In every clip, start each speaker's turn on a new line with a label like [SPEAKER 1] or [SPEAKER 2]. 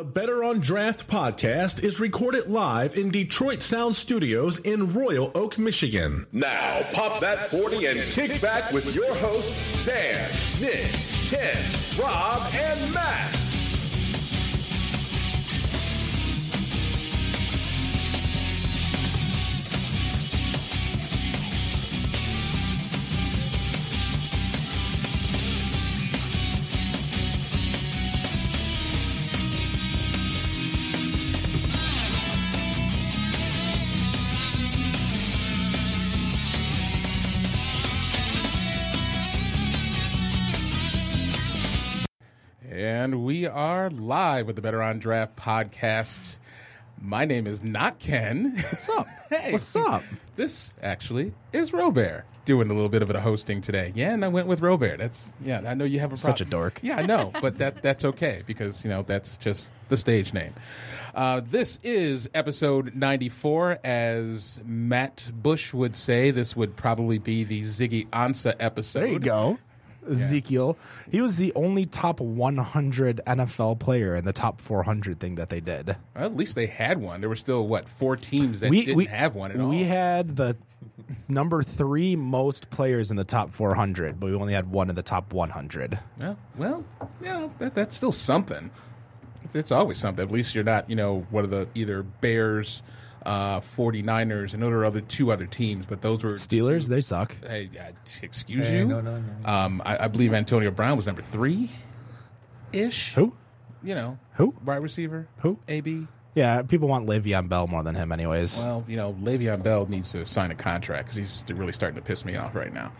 [SPEAKER 1] The Better on Draft podcast is recorded live in Detroit Sound Studios in Royal Oak, Michigan. Now, pop that 40 and kick back with your hosts, Dan, Nick, Ken, Rob, and Matt.
[SPEAKER 2] And we are live with the Better on Draft podcast. My name is not Ken.
[SPEAKER 3] What's up?
[SPEAKER 2] Hey.
[SPEAKER 3] What's up?
[SPEAKER 2] This actually is Robert doing a little bit of the hosting today. Yeah, and I went with Robert. I know you have a problem.
[SPEAKER 3] Such a dork.
[SPEAKER 2] Yeah, I know, but that's okay because, that's just the stage name. This is episode 94. As Matt Bush would say, this would probably be the Ziggy Ansah episode.
[SPEAKER 3] There you go. Ezekiel. He was the only top 100 NFL player in the top 400 thing that they did.
[SPEAKER 2] Well, at least they had one. There were still, 4 teams that didn't have one at all?
[SPEAKER 3] We had the number 3 most players in the top 400, but we only had one in the top 100.
[SPEAKER 2] Well, that's still something. It's always something. At least you're not, one of the either Bears, 49ers, and there were two other teams, but those were
[SPEAKER 3] Steelers. They suck.
[SPEAKER 2] Hey, excuse you.
[SPEAKER 4] No.
[SPEAKER 2] I believe Antonio Brown was number 3-ish.
[SPEAKER 3] Who?
[SPEAKER 2] Who? Wide receiver.
[SPEAKER 3] Who?
[SPEAKER 2] AB.
[SPEAKER 3] Yeah, people want Le'Veon Bell more than him, anyways.
[SPEAKER 2] Well, Le'Veon Bell needs to sign a contract because he's really starting to piss me off right now.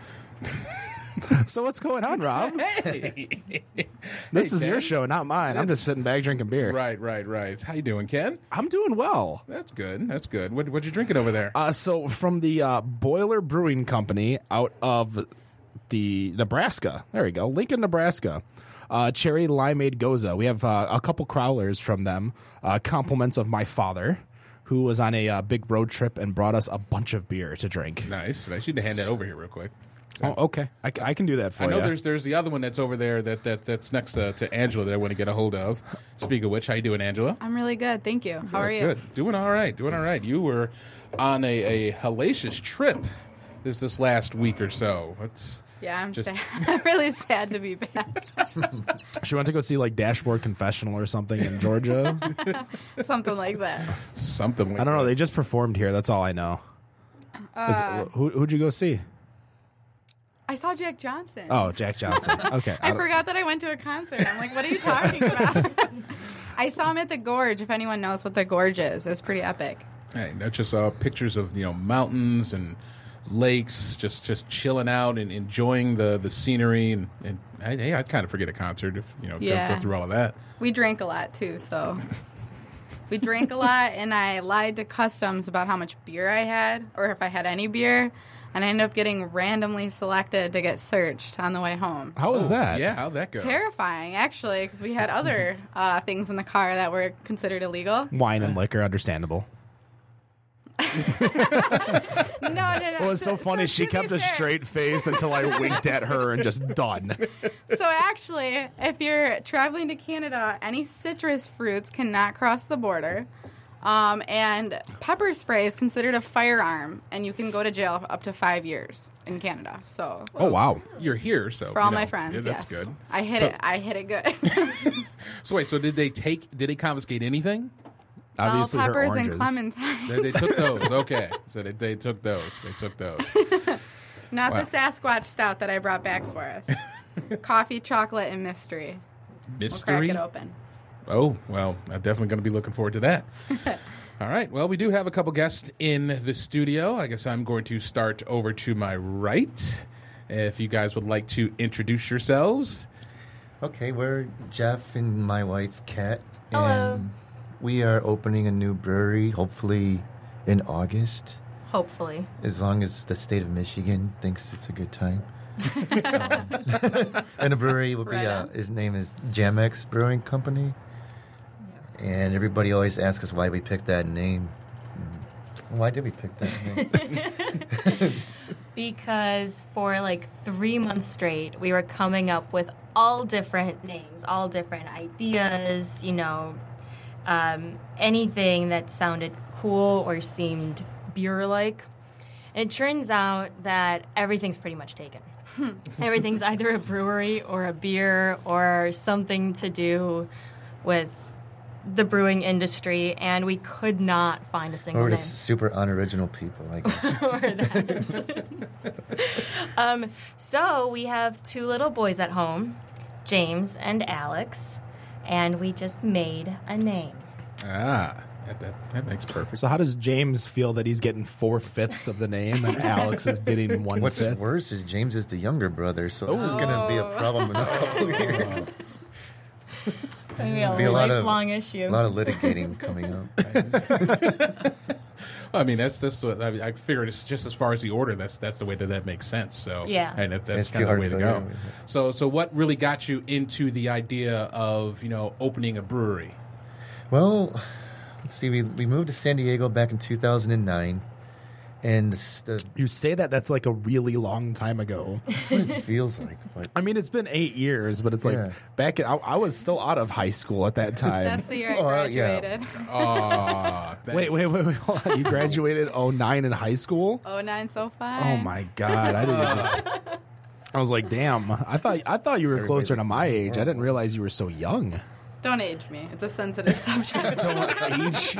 [SPEAKER 3] So what's going on, Rob?
[SPEAKER 2] Hey,
[SPEAKER 3] this is
[SPEAKER 2] Ken.
[SPEAKER 3] your show, not mine. I'm just sitting back drinking beer.
[SPEAKER 2] Right. How you doing, Ken?
[SPEAKER 3] I'm doing well.
[SPEAKER 2] That's good. What you drinking over there?
[SPEAKER 3] So from the Boiler Brewing Company out of the Nebraska. There we go. Lincoln, Nebraska. Cherry Limeade Goza. We have a couple crowlers from them. Compliments of my father, who was on a big road trip and brought us a bunch of beer to drink.
[SPEAKER 2] Nice. I should hand that over here real quick.
[SPEAKER 3] Oh, okay. I can do that for you.
[SPEAKER 2] I know there's the other one that's over there that's next to Angela that I want to get a hold of. Speaking of which, how you doing, Angela?
[SPEAKER 5] I'm really good, thank you. How are you?
[SPEAKER 2] Good. Doing all right. You were on a hellacious trip this last week or so.
[SPEAKER 5] Yeah, I'm sad. I'm really sad to be back.
[SPEAKER 3] She went to go see Dashboard Confessional or something in Georgia.
[SPEAKER 5] Something like that.
[SPEAKER 3] I don't know. They just performed here. That's all I know. Who'd you go see?
[SPEAKER 5] I saw Jack Johnson.
[SPEAKER 3] Oh, Jack Johnson. Okay.
[SPEAKER 5] I forgot that I went to a concert. I'm like, what are you talking about? I saw him at the Gorge, if anyone knows what the Gorge is. It was pretty epic.
[SPEAKER 2] Hey, that's just pictures of mountains and lakes, just chilling out and enjoying the scenery. And I'd kind of forget a concert if, go through all of that.
[SPEAKER 5] We drank a lot, too, so... We drank a lot, and I lied to customs about how much beer I had, or if I had any beer, and I ended up getting randomly selected to get searched on the way home.
[SPEAKER 3] How was that?
[SPEAKER 2] Yeah, how'd that go?
[SPEAKER 5] Terrifying, actually, because we had other things in the car that were considered illegal.
[SPEAKER 3] Wine and liquor, understandable.
[SPEAKER 5] No.
[SPEAKER 3] It was so funny. She kept a straight face until I winked at her and just done.
[SPEAKER 5] So actually, if you're traveling to Canada, any citrus fruits cannot cross the border. And pepper spray is considered a firearm, and you can go to jail up to 5 years in Canada. So,
[SPEAKER 3] oh wow,
[SPEAKER 2] you're here, so
[SPEAKER 5] for all my friends,
[SPEAKER 2] that's
[SPEAKER 5] yes.
[SPEAKER 2] good.
[SPEAKER 5] I hit it good.
[SPEAKER 2] So wait, did they confiscate anything?
[SPEAKER 3] Obviously,
[SPEAKER 5] peppers
[SPEAKER 3] her oranges.
[SPEAKER 5] and clementines.
[SPEAKER 2] They took those. Okay, so they took those.
[SPEAKER 5] Not
[SPEAKER 2] Wow.
[SPEAKER 5] the Sasquatch stout that I brought back for us. Coffee, chocolate, and mystery.
[SPEAKER 2] Mystery.
[SPEAKER 5] We'll crack it open.
[SPEAKER 2] Oh, well, I'm definitely going to be looking forward to that. All right. Well, we do have a couple guests in the studio. I guess I'm going to start over to my right. If you guys would like to introduce yourselves.
[SPEAKER 4] Okay, we're Jeff and my wife, Kat.
[SPEAKER 5] Hello.
[SPEAKER 4] And we are opening a new brewery, hopefully in August.
[SPEAKER 5] Hopefully.
[SPEAKER 4] As long as the state of Michigan thinks it's a good time. And the brewery will be,
[SPEAKER 5] Right on.
[SPEAKER 4] his name is Jamex Brewing Company. And everybody always asks us why we picked that name. Why did we pick that name?
[SPEAKER 6] Because for 3 months straight, we were coming up with all different names, all different ideas, anything that sounded cool or seemed beer-like. And it turns out that everything's pretty much taken. Everything's either a brewery or a beer or something to do with the brewing industry, and we could not find a single
[SPEAKER 4] Or
[SPEAKER 6] name.
[SPEAKER 4] just super unoriginal people. Like,
[SPEAKER 6] Or that. So we have 2 little boys at home, James and Alex, and we just made a name.
[SPEAKER 2] That makes perfect.
[SPEAKER 3] So how does James feel that he's getting 4/5 of the name and Alex is getting 1/5?
[SPEAKER 4] what's worse is James is the younger brother, so this is going to be a problem in a couple of years.
[SPEAKER 6] Maybe a
[SPEAKER 4] Be a lot of-
[SPEAKER 6] lifelong issue.
[SPEAKER 4] A lot of litigating coming up.
[SPEAKER 2] I mean, that's what I figured. It's just as far as the order. That's the way that makes sense. So
[SPEAKER 6] Yeah.
[SPEAKER 2] and that's
[SPEAKER 4] It's
[SPEAKER 2] kind
[SPEAKER 4] too
[SPEAKER 2] of the way to
[SPEAKER 4] hard
[SPEAKER 2] go.
[SPEAKER 4] to
[SPEAKER 2] So what really got you into the idea of opening a brewery?
[SPEAKER 4] Well, let's see. We moved to San Diego back in 2009, and
[SPEAKER 3] You say that's like a really long time ago.
[SPEAKER 4] that's what it feels like. But
[SPEAKER 3] I mean, it's been 8 years, but it's like
[SPEAKER 4] Yeah.
[SPEAKER 3] back. I was still out of high school at that time.
[SPEAKER 5] That's the year I
[SPEAKER 4] Oh, yeah.
[SPEAKER 5] graduated.
[SPEAKER 3] Wait. Hold on. You graduated 09 in high school?
[SPEAKER 5] 09 so far.
[SPEAKER 3] Oh my god! I didn't. I was like, damn. I thought you were closer to my age. I didn't realize you were so young.
[SPEAKER 5] Don't age me. It's a sensitive subject.
[SPEAKER 3] Age.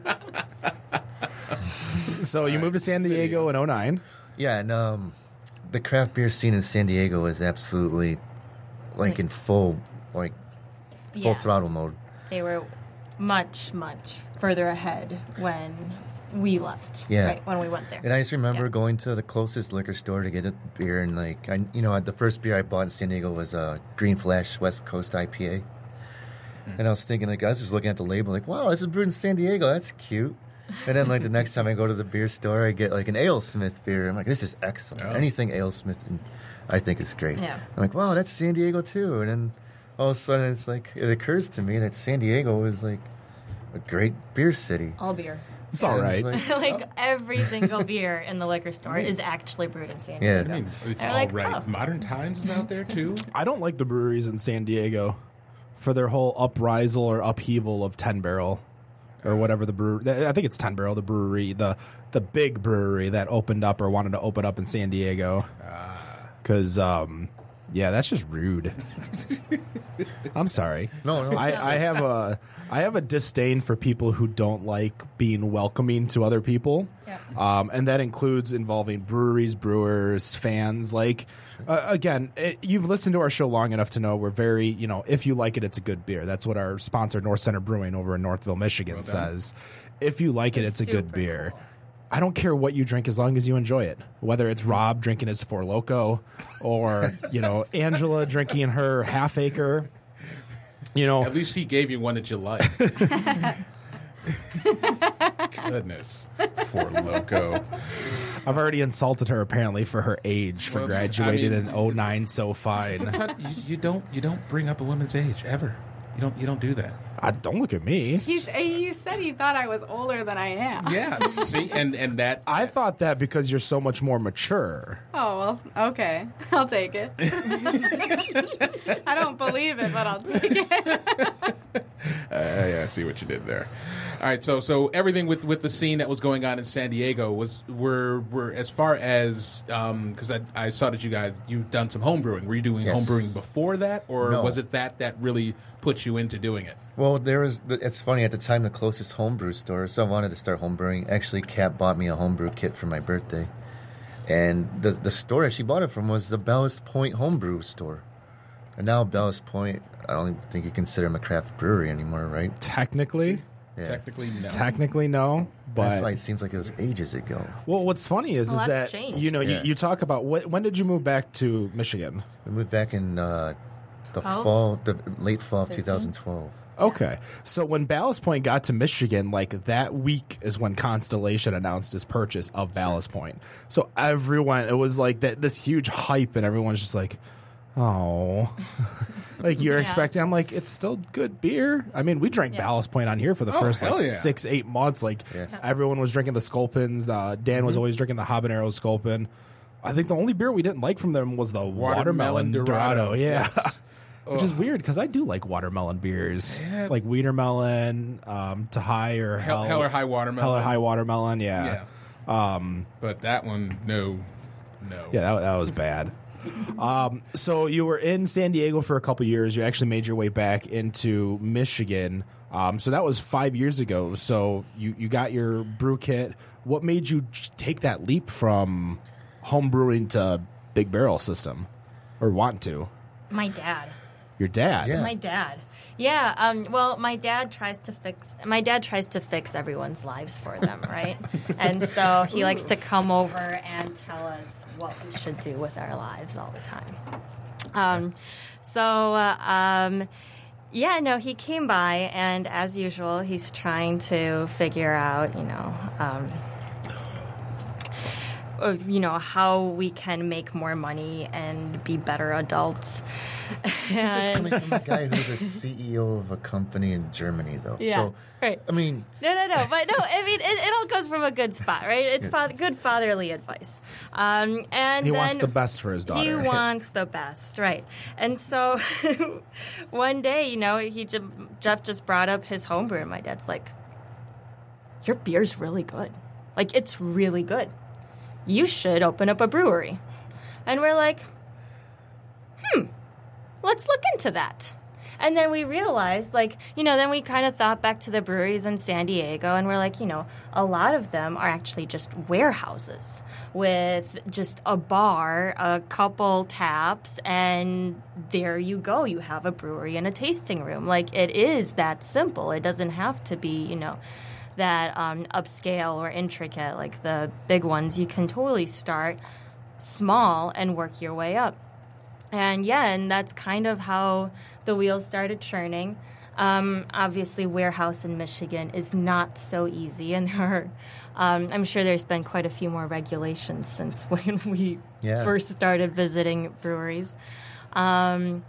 [SPEAKER 3] So you moved to San Diego in 09.
[SPEAKER 4] yeah, and the craft beer scene in San Diego is absolutely like in full
[SPEAKER 6] Yeah.
[SPEAKER 4] throttle mode.
[SPEAKER 6] They were much, much further ahead when we left.
[SPEAKER 4] Yeah.
[SPEAKER 6] Right, when we went there.
[SPEAKER 4] And I just remember
[SPEAKER 6] Yeah.
[SPEAKER 4] going to the closest liquor store to get a beer, and the first beer I bought in San Diego was a Green Flash West Coast IPA. And I was thinking, I was just looking at the label, like, wow, this is brewed in San Diego. That's cute. And then, the next time I go to the beer store, I get, an AleSmith beer. I'm like, this is excellent.
[SPEAKER 2] Oh.
[SPEAKER 4] Anything AleSmith, I think is great.
[SPEAKER 6] Yeah.
[SPEAKER 4] I'm like, wow, that's San Diego, too. And then all of a sudden, it occurs to me that San Diego is, a great beer city.
[SPEAKER 6] All beer.
[SPEAKER 3] It's all
[SPEAKER 4] And
[SPEAKER 3] right.
[SPEAKER 4] it's
[SPEAKER 6] Like every single beer in the liquor store is actually brewed in San
[SPEAKER 4] Yeah.
[SPEAKER 6] Diego.
[SPEAKER 2] I mean, it's
[SPEAKER 6] They're
[SPEAKER 2] all
[SPEAKER 6] like,
[SPEAKER 2] right.
[SPEAKER 6] oh.
[SPEAKER 2] Modern Times is out there too.
[SPEAKER 3] I don't like the breweries in San Diego for their whole uprisal or upheaval of 10 Barrel or whatever the brewery. I think it's 10 Barrel, the brewery, the big brewery that opened up or wanted to open up in San Diego. Because, that's just rude. I'm sorry.
[SPEAKER 4] No.
[SPEAKER 3] I have a disdain for people who don't like being welcoming to other people.
[SPEAKER 6] Yeah.
[SPEAKER 3] And that includes involving breweries, brewers, fans. Again, you've listened to our show long enough to know we're very, if you like it, it's a good beer. That's what our sponsor, North Center Brewing over in Northville, Michigan, says. If you like it, it's a good
[SPEAKER 6] super
[SPEAKER 3] beer.
[SPEAKER 6] cool.
[SPEAKER 3] I don't care what you drink as long as you enjoy it. Whether it's Rob drinking his Four Loko or, Angela drinking her Half Acre.
[SPEAKER 2] At least he gave you one that you like. Goodness, For Loco.
[SPEAKER 3] I've already insulted her apparently for her age for
[SPEAKER 2] Well,
[SPEAKER 3] graduated
[SPEAKER 2] I mean-
[SPEAKER 3] in 09 so fine.
[SPEAKER 2] You don't bring up a woman's age ever. You don't do that.
[SPEAKER 3] Don't look at me.
[SPEAKER 5] He said he thought I was older than I am.
[SPEAKER 2] Yeah. See, and that
[SPEAKER 3] I thought that because you're so much more mature.
[SPEAKER 5] Oh, well, okay. I'll take it. I don't believe it, but I'll take it.
[SPEAKER 2] I see what you did there. All right, so everything with the scene that was going on in San Diego were as far as because I saw that you've done some home brewing. Were you doing
[SPEAKER 4] Yes.
[SPEAKER 2] home brewing before that, or
[SPEAKER 4] No.
[SPEAKER 2] was it that really put you into doing it?
[SPEAKER 4] Well, it's funny, at the time, the closest homebrew store, so I wanted to start homebrewing. Actually, Kat bought me a homebrew kit for my birthday. And the store that she bought it from was the Ballast Point homebrew store. And now Ballast Point, I don't even think you consider them a craft brewery anymore, right?
[SPEAKER 3] Technically,
[SPEAKER 4] Yeah.
[SPEAKER 2] Technically, no.
[SPEAKER 4] That's why
[SPEAKER 3] but
[SPEAKER 4] it seems like it was ages ago.
[SPEAKER 3] well, what's funny is
[SPEAKER 6] Well,
[SPEAKER 3] that
[SPEAKER 6] that's changed.
[SPEAKER 4] Yeah.
[SPEAKER 3] you talk about when did you move back to Michigan?
[SPEAKER 4] We moved back in the
[SPEAKER 6] 12?
[SPEAKER 4] late fall of
[SPEAKER 6] 15?
[SPEAKER 4] 2012.
[SPEAKER 3] Okay, so when Ballast Point got to Michigan, that week is when Constellation announced his purchase of Ballast Point. So it was like this huge hype, and everyone's just like, oh. Like you're
[SPEAKER 6] Yeah.
[SPEAKER 3] expecting, I'm like, it's still good beer. I mean, we drank
[SPEAKER 6] Yeah.
[SPEAKER 3] Ballast Point on here for the first
[SPEAKER 2] hell yeah.
[SPEAKER 3] 6-8 months.
[SPEAKER 4] Yeah.
[SPEAKER 3] Everyone was drinking the Sculpins. Dan was always drinking the Habanero Sculpin. I think the only beer we didn't like from them was the Watermelon Dorado. Yeah.
[SPEAKER 2] Yes.
[SPEAKER 3] which is weird because I do like watermelon beers,
[SPEAKER 2] Yeah.
[SPEAKER 3] like Wienermelon, Tahai or
[SPEAKER 2] Hell or High Watermelon.
[SPEAKER 3] Hell or High Watermelon, yeah.
[SPEAKER 2] But that one, no.
[SPEAKER 3] Yeah, that was bad. So you were in San Diego for a couple years. You actually made your way back into Michigan. So that was 5 years ago. So you got your brew kit. What made you take that leap from home brewing to big barrel system, or want to?
[SPEAKER 6] My dad.
[SPEAKER 3] Your dad?
[SPEAKER 4] Yeah.
[SPEAKER 6] My dad. Yeah. Well, my dad tries to fix everyone's lives for them, right? And so he likes to come over and tell us what we should do with our lives all the time. Yeah, no, he came by, and as usual, he's trying to figure out, how we can make more money and be better adults.
[SPEAKER 4] This is coming from a guy who's a CEO of a company in Germany, though.
[SPEAKER 6] Yeah,
[SPEAKER 4] So,
[SPEAKER 6] right.
[SPEAKER 4] I mean,
[SPEAKER 6] No, but no, I mean, it all comes from a good spot, right? It's good fatherly advice. And
[SPEAKER 3] He
[SPEAKER 6] then
[SPEAKER 3] wants the best for his daughter.
[SPEAKER 6] He wants the best, right? And so one day, Jeff just brought up his homebrew, and my dad's like, "Your beer's really good. Like, it's really good. You should open up a brewery." And we're like, let's look into that. And then we realized, then we kind of thought back to the breweries in San Diego, and we're like, a lot of them are actually just warehouses with just a bar, a couple taps, and there you go. You have a brewery and a tasting room. Like, it is that simple. It doesn't have to be, that upscale or intricate like the big ones. You can totally start small and work your way up. And that's kind of how the wheels started churning. Obviously, warehouse in Michigan is not so easy, and I'm sure there's been quite a few more regulations since when we first started visiting breweries. But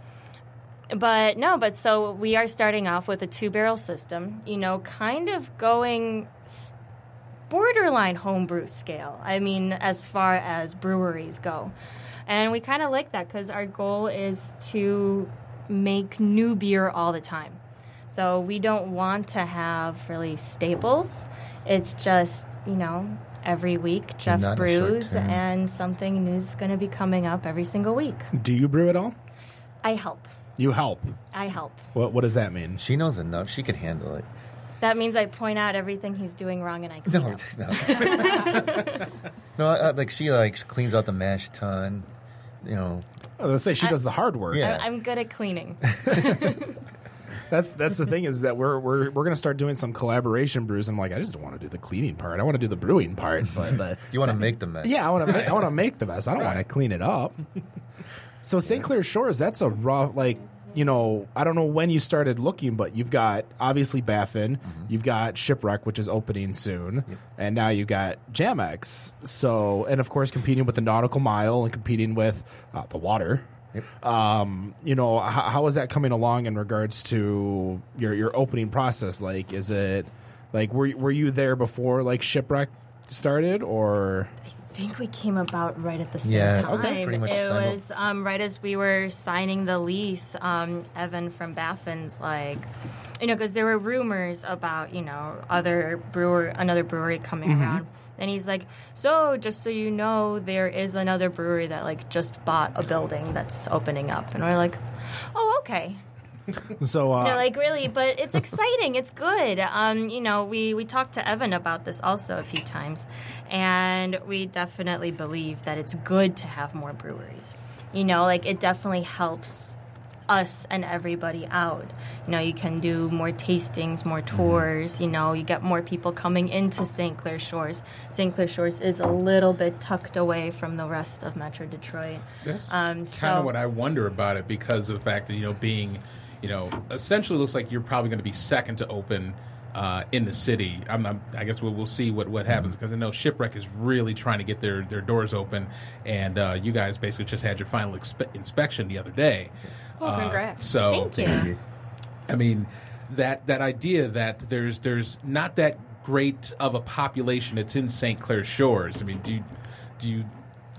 [SPEAKER 6] so we are starting off with a 2-barrel system, kind of going borderline homebrew scale. I mean, as far as breweries go. And we kind of like that because our goal is to make new beer all the time. So we don't want to have really staples. It's just, every week Jeff
[SPEAKER 4] Not
[SPEAKER 6] brews
[SPEAKER 4] short term.
[SPEAKER 6] and something new is going to be coming up every single week.
[SPEAKER 3] Do you brew at all?
[SPEAKER 6] I help.
[SPEAKER 3] You help.
[SPEAKER 6] I help.
[SPEAKER 3] What does that mean?
[SPEAKER 4] she knows enough. She can handle it.
[SPEAKER 6] That means I point out everything he's doing wrong and I clean up.
[SPEAKER 4] No, she cleans out the mash tun.
[SPEAKER 3] Let's say she does the hard work.
[SPEAKER 4] Yeah.
[SPEAKER 6] I'm good at cleaning.
[SPEAKER 3] That's the thing is that we're going to start doing some collaboration brews. I'm like, I just don't want to do the cleaning part. I want to do the brewing part. But
[SPEAKER 4] You want to make the mess.
[SPEAKER 3] yeah, I want to make the mess. I don't want to clean it up. So St. Clair Shores, that's a rough, I don't know when you started looking, but you've got obviously Baffin, you've got Shipwreck, which is opening soon, and now you've got Jamex. So, and of course, competing with the Nautical Mile and competing with the water.
[SPEAKER 4] Yep.
[SPEAKER 3] How is that coming along in regards to your opening process? Like, is it were you there before Shipwreck started, or?
[SPEAKER 6] I think we came about right at the same
[SPEAKER 4] Yeah,
[SPEAKER 6] time.
[SPEAKER 4] okay. Pretty much
[SPEAKER 6] It
[SPEAKER 4] simul-
[SPEAKER 6] was right as we were signing the lease. Evan from Baffin's because there were rumors about another brewery coming around, and he's like, so just so you know, there is another brewery that just bought a building that's opening up, and we're like, oh, okay.
[SPEAKER 3] So
[SPEAKER 6] Really, but it's exciting. It's good. We talked to Evan about this also a few times, and we definitely believe that it's good to have more breweries. It definitely helps us and everybody out. You can do more tastings, more tours. You get more people coming into St. Clair Shores. St. Clair Shores is a little bit tucked away from the rest of Metro Detroit.
[SPEAKER 2] That's kind of what I wonder about it because of the fact that, being... essentially looks like you're probably going to be second to open in the city. I guess we'll see what happens because I know Shipwreck is really trying to get their doors open, and you guys basically just had your final inspection the other day.
[SPEAKER 5] Well, congrats.
[SPEAKER 2] So,
[SPEAKER 6] Thank you.
[SPEAKER 2] I mean, that idea that there's not that great of a population that's in St. Clair Shores. I mean, do you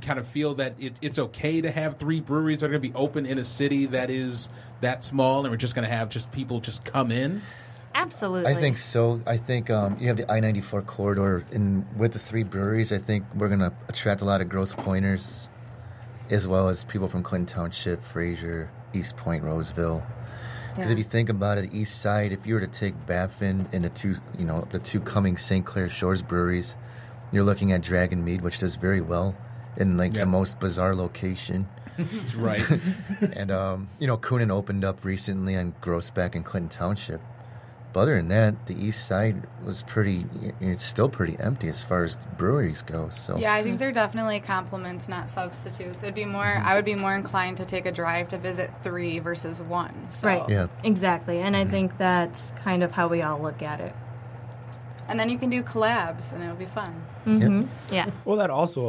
[SPEAKER 2] kind of feel that it's okay to have 3 breweries that are going to be open in a city that is that small, and we're just going to have just people just come in?
[SPEAKER 6] Absolutely.
[SPEAKER 4] I think so. I think you have the I-94 corridor, and with the 3 breweries, I think we're going to attract a lot of Grosse Pointers, as well as people from Clinton Township, Fraser, East Point, Roseville. Because if you think about it, the east side, if you were to take Baffin and the two coming St. Clair Shores breweries, you're looking at Dragon Mead, which does very well in the most bizarre location.
[SPEAKER 2] That's right.
[SPEAKER 4] And Coonan opened up recently on Grossbeck and Clinton Township. But other than that, the east side was it's still pretty empty as far as breweries go. So
[SPEAKER 5] yeah, I think they're definitely complements, not substitutes. It'd be more. I would be more inclined to take a drive to visit 3 versus 1. So.
[SPEAKER 6] Right.
[SPEAKER 4] Yeah.
[SPEAKER 6] Exactly. And I think that's kind of how we all look at it.
[SPEAKER 5] And then you can do collabs, and it'll be fun.
[SPEAKER 6] Mm-hmm. Yeah.
[SPEAKER 3] Well, that also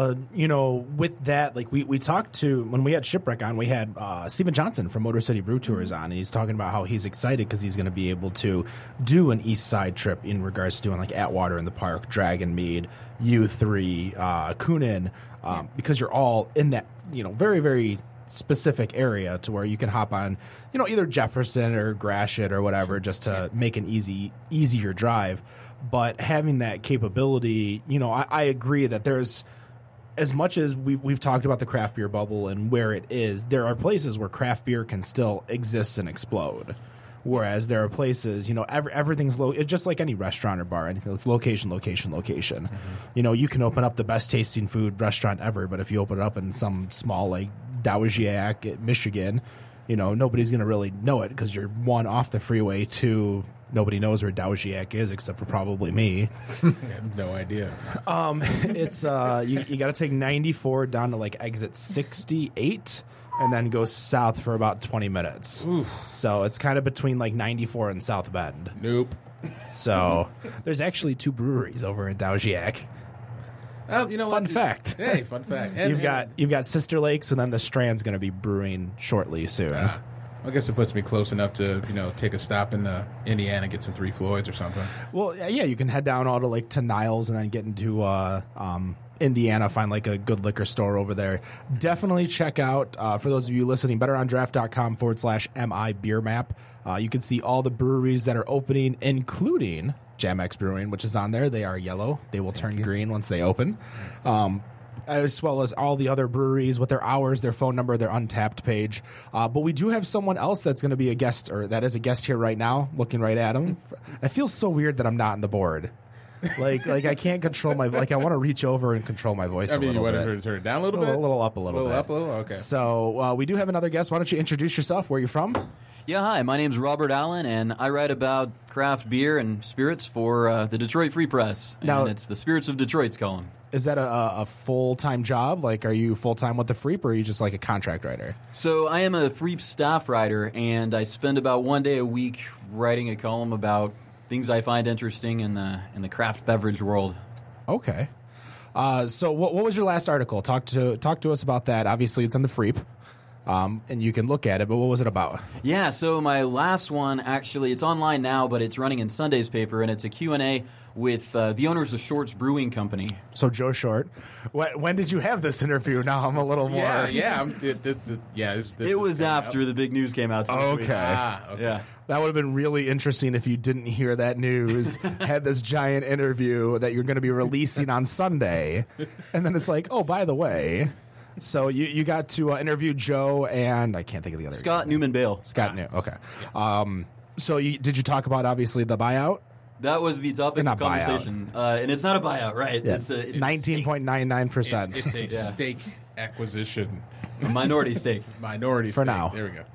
[SPEAKER 3] with that, like we talked to when we had Shipwreck on, we had Steven Johnson from Motor City Brew Tours on, and he's talking about how he's excited because he's going to be able to do an east side trip in regards to doing like Atwater in the Park, Dragon Mead, U3, Coonan, because you're all in that very, very specific area to where you can hop on either Jefferson or Gratiot or whatever just to make an easier drive. But having that capability, I agree that there's, as much as we've talked about the craft beer bubble and where it is, there are places where craft beer can still exist and explode. Whereas there are places, everything's it's just like any restaurant or bar, anything. It's location, location, location. Mm-hmm. You can open up the best tasting food restaurant ever, but if you open it up in some small like Dowagiac, Michigan, nobody's going to really know it because you're 1 off the freeway, 2 nobody knows where Dowagiac is except for probably me.
[SPEAKER 2] I have no idea.
[SPEAKER 3] It's you got to take 94 down to like exit 68 and then go south for about 20 minutes.
[SPEAKER 2] Oof.
[SPEAKER 3] So it's kind of between like 94 and South Bend.
[SPEAKER 2] Nope.
[SPEAKER 3] So there's actually 2 breweries over in Dowagiac.
[SPEAKER 2] Well, you know
[SPEAKER 3] Fun
[SPEAKER 2] what?
[SPEAKER 3] fact.
[SPEAKER 2] Hey, fun fact. And,
[SPEAKER 3] You've got Sister Lakes, and then the Strand's going to be brewing shortly soon.
[SPEAKER 2] I guess it puts me close enough to take a stop in Indiana, get some 3 Floyds or something.
[SPEAKER 3] Well, yeah, you can head down all to Niles and then get into Indiana, find like a good liquor store over there. Definitely check out, for those of you listening, betterondraft.com/MI beer map. You can see all the breweries that are opening, including Jam-X Brewing, which is on there. They are yellow. They will turn green once they open. As well as all the other breweries with their hours, their phone number, their Untapped page. But we do have someone else that's going to be a guest, or that is a guest here right now, looking right at him. It feels so weird that I'm not on the board. Like I can't control my, I want to reach over and control my voice a little bit.
[SPEAKER 2] You want her to turn it down a little bit?
[SPEAKER 3] A little up a little bit.
[SPEAKER 2] Up a little? Okay.
[SPEAKER 3] So we do have another guest. Why don't you introduce yourself? Where are you from?
[SPEAKER 7] Yeah, hi. My name's Robert Allen, and I write about craft beer and spirits for the Detroit Free Press. And it's the Spirits of Detroit's column.
[SPEAKER 3] Is that a full-time job? Like, are you full-time with the Freep, or are you just like a contract writer?
[SPEAKER 7] So I am a Freep staff writer, and I spend about 1 day a week writing a column about things I find interesting in the craft beverage world.
[SPEAKER 3] Okay. So what was your last article? Talk to us about that. Obviously, it's in the Freep. And you can look at it, but what was it about?
[SPEAKER 7] Yeah, so my last one, actually, it's online now, but it's running in Sunday's paper, and it's a Q&A with the owners of Short's Brewing Company.
[SPEAKER 3] So Joe Short, when did you have this interview? Now I'm a little more...
[SPEAKER 7] It was after the big news came out.
[SPEAKER 3] Okay.
[SPEAKER 7] Okay. Yeah.
[SPEAKER 3] That would have been really interesting if you didn't hear that news, had this giant interview that you're going to be releasing on Sunday, and then it's like, oh, by the way... So you got to interview Joe and I can't think of the other
[SPEAKER 7] Scott Newman Bale.
[SPEAKER 3] Scott Newman. Okay. So did you talk about obviously the buyout?
[SPEAKER 7] That was the topic of conversation, and it's not a buyout, right?
[SPEAKER 3] Yeah.
[SPEAKER 7] It's
[SPEAKER 3] 19.99%.
[SPEAKER 2] It's a stake acquisition,
[SPEAKER 7] a minority stake.
[SPEAKER 2] Minority
[SPEAKER 3] for
[SPEAKER 2] stake.
[SPEAKER 3] now.
[SPEAKER 2] There we go.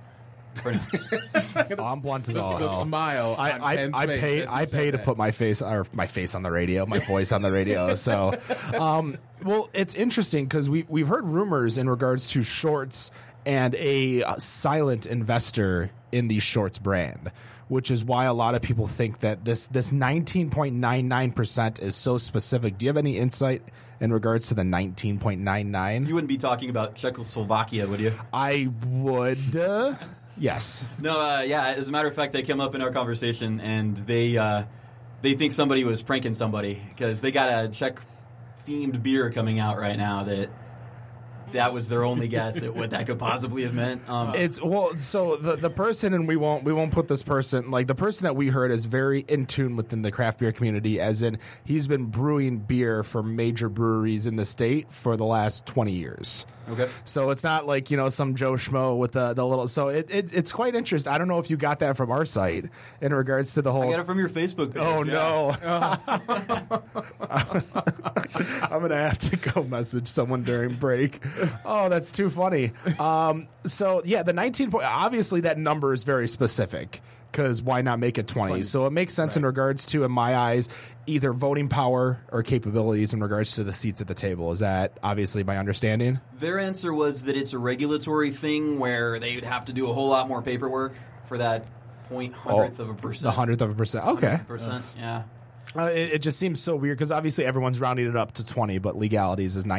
[SPEAKER 3] I'm blunt as all
[SPEAKER 2] The
[SPEAKER 3] hell.
[SPEAKER 2] smile.
[SPEAKER 3] I pay to put my face on the radio, my voice on the radio. So, well, it's interesting because we've heard rumors in regards to Shorts and a silent investor in the Shorts brand, which is why a lot of people think that this 19.99% is so specific. Do you have any insight in regards to the 19.99?
[SPEAKER 7] You wouldn't be talking about Czechoslovakia, would you?
[SPEAKER 3] I would. Yes.
[SPEAKER 7] No, yeah. As a matter of fact, they came up in our conversation, and they think somebody was pranking somebody because they got a Czech-themed beer coming out right now that that was their only guess at what that could possibly have meant.
[SPEAKER 3] So the person, and we won't put this person, like the person that we heard is very in tune within the craft beer community, as in he's been brewing beer for major breweries in the state for the last 20 years.
[SPEAKER 7] Okay.
[SPEAKER 3] So it's not like, some Joe Schmo with the little. So it's quite interesting. I don't know if you got that from our site in regards to the whole.
[SPEAKER 7] I got it from your Facebook page.
[SPEAKER 3] Oh,
[SPEAKER 7] yeah.
[SPEAKER 3] no. I'm going to have to go message someone during break. Oh, that's too funny. So, yeah, the 19 point, obviously that number is very specific because why not make it 20? So it makes sense in regards to, in my eyes, either voting power or capabilities in regards to the seats at the table. Is that obviously my understanding?
[SPEAKER 7] Their answer was that it's a regulatory thing where they would have to do a whole lot more paperwork for that 0.100th of a percent.
[SPEAKER 3] The 100th of a percent. Okay.
[SPEAKER 7] Percent, yeah.
[SPEAKER 3] It just seems so weird because obviously everyone's rounding it up to 20, but legalities is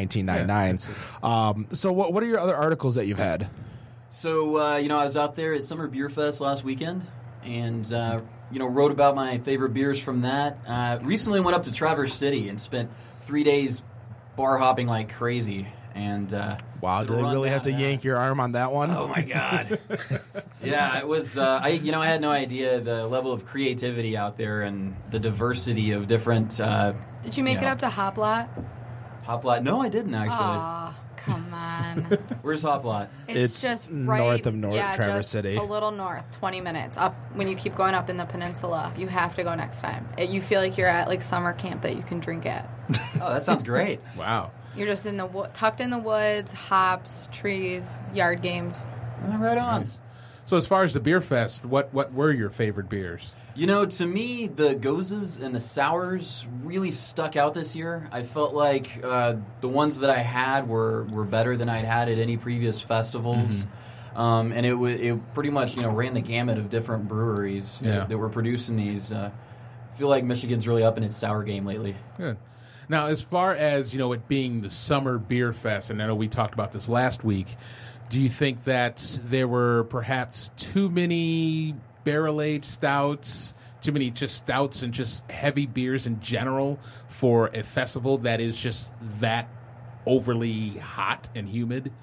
[SPEAKER 3] 1999. So what are your other articles that you've had?
[SPEAKER 7] So, I was out there at Summer Beer Fest last weekend and, wrote about my favorite beers from that. Recently went up to Traverse City and spent 3 days bar hopping like crazy. And
[SPEAKER 3] wow, did they really have to yank your arm on that one?
[SPEAKER 7] Oh my god! Yeah, it was. I had no idea the level of creativity out there and the diversity of different.
[SPEAKER 5] Did you make it up to Hoplot?
[SPEAKER 7] Hoplot? No, I didn't actually.
[SPEAKER 5] Aw, come on.
[SPEAKER 7] Where's Hoplot?
[SPEAKER 5] It's just right
[SPEAKER 3] north of Traverse
[SPEAKER 5] just
[SPEAKER 3] City.
[SPEAKER 5] A little north, 20 minutes up. When you keep going up in the peninsula, you have to go next time. You feel like you're at like summer camp that you can drink at.
[SPEAKER 7] Oh, that sounds great!
[SPEAKER 2] Wow.
[SPEAKER 5] You're just in the tucked in the woods, hops, trees, yard games.
[SPEAKER 7] Right on.
[SPEAKER 2] Nice. So as far as the beer fest, what were your favorite beers?
[SPEAKER 7] To me, the Gozas and the Sours really stuck out this year. I felt like the ones that I had were better than I'd had at any previous festivals. Mm-hmm. And it pretty much, ran the gamut of different breweries that were producing these. I feel like Michigan's really up in its sour game lately.
[SPEAKER 2] Good. Now, as far as, it being the Summer Beer Fest, and I know we talked about this last week, do you think that there were perhaps too many barrel-aged stouts, too many just stouts and just heavy beers in general for a festival that is just that overly hot and humid?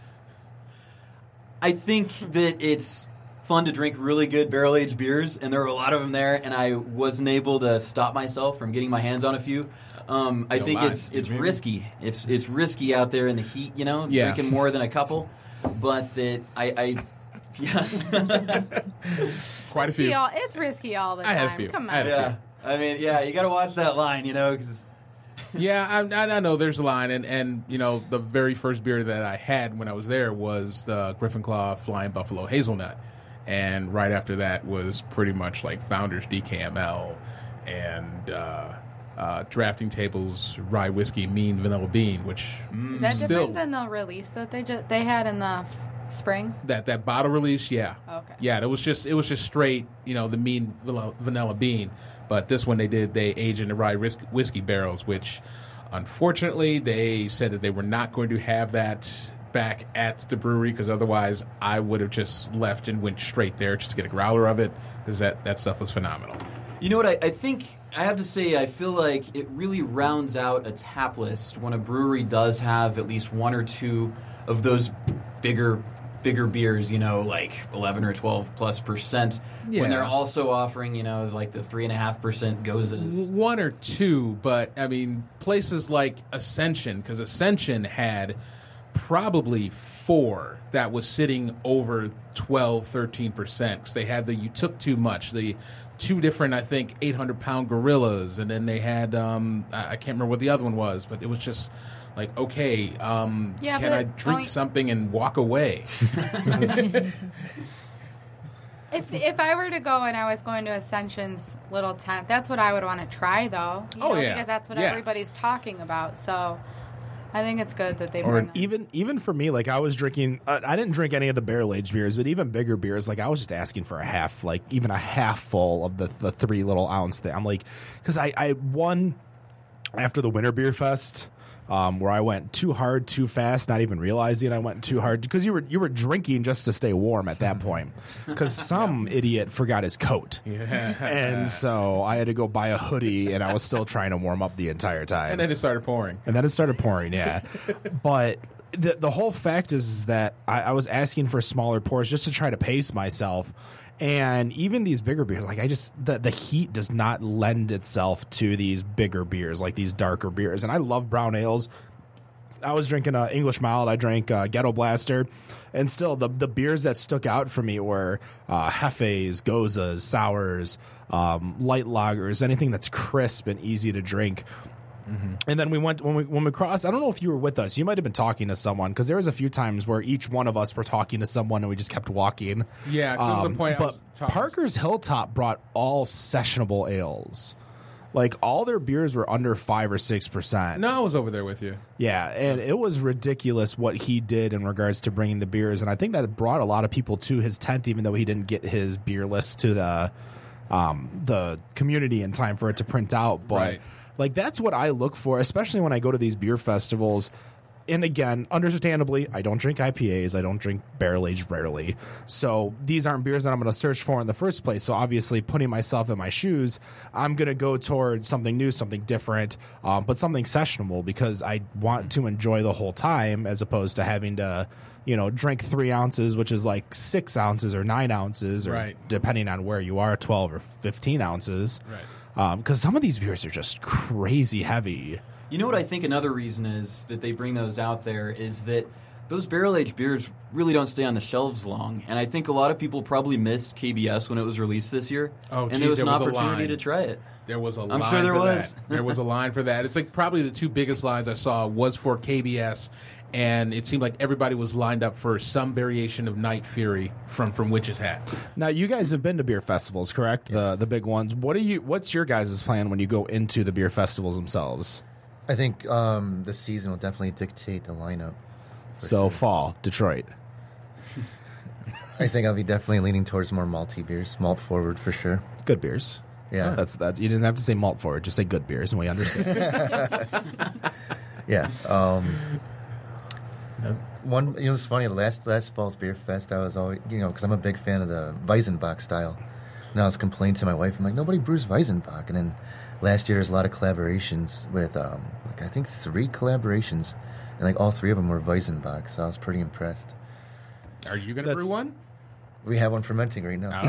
[SPEAKER 7] I think that it's fun to drink really good barrel-aged beers, and there were a lot of them there, and I wasn't able to stop myself from getting my hands on a few. I think it's risky. It's risky out there in the heat, drinking more than a couple. But that
[SPEAKER 2] quite a few.
[SPEAKER 5] It's risky all the time.
[SPEAKER 2] I had a few.
[SPEAKER 5] Come on.
[SPEAKER 7] You got to watch that line, because.
[SPEAKER 2] I know there's a line, and the very first beer that I had when I was there was the Griffin Claw Flying Buffalo Hazelnut, and right after that was pretty much like Founders DKML and Drafting Table's Rye Whiskey Mean Vanilla Bean, which
[SPEAKER 5] is that different than the release that they had in the spring?
[SPEAKER 2] That bottle release, yeah.
[SPEAKER 5] Okay.
[SPEAKER 2] Yeah, it was just straight, the Mean Vanilla Bean. But this one they aged in the rye whiskey barrels, which unfortunately they said that they were not going to have that back at the brewery because otherwise I would have just left and went straight there just to get a growler of it because that stuff was phenomenal.
[SPEAKER 7] You know what? I think I have to say I feel like it really rounds out a tap list when a brewery does have at least one or two of those bigger beers, like 11 or 12 plus percent, when they're also offering, like the 3.5% Gozas.
[SPEAKER 2] One or two, but I mean, places like Ascension, because Ascension had probably 4 that was sitting over 12, 13%, because they had You Took Too Much, the 2 different, I think, 800-pound gorillas, and then they had, I can't remember what the other one was, but it was just like, okay, can I drink something and walk away?
[SPEAKER 5] If I were to go and I was going to Ascension's little tent, that's what I would want to try, though. Because that's what everybody's talking about. So I think it's good that they bring
[SPEAKER 3] even for me, like I was drinking, I didn't drink any of the barrel-aged beers, but even bigger beers, like I was just asking for a half, like even a half full of the 3 little ounce thing. I'm like, because I won after the Winter Beer Fest. Where I went too hard, too fast, not even realizing I went too hard because you were drinking just to stay warm at that point. Because some idiot forgot his coat, and so I had to go buy a hoodie, and I was still trying to warm up the entire time.
[SPEAKER 2] And then it started pouring.
[SPEAKER 3] Yeah, but the whole fact is that I was asking for smaller pours just to try to pace myself. And even these bigger beers, like the heat does not lend itself to these bigger beers, like these darker beers. And I love brown ales. I was drinking English Mild. I drank Ghetto Blaster. And still, the beers that stuck out for me were Hefes, Gozas, Sours, light lagers, anything that's crisp and easy to drink. Mm-hmm. And then when we crossed, I don't know if you were with us. You might have been talking to someone because there was a few times where each one of us were talking to someone and we just kept walking.
[SPEAKER 2] Yeah, to the point.
[SPEAKER 3] But Parker's Hilltop brought all sessionable ales. Like, all their beers were under 5 or 6%.
[SPEAKER 2] No, I was over there with you.
[SPEAKER 3] Yeah, and it was ridiculous what he did in regards to bringing the beers. And I think that it brought a lot of people to his tent, even though he didn't get his beer list to the community in time for it to print out. But
[SPEAKER 2] right.
[SPEAKER 3] Like, that's what I look for, especially when I go to these beer festivals. And again, understandably, I don't drink IPAs. I don't drink barrel-aged rarely. So these aren't beers that I'm going to search for in the first place. So obviously, putting myself in my shoes, I'm going to go towards something new, something different, but something sessionable because I want to enjoy the whole time as opposed to having to, drink 3 ounces, which is like 6 ounces or 9 ounces, or
[SPEAKER 2] right.
[SPEAKER 3] depending on where you are, 12 or 15 ounces.
[SPEAKER 2] Right.
[SPEAKER 3] Because some of these beers are just crazy heavy.
[SPEAKER 7] You know what I think another reason is that they bring those out there is that those barrel-aged beers really don't stay on the shelves long. And I think a lot of people probably missed KBS when it was released this year.
[SPEAKER 2] Oh,
[SPEAKER 7] and
[SPEAKER 2] geez,
[SPEAKER 7] there was
[SPEAKER 2] there
[SPEAKER 7] an
[SPEAKER 2] was a
[SPEAKER 7] opportunity
[SPEAKER 2] line.
[SPEAKER 7] to try it.
[SPEAKER 2] There was a
[SPEAKER 7] I'm
[SPEAKER 2] line
[SPEAKER 7] sure there
[SPEAKER 2] for
[SPEAKER 7] was.
[SPEAKER 2] that. There was a line for that. It's like probably the 2 biggest lines I saw was for KBS, and it seemed like everybody was lined up for some variation of Night Fury from Witch's Hat.
[SPEAKER 3] Now, you guys have been to beer festivals, correct? Yes. The big ones. What's your guys' plan when you go into the beer festivals themselves?
[SPEAKER 4] I think the season will definitely dictate the lineup.
[SPEAKER 3] So sure. Fall, Detroit.
[SPEAKER 4] I think I'll be definitely leaning towards more malty beers, malt forward for sure.
[SPEAKER 3] Good beers.
[SPEAKER 4] Yeah,
[SPEAKER 3] that's you didn't have to say malt forward, just say good beers, and we understand.
[SPEAKER 4] Yeah. One, it's funny. The last fall's beer fest, I was always, because I'm a big fan of the Weizenbach style, and I was complaining to my wife, I'm like, nobody brews Weizenbach, and then last year there's a lot of collaborations with, I think 3 collaborations, and like all 3 of them were Weizenbach, so I was pretty impressed.
[SPEAKER 2] Are you going to brew one?
[SPEAKER 4] We have one fermenting right now.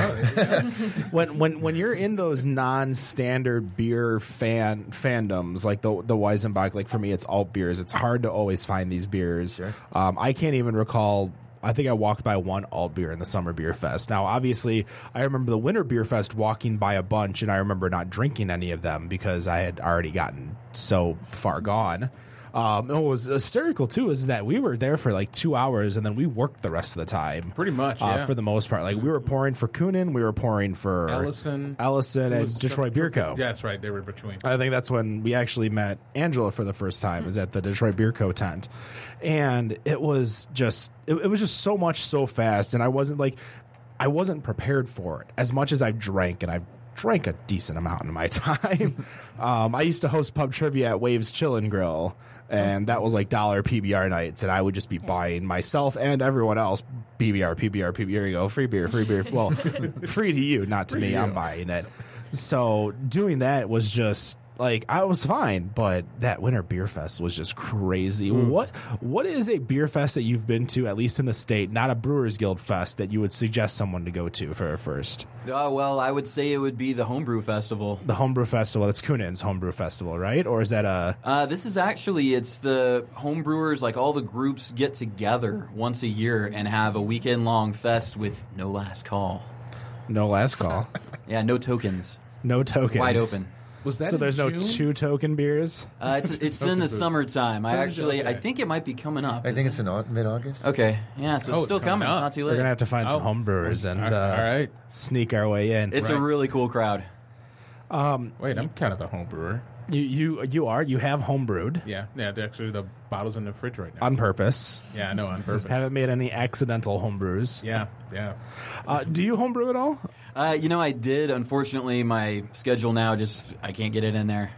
[SPEAKER 2] Oh,
[SPEAKER 3] when you're in those non-standard beer fandoms, like the Weizenbach, like for me, it's alt beers. It's hard to always find these beers.
[SPEAKER 4] Sure.
[SPEAKER 3] I can't even recall. I think I walked by one alt beer in the Summer Beer Fest. Now, obviously, I remember the Winter Beer Fest walking by a bunch, and I remember not drinking any of them because I had already gotten so far gone. What was hysterical, too, is that we were there for like 2 hours, and then we worked the rest of the time.
[SPEAKER 2] Pretty much, yeah.
[SPEAKER 3] For the most part. Like, we were pouring for Kunin, we were pouring for
[SPEAKER 2] Ellison
[SPEAKER 3] and Detroit Beer Co.
[SPEAKER 2] Yeah, that's right. They were between.
[SPEAKER 3] I think that's when we actually met Angela for the first time, is at the Detroit Beer Co. tent. And it was just, it was just so much so fast, and I wasn't prepared for it. As much as I've drank, and I've drank a decent amount in my time. I used to host pub trivia at Waves Chill and Grill, and that was like $1 PBR nights, and I would just be buying myself and everyone else PBR. Here you go, free beer. Well, free to you, not to me. I'm buying it. So doing that was just like, I was fine, but that Winter Beer Fest was just crazy. What is a beer fest that you've been to, at least in the state, not a Brewers Guild fest, that you would suggest someone to go to for a first?
[SPEAKER 7] Well, I would say it would be the Homebrew Festival.
[SPEAKER 3] The Homebrew Festival, that's Kunin's Homebrew Festival, right? Or is that a...
[SPEAKER 7] This is actually, it's the homebrewers, like all the groups get together once a year and have a weekend-long fest with no last call.
[SPEAKER 3] No last call?
[SPEAKER 7] Yeah, no tokens.
[SPEAKER 3] No tokens.
[SPEAKER 7] Wide open.
[SPEAKER 2] Was that
[SPEAKER 3] so there's
[SPEAKER 2] June?
[SPEAKER 3] No 2 token beers?
[SPEAKER 7] It's in the summertime. I think it might be coming up.
[SPEAKER 4] I think it's in mid-August.
[SPEAKER 7] Okay, yeah, so it's still coming. It's not too late.
[SPEAKER 3] We're going to have to find some homebrewers and
[SPEAKER 2] all right.
[SPEAKER 3] sneak our way in.
[SPEAKER 7] It's a really cool crowd.
[SPEAKER 2] Wait, I'm kind of a homebrewer.
[SPEAKER 3] You are? You have homebrewed?
[SPEAKER 2] Yeah, actually the bottle's in the fridge right now.
[SPEAKER 3] On purpose?
[SPEAKER 2] Yeah, I know, on purpose.
[SPEAKER 3] Haven't made any accidental homebrews?
[SPEAKER 2] Yeah.
[SPEAKER 3] Do you homebrew at all?
[SPEAKER 7] I did. Unfortunately, my schedule now I can't get it in there.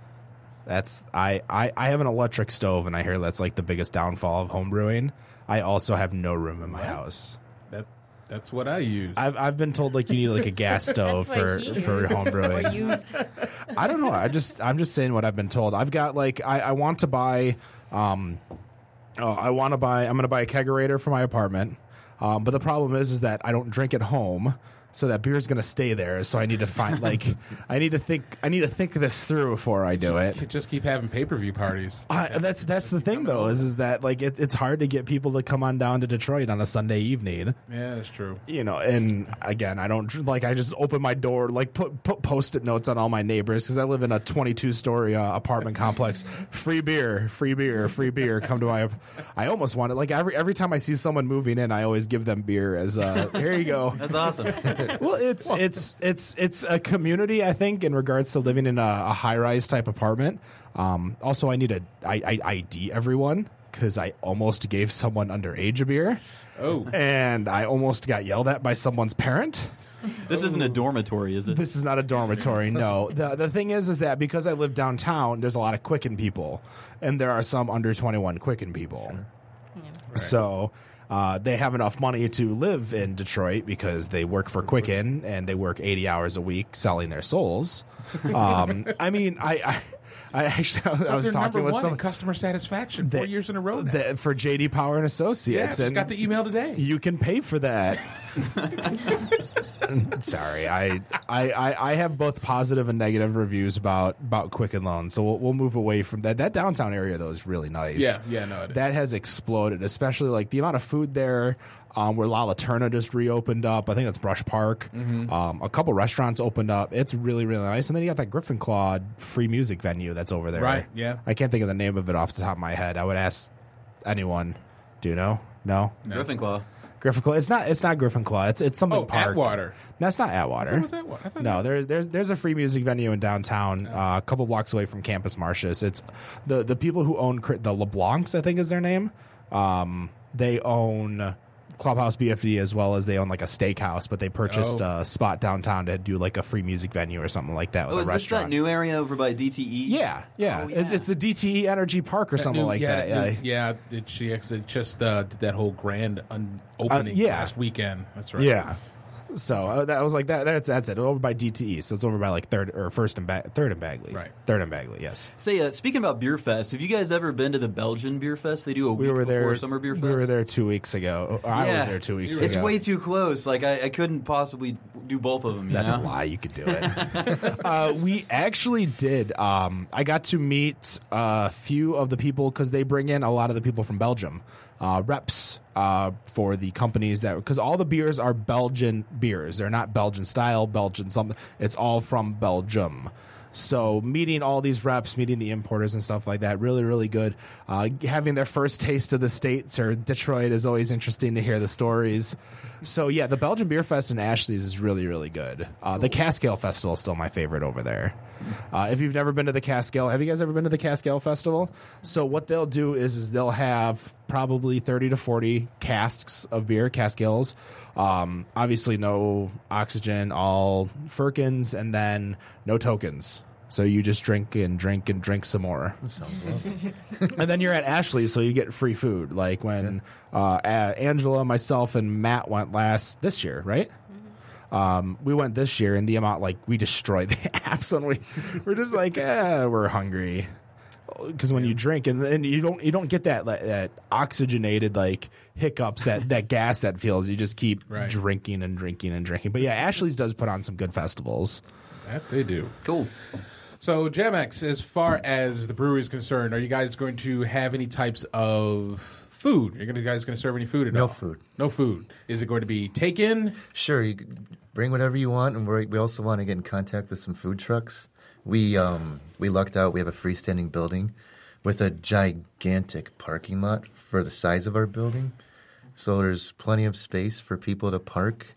[SPEAKER 3] I have an electric stove, and I hear that's like the biggest downfall of homebrewing. I also have no room in my house.
[SPEAKER 2] That's what I use.
[SPEAKER 3] I've been told like you need like a gas stove for homebrewing. I don't know. I'm just saying what I've been told. I've got like I want to buy I'm going to buy a kegerator for my apartment. But the problem is that I don't drink at home. So that beer's going to stay there. So I need to find I need to think this through before I do it.
[SPEAKER 2] Just keep having pay-per-view parties.
[SPEAKER 3] That's the thing though is that like it's hard to get people to come on down to Detroit on a Sunday evening.
[SPEAKER 2] Yeah, that's true.
[SPEAKER 3] And again, I don't I just open my door, put Post-it notes on all my neighbors because I live in a 22-story apartment complex. Free beer, free beer, free beer. Come to my. I almost want it. Every time I see someone moving in, I always give them beer as here you go.
[SPEAKER 7] That's awesome.
[SPEAKER 3] Well, it's a community, I think, in regards to living in a high-rise type apartment. Also, I need to ID everyone because I almost gave someone underage a beer.
[SPEAKER 2] Oh.
[SPEAKER 3] And I almost got yelled at by someone's parent.
[SPEAKER 7] This isn't a dormitory, is it?
[SPEAKER 3] This is not a dormitory, no. The thing is that because I live downtown, there's a lot of Quicken people. And there are some under 21 Quicken people. Sure. Yeah. So... they have enough money to live in Detroit because they work for Quicken and they work 80 hours a week selling their souls. I mean, I was talking with some
[SPEAKER 2] customer satisfaction 4 years in a row now.
[SPEAKER 3] For JD Power and Associates.
[SPEAKER 2] Yeah, just got the email today.
[SPEAKER 3] You can pay for that. Sorry, I have both positive and negative reviews about Quicken Loans, so we'll move away from that. That downtown area though is really nice.
[SPEAKER 2] Yeah, no, it is.
[SPEAKER 3] That has exploded, especially the amount of food there. Where La Laterna just reopened up. I think that's Brush Park. Mm-hmm. A couple restaurants opened up. It's really, really nice. And then you got that Griffin Claw free music venue that's over there.
[SPEAKER 2] Right, yeah.
[SPEAKER 3] I can't think of the name of it off the top of my head. I would ask anyone. Do you know? No?
[SPEAKER 7] Griffin Claw.
[SPEAKER 3] Griffin Claw. It's not Griffin Claw. It's something Park.
[SPEAKER 2] Atwater.
[SPEAKER 3] That's not Atwater.
[SPEAKER 2] Was Atwater?
[SPEAKER 3] No, there's a free music venue in downtown, a couple blocks away from Campus Martius. It's the people who own the LeBlancs, I think is their name. They own Clubhouse BFD as well as they own a steakhouse, but they purchased a spot downtown to do a free music venue or something like that with a
[SPEAKER 7] is
[SPEAKER 3] restaurant.
[SPEAKER 7] This that new area over by DTE?
[SPEAKER 3] Yeah.
[SPEAKER 7] Oh, yeah.
[SPEAKER 3] It's the DTE Energy Park or something like that.
[SPEAKER 2] Yeah, she actually just did that whole grand opening last weekend. That's right.
[SPEAKER 3] Yeah. So that was that's it. Over by DTE, so it's over by third and Bagley.
[SPEAKER 2] Right.
[SPEAKER 3] Third and Bagley. Yes.
[SPEAKER 7] Say, speaking about Beer Fest, have you guys ever been to the Belgian Beer Fest? They do a week before Summer Beer Fest.
[SPEAKER 3] We were there 2 weeks ago. I was there 2 weeks ago.
[SPEAKER 7] It's way too close. I couldn't possibly do both of them.
[SPEAKER 3] That's a lie. You could do it. We actually did. I got to meet a few of the people because they bring in a lot of the people from Belgium. Reps for the companies because all the beers are Belgian beers. They're not Belgian style, Belgian something. It's all from Belgium. So meeting all these reps, meeting the importers and stuff like that, really, really good. Having their first taste of the States or Detroit is always interesting to hear the stories. So, yeah, the Belgian Beer Fest in Ashley's is really, really good. The Cascale Festival is still my favorite over there. If you've never been to the Cascale, have you guys ever been to the Cascale Festival? So what they'll do is they'll have probably 30 to 40 casks of beer, Cascales. Obviously no oxygen, all Firkins, and then no tokens. So you just drink and drink and drink some more.
[SPEAKER 4] That sounds lovely.
[SPEAKER 3] And then you're at Ashley's, so you get free food. Like when Angela, myself, and Matt went this year, right? We went this year, and the amount we destroyed the apps when we're just we're hungry. Because when you drink and you don't get that oxygenated hiccups that gas that feels. You just keep drinking and drinking and drinking. But yeah, Ashley's does put on some good festivals.
[SPEAKER 2] That they do.
[SPEAKER 7] Cool.
[SPEAKER 2] So, Jamex, as far as the brewery is concerned, are you guys going to have any types of food? Are you guys going to serve any food at all?
[SPEAKER 4] No food.
[SPEAKER 2] No food. Is it going to be take-in?
[SPEAKER 4] Sure. You can bring whatever you want, and we also want to get in contact with some food trucks. We lucked out. We have a freestanding building with a gigantic parking lot for the size of our building. So there's plenty of space for people to park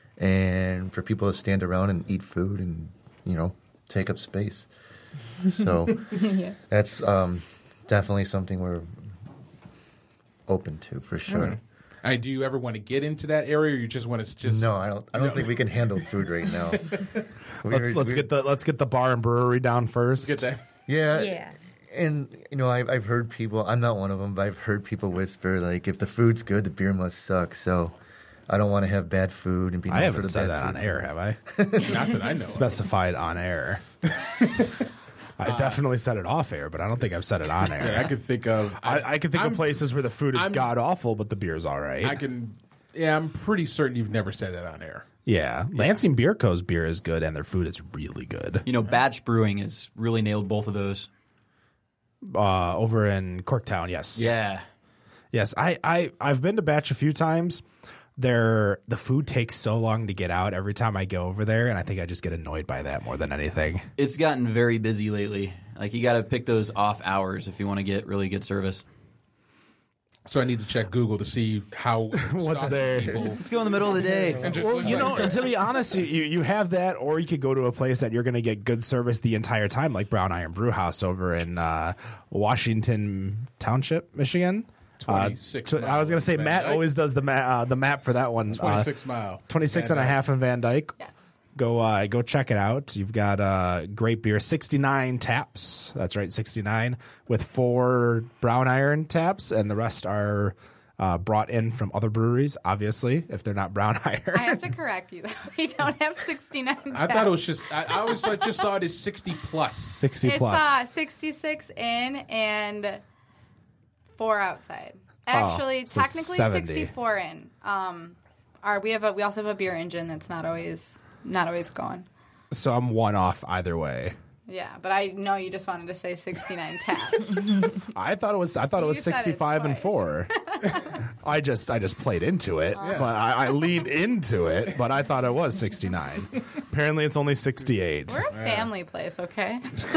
[SPEAKER 4] and for people to stand around and eat food and, take up space. So that's definitely something we're open to for sure.
[SPEAKER 2] Right. Do you ever want to get into that area, or you just want to just?
[SPEAKER 4] No, I don't think we can handle food right now.
[SPEAKER 3] Let's get the bar and brewery down first.
[SPEAKER 2] Let's get that.
[SPEAKER 4] Yeah. And I've heard people. I'm not one of them, but I've heard people whisper if the food's good, the beer must suck. So I don't want to have bad food and be.
[SPEAKER 3] I haven't said that on air, have I?
[SPEAKER 2] Not that I know.
[SPEAKER 3] Specified on air. I definitely said it off air, but I don't think I've said it on air.
[SPEAKER 2] I could think of.
[SPEAKER 3] I can think of places where the food is
[SPEAKER 2] I'm-
[SPEAKER 3] god awful, but the beer's all right.
[SPEAKER 2] I'm pretty certain you've never said that on air.
[SPEAKER 3] Yeah, Lansing Beer Co.'s beer is good, and their food is really good.
[SPEAKER 7] You know, batch brewing has really nailed both of those.
[SPEAKER 3] Over in Corktown, yes.
[SPEAKER 7] Yeah.
[SPEAKER 3] Yes, I've been to Batch a few times. The food takes so long to get out every time I go over there, and I think I just get annoyed by that more than anything.
[SPEAKER 7] It's gotten very busy lately. Like, you got to pick those off hours if you want to get really good service.
[SPEAKER 2] So I need to check Google to see how
[SPEAKER 3] What's there.
[SPEAKER 7] Let's go in the middle of the day.
[SPEAKER 2] And just
[SPEAKER 3] Well,
[SPEAKER 2] looks
[SPEAKER 3] you
[SPEAKER 2] like-
[SPEAKER 3] know, to be honest, you have that, or you could go to a place that you're going to get good service the entire time, like Brown Iron Brew House over in Washington Township, Michigan.
[SPEAKER 2] 26
[SPEAKER 3] I was going to say
[SPEAKER 2] Van
[SPEAKER 3] Matt
[SPEAKER 2] Dyke.
[SPEAKER 3] always does the map for that one.
[SPEAKER 2] 26 mile.
[SPEAKER 3] 26 and a half in Van Dyke.
[SPEAKER 5] Yes.
[SPEAKER 3] Go check it out. You've got great beer, 69 taps. That's right, 69 with 4 brown iron taps, and the rest are brought in from other breweries. Obviously, if they're not brown iron.
[SPEAKER 5] I have to correct you, though. We don't have 69 taps.
[SPEAKER 2] I thought it was just. I always just saw it as 60 plus.
[SPEAKER 3] 60
[SPEAKER 5] It's
[SPEAKER 3] plus.
[SPEAKER 5] 66 in and 4 outside. Actually,
[SPEAKER 3] so
[SPEAKER 5] technically
[SPEAKER 3] 70.
[SPEAKER 5] 64 in. We also have a beer engine that's not always going.
[SPEAKER 3] So I'm one off either way.
[SPEAKER 5] Yeah, but I know you just wanted to say 69 taps.
[SPEAKER 3] I thought it was
[SPEAKER 5] You said it
[SPEAKER 3] 65 and
[SPEAKER 5] twice.
[SPEAKER 3] 4. I just played into it, but I leaned into it, but I thought it was 69. Apparently it's only 68.
[SPEAKER 5] We're a family place, okay?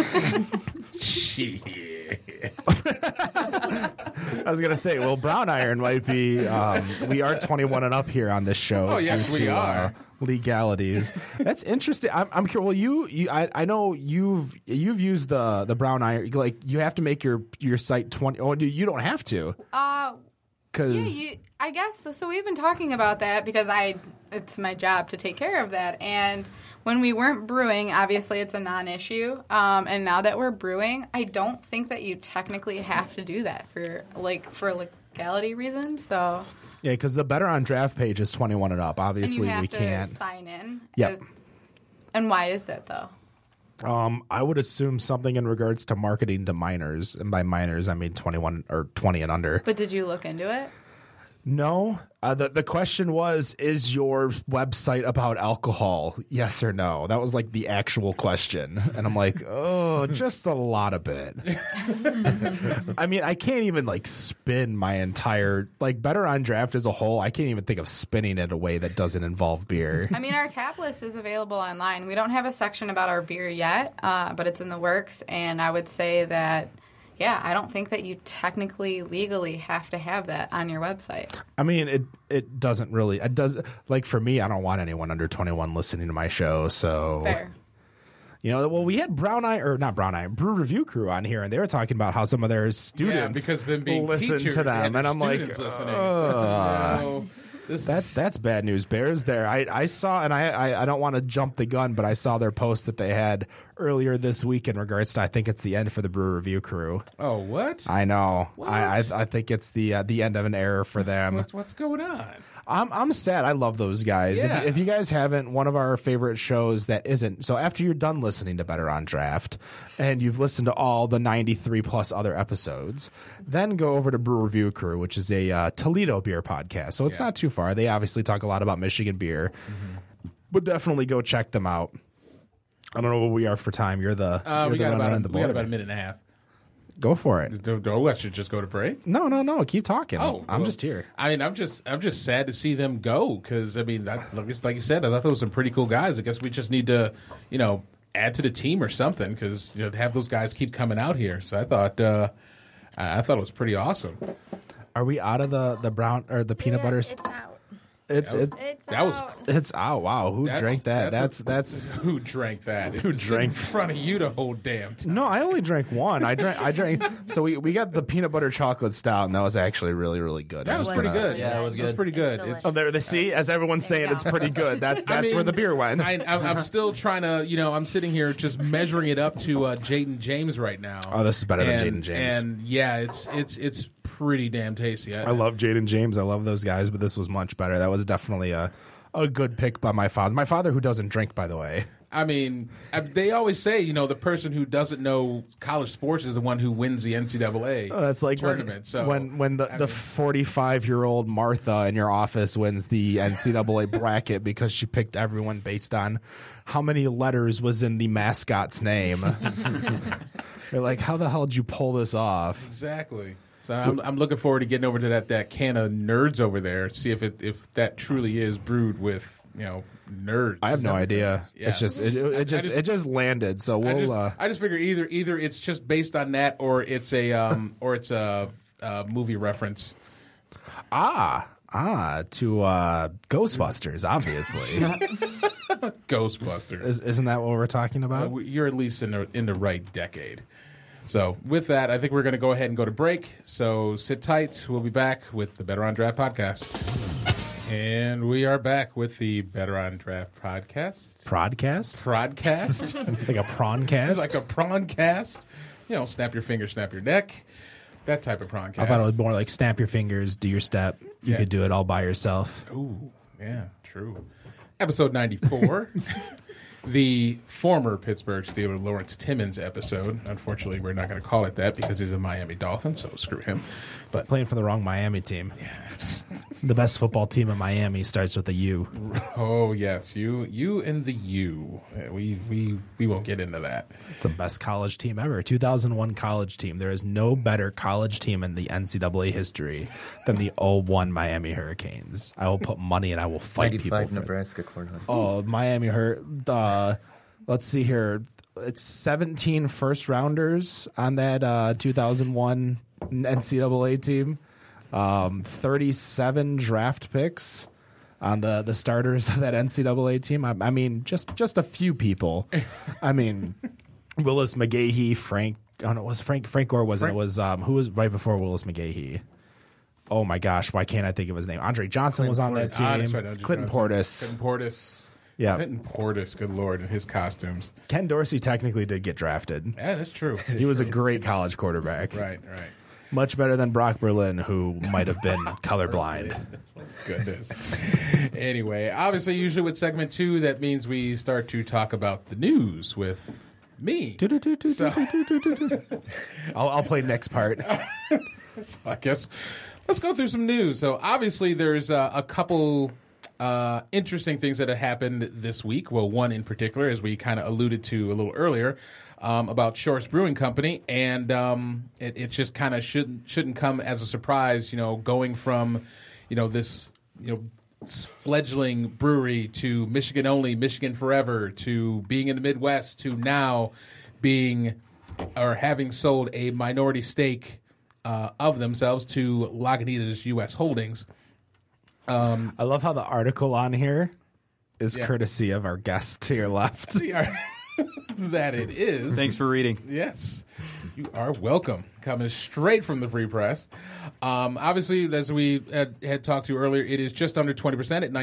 [SPEAKER 3] I was gonna say, well, brown iron might be. We are 21 and up here on this show.
[SPEAKER 2] Oh, yes,
[SPEAKER 3] due
[SPEAKER 2] we
[SPEAKER 3] to,
[SPEAKER 2] are.
[SPEAKER 3] legalities. That's interesting. I'm curious. Well, I know you've used the brown iron. Like, you have to make your site 20. Oh, you don't have to. Because
[SPEAKER 5] I guess so. We've been talking about that because it's my job to take care of that. And when we weren't brewing, obviously it's a non-issue. And now that we're brewing, I don't think that you technically have to do that for legality reasons. So
[SPEAKER 3] yeah, because the Better on Draft page is 21 and up.
[SPEAKER 5] and
[SPEAKER 3] Obviously,
[SPEAKER 5] you have
[SPEAKER 3] we
[SPEAKER 5] to
[SPEAKER 3] can't.
[SPEAKER 5] sign in.
[SPEAKER 3] Yep.
[SPEAKER 5] And why is that though?
[SPEAKER 3] I would assume something in regards to marketing to minors, and by minors I mean 21 or 20 and under.
[SPEAKER 5] But did you look into it?
[SPEAKER 3] No. The question was, is your website about alcohol? Yes or no? That was like the actual question. And I'm like, oh, just a lot of it. I mean, I can't even like spin my entire, like, Better on Draft as a whole. I can't even think of spinning it a way that doesn't involve beer.
[SPEAKER 5] I mean, our tap list is available online. We don't have a section about our beer yet, but it's in the works. And I would say that, yeah, I don't think that you technically, legally have to have that on your website.
[SPEAKER 3] I mean, it doesn't really. It does, like, for me, I don't want anyone under 21 listening to my show. So
[SPEAKER 5] Fair.
[SPEAKER 3] You know, well, we had Brew Review Crew on here, and they were talking about how some of their students
[SPEAKER 2] because them being
[SPEAKER 3] listen
[SPEAKER 2] teachers,
[SPEAKER 3] to
[SPEAKER 2] they had
[SPEAKER 3] them, and
[SPEAKER 2] their
[SPEAKER 3] I'm like,
[SPEAKER 2] students listening.
[SPEAKER 3] "Ugh." That's bad news bears there. I saw, and I don't want to jump the gun, but I saw their post that they had earlier this week in regards to, I think it's the end for the Brew Review Crew.
[SPEAKER 2] Oh, what?
[SPEAKER 3] I know.
[SPEAKER 2] What?
[SPEAKER 3] I think it's the end of an era for them.
[SPEAKER 2] What's going on?
[SPEAKER 3] I'm sad. I love those guys.
[SPEAKER 2] Yeah.
[SPEAKER 3] If you guys haven't, one of our favorite shows that isn't. So after you're done listening to Better on Draft and you've listened to all the 93 plus other episodes, then go over to Brew Review Crew, which is a Toledo beer podcast. So it's not too far. They obviously talk a lot about Michigan beer, but definitely go check them out. I don't know what we are for time. You're the
[SPEAKER 2] We got
[SPEAKER 3] runner on
[SPEAKER 2] about a minute and a half.
[SPEAKER 3] Go for it.
[SPEAKER 2] Do I should just go to break?
[SPEAKER 3] No. Keep talking.
[SPEAKER 2] Oh,
[SPEAKER 3] I'm
[SPEAKER 2] well,
[SPEAKER 3] just here.
[SPEAKER 2] I mean, I'm just sad to see them go because I mean, like you said, I thought those were some pretty cool guys. I guess we just need to, add to the team or something because to have those guys keep coming out here. So I thought it was pretty awesome.
[SPEAKER 3] Are we out of the brown or the peanut butter?
[SPEAKER 6] It's out.
[SPEAKER 3] It's
[SPEAKER 2] That
[SPEAKER 3] out. Wow. Who drank that? That's
[SPEAKER 2] who drank that?
[SPEAKER 3] Who drank
[SPEAKER 2] in front of you the whole damn time?
[SPEAKER 3] No, I only drank one. I drank. So we got the peanut butter chocolate stout, and that was actually really, really good.
[SPEAKER 2] That was pretty good.
[SPEAKER 7] Yeah, it was
[SPEAKER 2] That was
[SPEAKER 7] good.
[SPEAKER 2] pretty good.
[SPEAKER 6] It's
[SPEAKER 3] Oh, there they see, as everyone's saying, it's pretty good. That's where the beer went.
[SPEAKER 2] I'm still trying to, I'm sitting here just measuring it up to Jaden James right now.
[SPEAKER 3] Oh, this is better than Jaden James.
[SPEAKER 2] And yeah, it's pretty damn tasty.
[SPEAKER 3] I love Jaden James. I love those guys, but this was much better. That was definitely a good pick by my father. My father, who doesn't drink, by the way.
[SPEAKER 2] I mean, they always say, the person who doesn't know college sports is the one who wins the NCAA
[SPEAKER 3] That's like
[SPEAKER 2] tournament.
[SPEAKER 3] when the 45-year-old Martha in your office wins the NCAA bracket because she picked everyone based on how many letters was in the mascot's name. You're like, how the hell did you pull this off?
[SPEAKER 2] Exactly. So I'm looking forward to getting over to that can of nerds over there, see if that truly is brewed with nerds.
[SPEAKER 3] I have no idea.
[SPEAKER 2] Yeah.
[SPEAKER 3] It's just it just landed. So we'll.
[SPEAKER 2] I just figure either it's just based on that or it's a movie reference.
[SPEAKER 3] To Ghostbusters, obviously.
[SPEAKER 2] Ghostbusters.
[SPEAKER 3] Isn't that what we're talking about?
[SPEAKER 2] You're at least in the right decade. So with that, I think we're going to go ahead and go to break. So sit tight. We'll be back with the Better on Draft podcast. And we are back with the Better on Draft podcast.
[SPEAKER 3] Prodcast?
[SPEAKER 2] Like
[SPEAKER 3] a prawncast?
[SPEAKER 2] Like a prawncast. Snap your finger, snap your neck. That type of prawncast.
[SPEAKER 3] I thought it was more like snap your fingers, do your step. You could do it all by yourself.
[SPEAKER 2] Ooh, yeah, true. Episode 94. The former Pittsburgh Steeler Lawrence Timmons episode. Unfortunately, we're not going to call it that because he's a Miami Dolphin, so screw him. But
[SPEAKER 3] playing for the wrong Miami team. Yeah. The best football team in Miami starts with a U.
[SPEAKER 2] Oh, yes. You and the U. We won't get into that.
[SPEAKER 3] It's the best college team ever. 2001 college team. There is no better college team in the NCAA history than the 01 Miami Hurricanes. I will put money and I will fight people.
[SPEAKER 4] 95 Nebraska Cornhuskers.
[SPEAKER 3] Oh, Miami let's see here. It's 17 first rounders on that 2001 NCAA team. 37 draft picks on the starters of that NCAA team. I mean, just a few people. I mean, Willis McGahee, Frank Gore wasn't. It was who was right before Willis McGahee? Oh my gosh, why can't I think of his name? Andre Johnson was on that team.
[SPEAKER 2] That's right,
[SPEAKER 3] Clinton Portis.
[SPEAKER 2] Yeah, Clinton Portis, good lord, in his costumes.
[SPEAKER 3] Ken Dorsey technically did get drafted.
[SPEAKER 2] Yeah, that's true.
[SPEAKER 3] He was a great college quarterback.
[SPEAKER 2] Right.
[SPEAKER 3] Much better than Brock Berlin, who might have been colorblind.
[SPEAKER 2] Goodness. Anyway, obviously, usually with segment 2, that means we start to talk about the news with me. So,
[SPEAKER 3] I'll play next part.
[SPEAKER 2] So I guess let's go through some news. So obviously, there's a couple interesting things that have happened this week. Well, one in particular, as we kind of alluded to a little earlier, about Shorts Brewing Company, and it just kind of shouldn't come as a surprise. Going from this fledgling brewery to Michigan only, Michigan forever, to being in the Midwest, to now being or having sold a minority stake of themselves to Lagunitas U.S. Holdings.
[SPEAKER 3] I love how the article on here is courtesy of our guest to your left.
[SPEAKER 2] That it is.
[SPEAKER 8] Thanks for reading.
[SPEAKER 2] Yes. You are welcome. Coming straight from the Free Press. Obviously, as we had talked to earlier, it is just under 20% at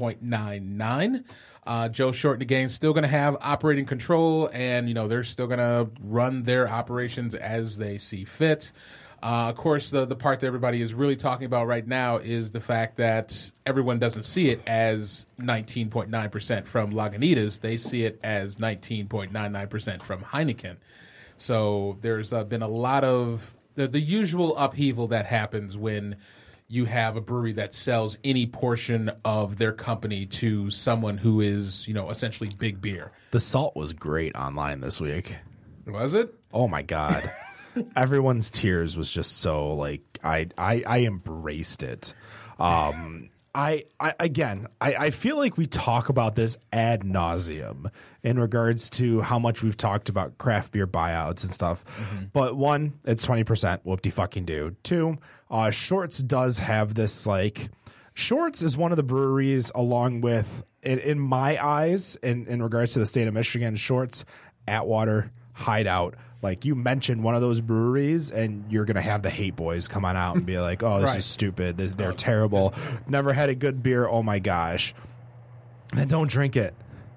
[SPEAKER 2] 19.99. Joe Short and the gang still going to have operating control, and they're still going to run their operations as they see fit. Of course, the part that everybody is really talking about right now is the fact that everyone doesn't see it as 19.9% from Lagunitas. They see it as 19.99% from Heineken. So there's been a lot of the usual upheaval that happens when you have a brewery that sells any portion of their company to someone who is, essentially big beer.
[SPEAKER 3] The salt was great online this week.
[SPEAKER 2] Was it?
[SPEAKER 3] Oh, my God. Everyone's tears was just so I embraced it. I feel like we talk about this ad nauseum in regards to how much we've talked about craft beer buyouts and stuff. Mm-hmm. But one, it's 20%. Whoop-de fucking do. Two, Shorts does have this Shorts is one of the breweries along with, in my eyes, in regards to the state of Michigan, Shorts, Atwater, Hideout. You mentioned one of those breweries, and you're going to have the hate boys come on out and be like, oh, this is stupid. They're terrible. Never had a good beer. Oh, my gosh. Then don't drink it.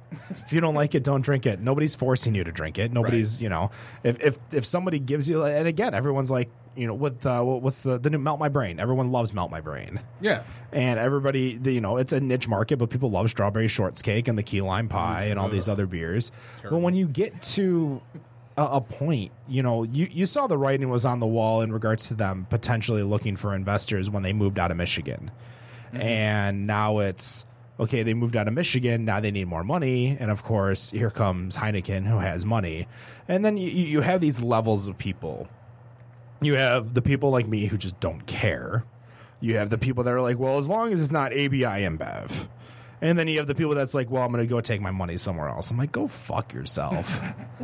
[SPEAKER 3] If you don't like it, don't drink it. Nobody's forcing you to drink it. Nobody's, if somebody gives you, and again, everyone's like, with what's the new Melt My Brain? Everyone loves Melt My Brain.
[SPEAKER 2] Yeah.
[SPEAKER 3] And everybody, it's a niche market, but people love strawberry shortcake and the key lime pie and all these other beers.
[SPEAKER 2] Terrible.
[SPEAKER 3] But when you get to a point, you saw the writing was on the wall in regards to them potentially looking for investors when they moved out of Michigan. Mm-hmm. And now it's, okay, they moved out of Michigan, now they need more money. And of course, here comes Heineken, who has money. And then you have these levels of people. You have the people like me who just don't care. You have the people that are like, well, as long as it's not ABI InBev. And then you have the people that's like, well, I'm going to go take my money somewhere else. I'm like, go fuck yourself.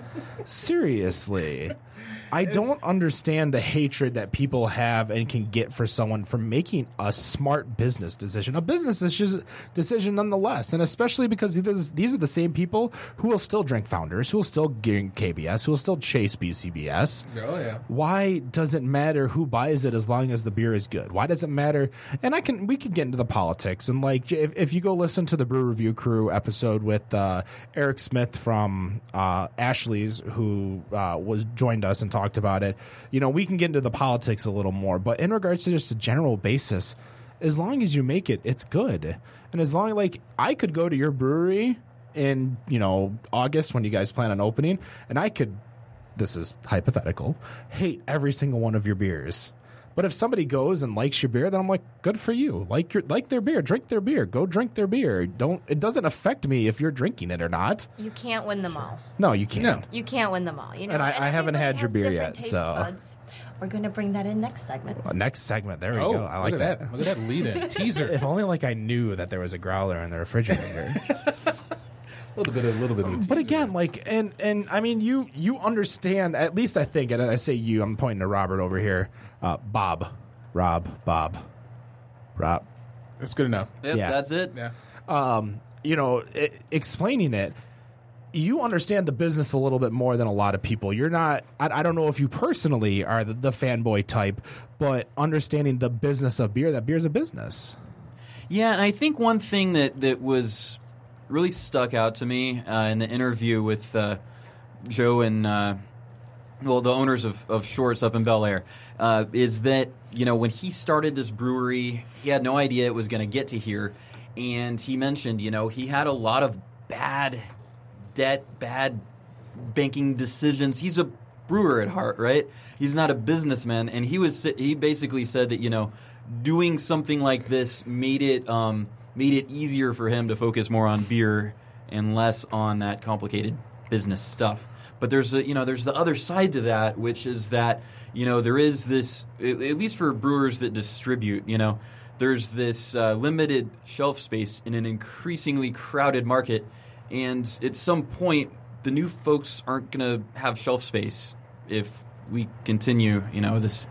[SPEAKER 3] Seriously. I don't understand the hatred that people have and can get for someone for making a smart business decision, a business decision nonetheless, and especially because these are the same people who will still drink Founders, who will still drink KBS, who will still chase BCBS.
[SPEAKER 2] Oh, yeah.
[SPEAKER 3] Why does it matter who buys it as long as the beer is good? Why does it matter? And we can get into the politics, and like if you go listen to the Brew Review Crew episode with Eric Smith from Ashley's, who joined us and talked about it, we can get into the politics a little more, but in regards to just a general basis, as long as you make it, it's good. And as long like I could go to your brewery in August when you guys plan on opening, and I could, this is hypothetical, hate every single one of your beers. But if somebody goes and likes your beer, then I'm like, good for you. Like their beer, drink their beer, go drink their beer. It doesn't affect me if you're drinking it or not.
[SPEAKER 6] You can't win them all.
[SPEAKER 3] No, you can't.
[SPEAKER 2] No.
[SPEAKER 6] You can't win them all.
[SPEAKER 3] And I haven't had your beer yet, so
[SPEAKER 6] buds. We're going to bring that in next segment.
[SPEAKER 3] Well, next segment, there we
[SPEAKER 2] Oh,
[SPEAKER 3] go. I like
[SPEAKER 2] look at that. Look at that lead-in. Teaser.
[SPEAKER 3] If only like I knew that there was a growler in the refrigerator.
[SPEAKER 2] A little bit of a teaser.
[SPEAKER 3] But again, like, and I mean, you understand, at least I think, and I say you, I'm pointing to Robert over here, Rob.
[SPEAKER 2] That's good enough.
[SPEAKER 7] Yep,
[SPEAKER 3] Yeah.
[SPEAKER 7] that's it.
[SPEAKER 2] Yeah.
[SPEAKER 3] Explaining it, you understand the business a little bit more than a lot of people. You're not, I don't know if you personally are the fanboy type, but understanding the business of beer, that beer's a business.
[SPEAKER 7] Yeah, and I think one thing that was really stuck out to me in the interview with Joe and the owners of Shorts up in Bel Air is that when he started this brewery, he had no idea it was going to get to here, and he mentioned he had a lot of bad debt, bad banking decisions. He's a brewer at heart, right? He's not a businessman, and he basically said that doing something like this made it easier for him to focus more on beer and less on that complicated business stuff. But there's the other side to that, which is that there is this, at least for brewers that distribute, there's this limited shelf space in an increasingly crowded market, and at some point the new folks aren't going to have shelf space if we continue this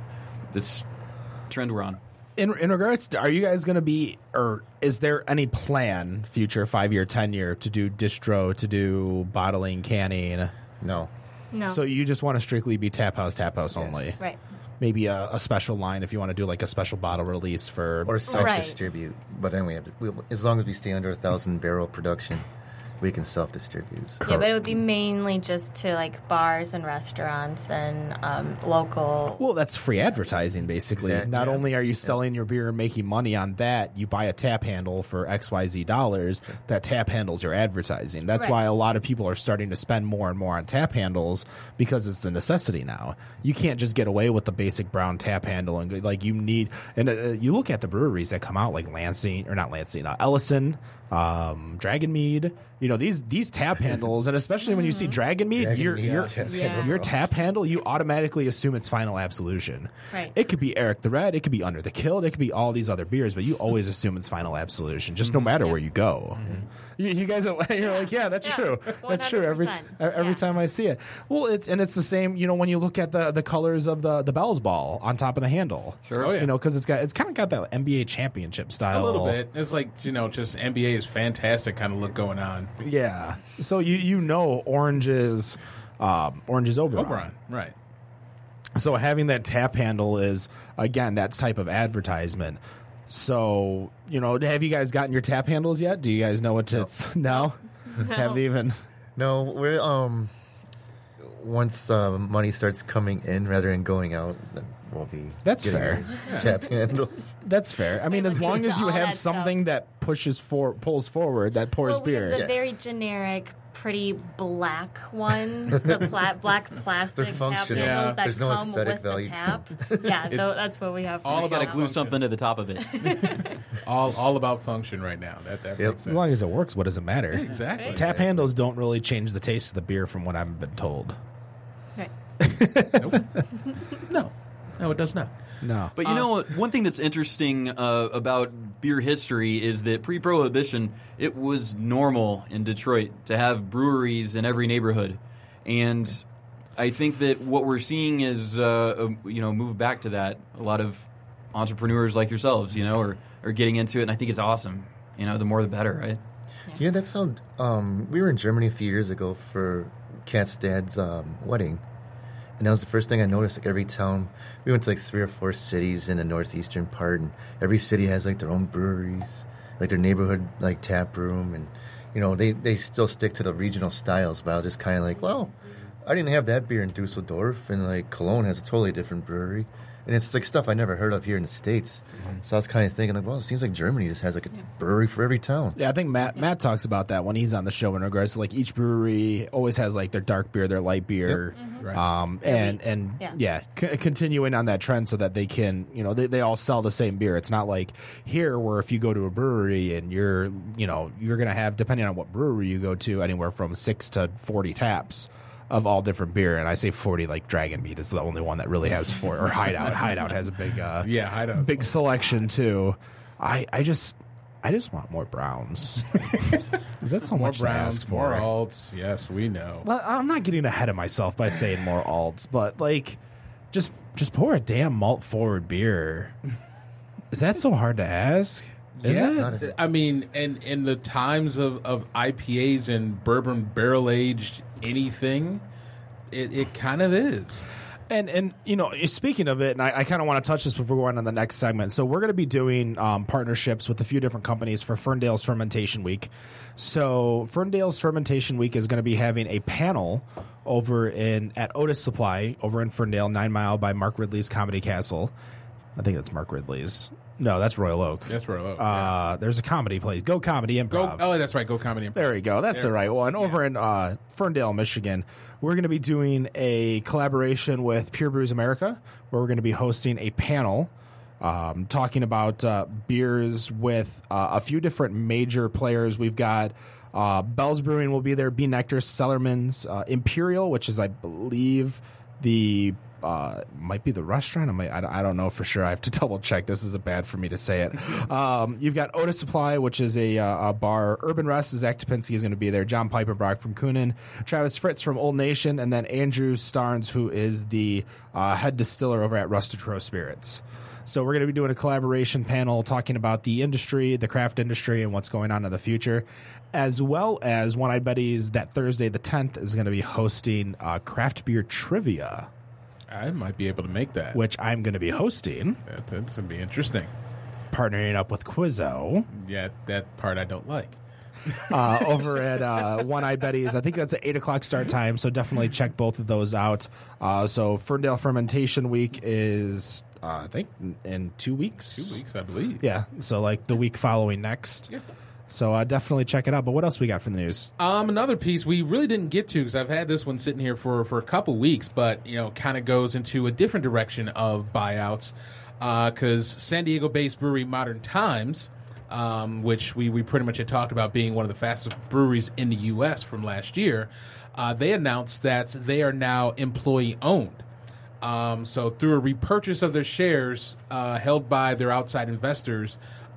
[SPEAKER 7] trend we're on.
[SPEAKER 3] In regards to, are you guys going to be, or is there any plan, future 5-year, 10-year, to do distro, to do bottling, canning?
[SPEAKER 4] No.
[SPEAKER 6] No.
[SPEAKER 3] So you just want to strictly be tap house only?
[SPEAKER 6] Right.
[SPEAKER 3] Maybe a special line if you want to do like a special bottle release for...
[SPEAKER 4] Or self-distribute. But then as long as we stay under 1,000-barrel production, we can self-distribute.
[SPEAKER 6] Yeah, but it would be mainly just to like bars and restaurants and local.
[SPEAKER 3] Well, that's free advertising, basically.
[SPEAKER 4] Exactly.
[SPEAKER 3] Not only are you selling your beer and making money on that, you buy a tap handle for XYZ dollars. That tap handle's your advertising. That's
[SPEAKER 6] Right.
[SPEAKER 3] why a lot of people are starting to spend more and more on tap handles because it's a necessity now. You can't just get away with the basic brown tap handle and like you need. And you look at the breweries that come out like Ellison. Dragon Mead, these tap handles, and especially when you see Dragon Mead, your tap handle, you automatically assume it's Final Absolution.
[SPEAKER 6] Right.
[SPEAKER 3] It could be Eric the Red, it could be Under the Kilt, it could be all these other beers, but you always assume it's Final Absolution, just no matter where you go. You guys are you're like, yeah, that's true. That's true. Every
[SPEAKER 6] 100%.
[SPEAKER 3] time I see it. Well, it's the same. When you look at the colors of the Bell's ball on top of the handle.
[SPEAKER 2] Sure. Oh, yeah.
[SPEAKER 3] Because it's kind of got that NBA championship style.
[SPEAKER 2] A little bit. It's like, just NBA is fantastic kind of look going on.
[SPEAKER 3] Yeah. So orange is Oberon.
[SPEAKER 2] Right.
[SPEAKER 3] So having that tap handle is, again, that type of advertisement. So, have you guys gotten your tap handles yet? Do you guys know what to... No? Haven't even.
[SPEAKER 4] No, we're once money starts coming in rather than going out, then we'll be.
[SPEAKER 3] That's
[SPEAKER 4] getting
[SPEAKER 3] fair.
[SPEAKER 4] our Tap handles.
[SPEAKER 3] That's fair. I mean, as long as you
[SPEAKER 6] all
[SPEAKER 3] have
[SPEAKER 6] that
[SPEAKER 3] something that pulls forward, that pours
[SPEAKER 6] Well, we have
[SPEAKER 3] beer.
[SPEAKER 6] the very generic, pretty black ones, the black plastic
[SPEAKER 4] They're
[SPEAKER 6] tap
[SPEAKER 4] functional.
[SPEAKER 6] handles
[SPEAKER 2] Yeah.
[SPEAKER 6] that
[SPEAKER 4] There's no
[SPEAKER 6] come
[SPEAKER 4] aesthetic
[SPEAKER 6] with the
[SPEAKER 4] value to
[SPEAKER 6] tap. Yeah, that's what we have. For
[SPEAKER 2] All
[SPEAKER 7] Just got to
[SPEAKER 2] about
[SPEAKER 7] glue
[SPEAKER 2] function.
[SPEAKER 7] something to the top of it.
[SPEAKER 2] All about function right now. That
[SPEAKER 4] Yep.
[SPEAKER 2] makes
[SPEAKER 3] As long
[SPEAKER 2] sense.
[SPEAKER 3] as it works, what does it matter?
[SPEAKER 2] Exactly.
[SPEAKER 3] Tap handles don't really change the taste of the beer, from what I've been told.
[SPEAKER 6] Right.
[SPEAKER 2] No, it does not.
[SPEAKER 3] No.
[SPEAKER 7] But you know, one thing that's interesting about beer history is that pre-Prohibition, it was normal in Detroit to have breweries in every neighborhood, and I think that what we're seeing is move back to that. A lot of entrepreneurs like yourselves, are getting into it, and I think it's awesome. The more the better, right?
[SPEAKER 4] Yeah, that's how we were in Germany a few years ago for Kat's dad's wedding. And that was the first thing I noticed. Like every town, we went to like 3 or 4 cities in the northeastern part, and every city has like their own breweries, like their neighborhood like tap room, and they still stick to the regional styles. But I was just kind of like, well, I didn't have that beer in Dusseldorf, and like Cologne has a totally different brewery, and it's like stuff I never heard of here in the States. So I was kind of thinking like, well, it seems like Germany just has like a brewery for every town.
[SPEAKER 3] Yeah, I think Matt talks about that when he's on the show in regards to like each brewery always has like their dark beer, their light beer,
[SPEAKER 2] Right.
[SPEAKER 3] Continuing on that trend so that they can they all sell the same beer. It's not like here where if you go to a brewery and you're gonna have, depending on what brewery you go to, anywhere from 6 to 40 taps of all different beer, and I say 40 like Dragon Meat is the only one that really has 4, or Hideout has a big
[SPEAKER 2] Hideout.
[SPEAKER 3] big selection too. I just want more browns. Is that so
[SPEAKER 2] More
[SPEAKER 3] much to
[SPEAKER 2] browns,
[SPEAKER 3] ask
[SPEAKER 2] more
[SPEAKER 3] for?
[SPEAKER 2] alts. Yes, we know.
[SPEAKER 3] Well, I'm not getting ahead of myself by saying more alts, but like, just pour a damn malt forward beer. Is that so hard to ask? Is it?
[SPEAKER 2] I mean, in the times of IPAs and bourbon barrel aged anything, it kind of is.
[SPEAKER 3] And speaking of it, and I kind of want to touch this before going on the next segment. So we're going to be doing partnerships with a few different companies for Ferndale's Fermentation Week. So Ferndale's Fermentation Week is going to be having a panel over at Otis Supply over in Ferndale, 9 Mile by Mark Ridley's Comedy Castle. I think that's Mark Ridley's. No, that's Royal Oak.
[SPEAKER 2] That's Royal Oak.
[SPEAKER 3] There's a comedy place. Go Comedy Improv.
[SPEAKER 2] That's right. Go Comedy Improv.
[SPEAKER 3] There we go. That's the right one. Over in Ferndale, Michigan, we're going to be doing a collaboration with Pure Brews America, where we're going to be hosting a panel talking about beers with a few different major players. We've got Bell's Brewing will be there, B. Nectar, Cellarman's, Imperial, which is, I believe, the might be the restaurant. I don't know for sure. I have to double check. This is bad for me to say it. You've got Otis Supply, which is a bar. Urban Rest, Zach Topinski is going to be there. John Piperbrock from Kunin. Travis Fritz from Old Nation. And then Andrew Starnes, who is the head distiller over at Rusted Crow Spirits. So we're going to be doing a collaboration panel talking about the industry, the craft industry, and what's going on in the future, as well as One Eyed Betty's that Thursday the 10th is going to be hosting craft beer trivia.
[SPEAKER 2] I might be able to make that.
[SPEAKER 3] Which I'm going to be hosting.
[SPEAKER 2] That's going to be interesting.
[SPEAKER 3] Partnering up with Quizzo.
[SPEAKER 2] Yeah, that part I don't like.
[SPEAKER 3] Over at One Eye Betty's. I think that's at 8 o'clock start time, so definitely check both of those out. So Ferndale Fermentation Week is, I think, in 2 weeks.
[SPEAKER 2] 2 weeks, I believe.
[SPEAKER 3] Yeah, so like the week following next.
[SPEAKER 2] Yeah.
[SPEAKER 3] So definitely check it out. But what else we got from the news?
[SPEAKER 2] Another piece we really didn't get to because I've had this one sitting here for a couple weeks, but kind of goes into a different direction of buyouts. Because San Diego-based brewery Modern Times, which we pretty much had talked about being one of the fastest breweries in the U.S. from last year, they announced that they are now employee-owned. So through a repurchase of their shares held by their outside investors,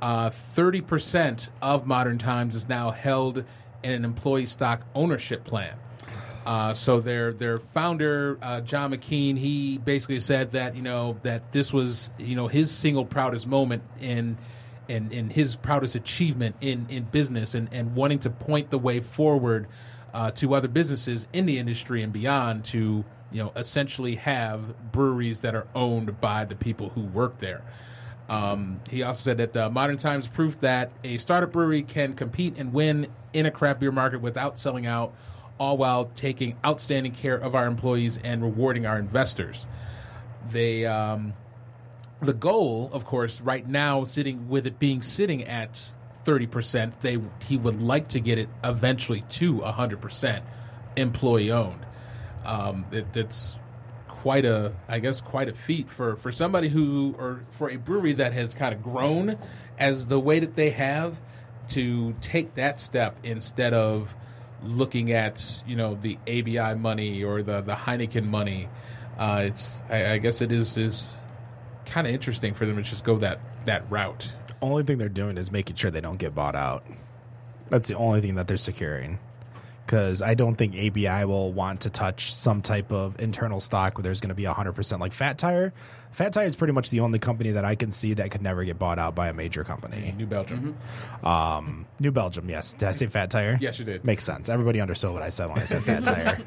[SPEAKER 2] 30% of Modern Times is now held in an employee stock ownership plan. So their founder, John McKean, he basically said that that this was his single proudest moment in his proudest achievement in business and wanting to point the way forward to other businesses in the industry and beyond to essentially have breweries that are owned by the people who work there. He also said that Modern Times proof that a startup brewery can compete and win in a craft beer market without selling out, all while taking outstanding care of our employees and rewarding our investors. They, the goal, of course, right now, sitting at 30%, he would like to get it eventually to 100% employee owned. It's quite a feat for somebody or for a brewery that has kind of grown as the way that they have, to take that step instead of looking at the ABI money or the Heineken money. I guess it is kind of interesting for them to just go that route.
[SPEAKER 3] Only thing they're doing is making sure they don't get bought out. That's the only thing that they're securing. Because I don't think ABI will want to touch some type of internal stock where there's going to be 100%. Like Fat Tire. Fat Tire is pretty much the only company that I can see that could never get bought out by a major company.
[SPEAKER 2] New Belgium.
[SPEAKER 3] New Belgium, yes. Did I say Fat Tire?
[SPEAKER 2] Yes, you did.
[SPEAKER 3] Makes sense. Everybody understood what I said when I said Fat Tire.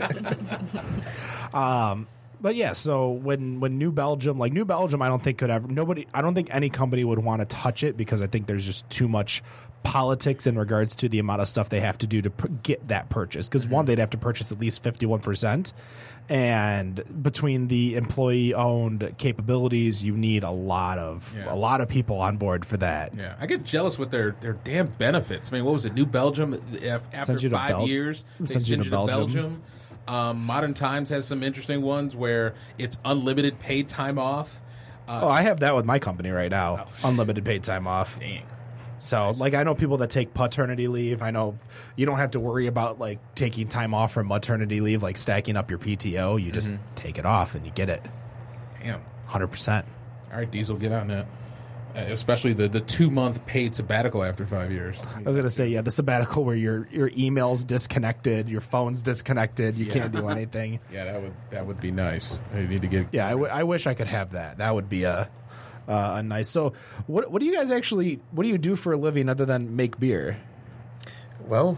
[SPEAKER 3] But yeah, so when New Belgium, I don't think I don't think any company would want to touch it, because I think there's just too much politics in regards to the amount of stuff they have to do to get that purchase. Because one, they'd have to purchase at least 51%, and between the employee-owned capabilities, you need a lot of people on board for that.
[SPEAKER 2] Yeah, I get jealous with their damn benefits. I mean, what was it? New Belgium, after 5 years, they send you to Belgium. Modern Times has some interesting ones where it's unlimited paid time off.
[SPEAKER 3] I have that with my company right now. Unlimited paid time off.
[SPEAKER 2] Dang.
[SPEAKER 3] So,
[SPEAKER 2] Nice.
[SPEAKER 3] I know people that take paternity leave. I know you don't have to worry about, taking time off from maternity leave, stacking up your PTO. You just take it off and you get it.
[SPEAKER 2] Damn.
[SPEAKER 3] 100%.
[SPEAKER 2] All right, Diesel, get on that. Especially the 2-month paid sabbatical after 5 years.
[SPEAKER 3] I was going to say, yeah, the sabbatical where your email's disconnected, your phone's disconnected, you can't do anything.
[SPEAKER 2] Yeah, that would be nice. You need to get.
[SPEAKER 3] Yeah, I wish I could have that. That would be a nice. So, what do you guys what do you do for a living other than make beer?
[SPEAKER 4] Well,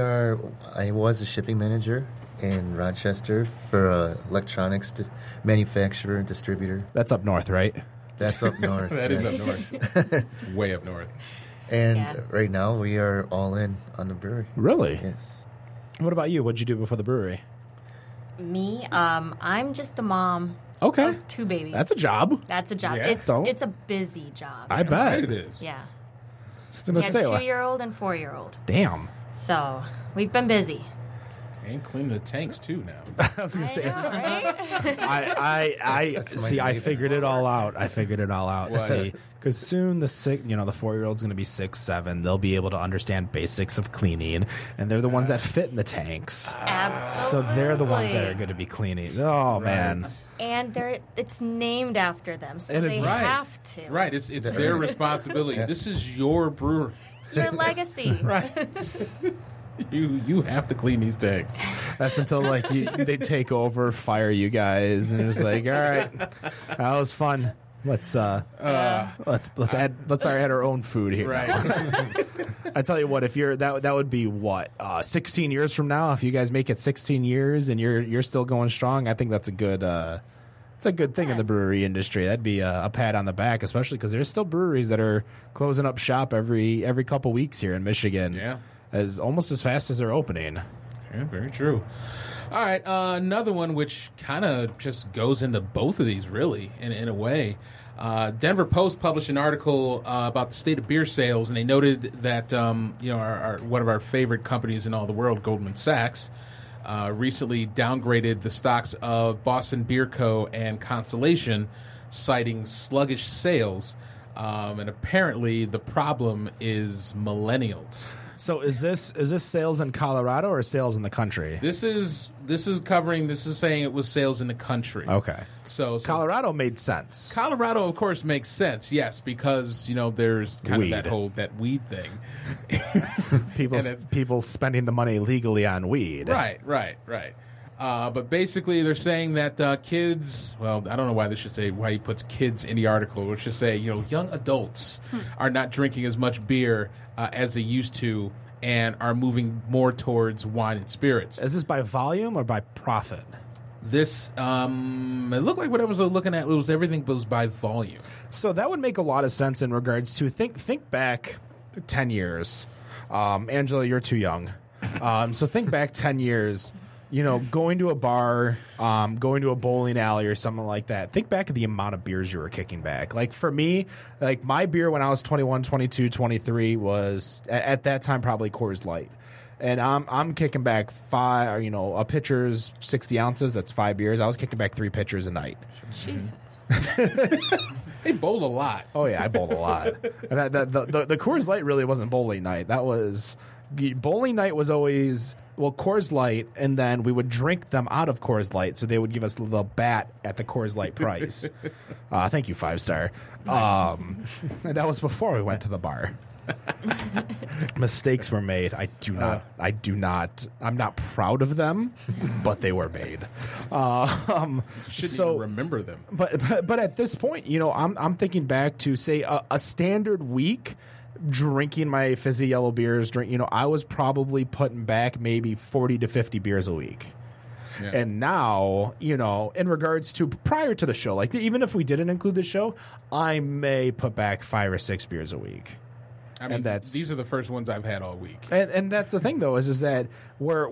[SPEAKER 4] I was a shipping manager in Rochester for a electronics manufacturer and distributor.
[SPEAKER 3] That's up north, right?
[SPEAKER 4] That's up north.
[SPEAKER 2] That is up north. Way up north.
[SPEAKER 4] And right now we are all in on the brewery.
[SPEAKER 3] Really?
[SPEAKER 4] Yes.
[SPEAKER 3] What about you? What'd you do before the brewery?
[SPEAKER 6] Me, I'm just a mom
[SPEAKER 3] Okay.
[SPEAKER 6] of 2 babies.
[SPEAKER 3] That's a job.
[SPEAKER 6] That's a job.
[SPEAKER 2] Yeah.
[SPEAKER 6] It's a busy job.
[SPEAKER 3] I bet.
[SPEAKER 2] It is.
[SPEAKER 6] Yeah.
[SPEAKER 3] I was
[SPEAKER 6] We
[SPEAKER 3] gonna
[SPEAKER 6] have
[SPEAKER 3] say,
[SPEAKER 6] 2-year-old and 4-year-old.
[SPEAKER 3] damn.
[SPEAKER 6] So we've been busy.
[SPEAKER 2] And cleaning the tanks, too, now.
[SPEAKER 3] I was gonna
[SPEAKER 6] I
[SPEAKER 3] say,
[SPEAKER 6] know, right?
[SPEAKER 3] I see. I figured it all out.
[SPEAKER 2] What?
[SPEAKER 3] See, because soon the 4-year-old's going to be 6, 7. They'll be able to understand basics of cleaning, and they're the ones that fit in the tanks.
[SPEAKER 6] Absolutely.
[SPEAKER 3] So they're the ones that are going to be cleaning. Oh man,
[SPEAKER 6] And it's named after them, so
[SPEAKER 3] And
[SPEAKER 6] they
[SPEAKER 3] it's
[SPEAKER 2] right.
[SPEAKER 6] have to.
[SPEAKER 2] Right, it's their responsibility. This is your brewery.
[SPEAKER 6] It's your legacy.
[SPEAKER 2] Right. You have to clean these tanks.
[SPEAKER 3] that's until they take over, fire you guys, and it's like, all right, that was fun. Let's add our own food here.
[SPEAKER 2] Right.
[SPEAKER 3] I tell you what, if you're that would be 16 years from now. If you guys make it 16 years and you're still going strong, I think that's a good it's a good thing in the brewery industry. That'd be a pat on the back, especially because there's still breweries that are closing up shop every couple weeks here in Michigan.
[SPEAKER 2] Yeah.
[SPEAKER 3] Almost as fast as they're opening.
[SPEAKER 2] Yeah, very true. All right, another one which kind of just goes into both of these, really, in a way. Denver Post published an article about the state of beer sales, and they noted that our one of our favorite companies in all the world, Goldman Sachs, recently downgraded the stocks of Boston Beer Co. and Constellation, citing sluggish sales. And apparently, the problem is millennials.
[SPEAKER 3] So is this sales in Colorado or sales in the country?
[SPEAKER 2] This is saying it was sales in the country.
[SPEAKER 3] Okay.
[SPEAKER 2] So
[SPEAKER 3] Colorado made sense.
[SPEAKER 2] Colorado, of course, makes sense. Yes, because there's kind
[SPEAKER 3] Weed.
[SPEAKER 2] of that weed thing.
[SPEAKER 3] People spending the money legally on weed.
[SPEAKER 2] Right. But basically, they're saying that kids. Well, I don't know why he puts kids in the article. Which just say young adults are not drinking as much beer as they used to, and are moving more towards wine and spirits.
[SPEAKER 3] Is this by volume or by profit?
[SPEAKER 2] This it looked like what I was looking at. It was everything was by volume.
[SPEAKER 3] So that would make a lot of sense in regards to think back 10 years. Angela, you're too young. So think back 10 years, going to a bar, going to a bowling alley or something like that. Think back of the amount of beers you were kicking back. Like for me, like my beer when I was 21, 22, 23 was at that time probably Coors Light. And I'm kicking back a pitcher's 60 ounces. That's 5 beers. I was kicking back 3 pitchers a night.
[SPEAKER 5] Jesus.
[SPEAKER 2] They bowled a lot.
[SPEAKER 3] Oh yeah, I bowled a lot. And the Coors Light really wasn't bowling night. That was bowling night was always Coors Light, and then we would drink them out of Coors Light, so they would give us the bat at the Coors Light price. Thank you, 5-star. Nice. And that was before we went to the bar. Mistakes were made. I'm not proud of them, but they were made.
[SPEAKER 2] Shouldn't even remember them.
[SPEAKER 3] But at this point, I'm thinking back to say a standard week drinking my fizzy yellow beers. I was probably putting back maybe 40 to 50 beers a week. Yeah. And now, in regards to prior to the show, like even if we didn't include the show, I may put back 5 or 6 beers a week.
[SPEAKER 2] I mean, these are the first ones I've had all week.
[SPEAKER 3] And that's the thing, though, is that we're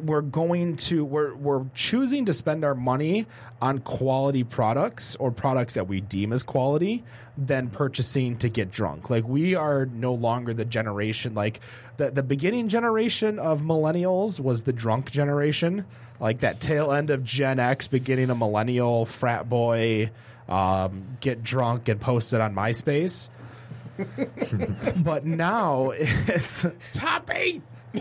[SPEAKER 3] choosing to spend our money on quality products or products that we deem as quality than purchasing to get drunk. Like, we are no longer the generation, like the beginning generation of millennials was the drunk generation, like that tail end of Gen X, beginning of millennial, frat boy, get drunk and post it on MySpace. But now it's
[SPEAKER 2] top 8.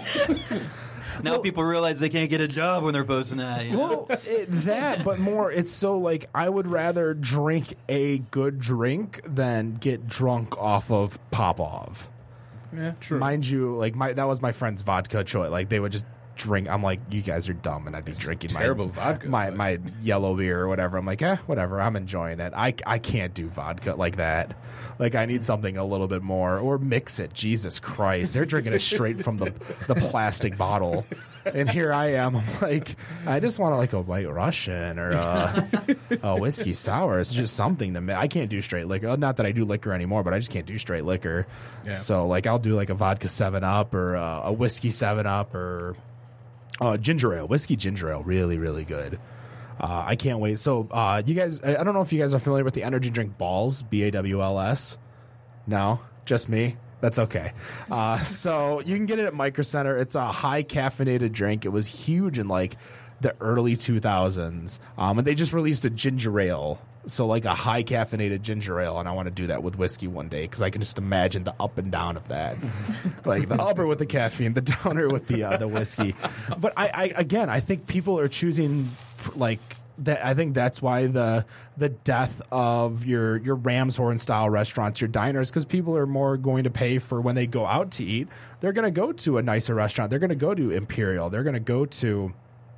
[SPEAKER 7] Now people realize they can't get a job when they're posting that.
[SPEAKER 3] But more, it's so like I would rather drink a good drink than get drunk off of Popov.
[SPEAKER 2] Yeah, true.
[SPEAKER 3] Mind you, like that was my friend's vodka choice. Like they would just drink. I'm like, you guys are dumb, and I'd be drinking my yellow beer or whatever. I'm like, whatever. I'm enjoying it. I can't do vodka like that. Like I need something a little bit more, or mix it. Jesus Christ, they're drinking it straight from the plastic bottle, and here I am. I'm like, I just want like a White Russian or a whiskey sour. It's just something to me. I can't do straight liquor. Not that I do liquor anymore, but I just can't do straight liquor. Yeah. So like I'll do like a vodka 7-Up or a whiskey 7-Up or ginger ale. Whiskey ginger ale, really, really good. I can't wait. So, you guys, I don't know if you guys are familiar with the energy drink Balls, BAWLS. No, just me. That's okay. So you can get it at Micro Center. It's a high caffeinated drink. It was huge in like the early 2000s. And they just released a ginger ale. So like a high caffeinated ginger ale, and I want to do that with whiskey one day because I can just imagine the up and down of that, like the upper with the caffeine, the downer with the whiskey. But I think people are choosing like that. I think that's why the death of your Ramshorn style restaurants, your diners, because people are more going to pay for when they go out to eat. They're going to go to a nicer restaurant. They're going to go to Imperial. They're going to go to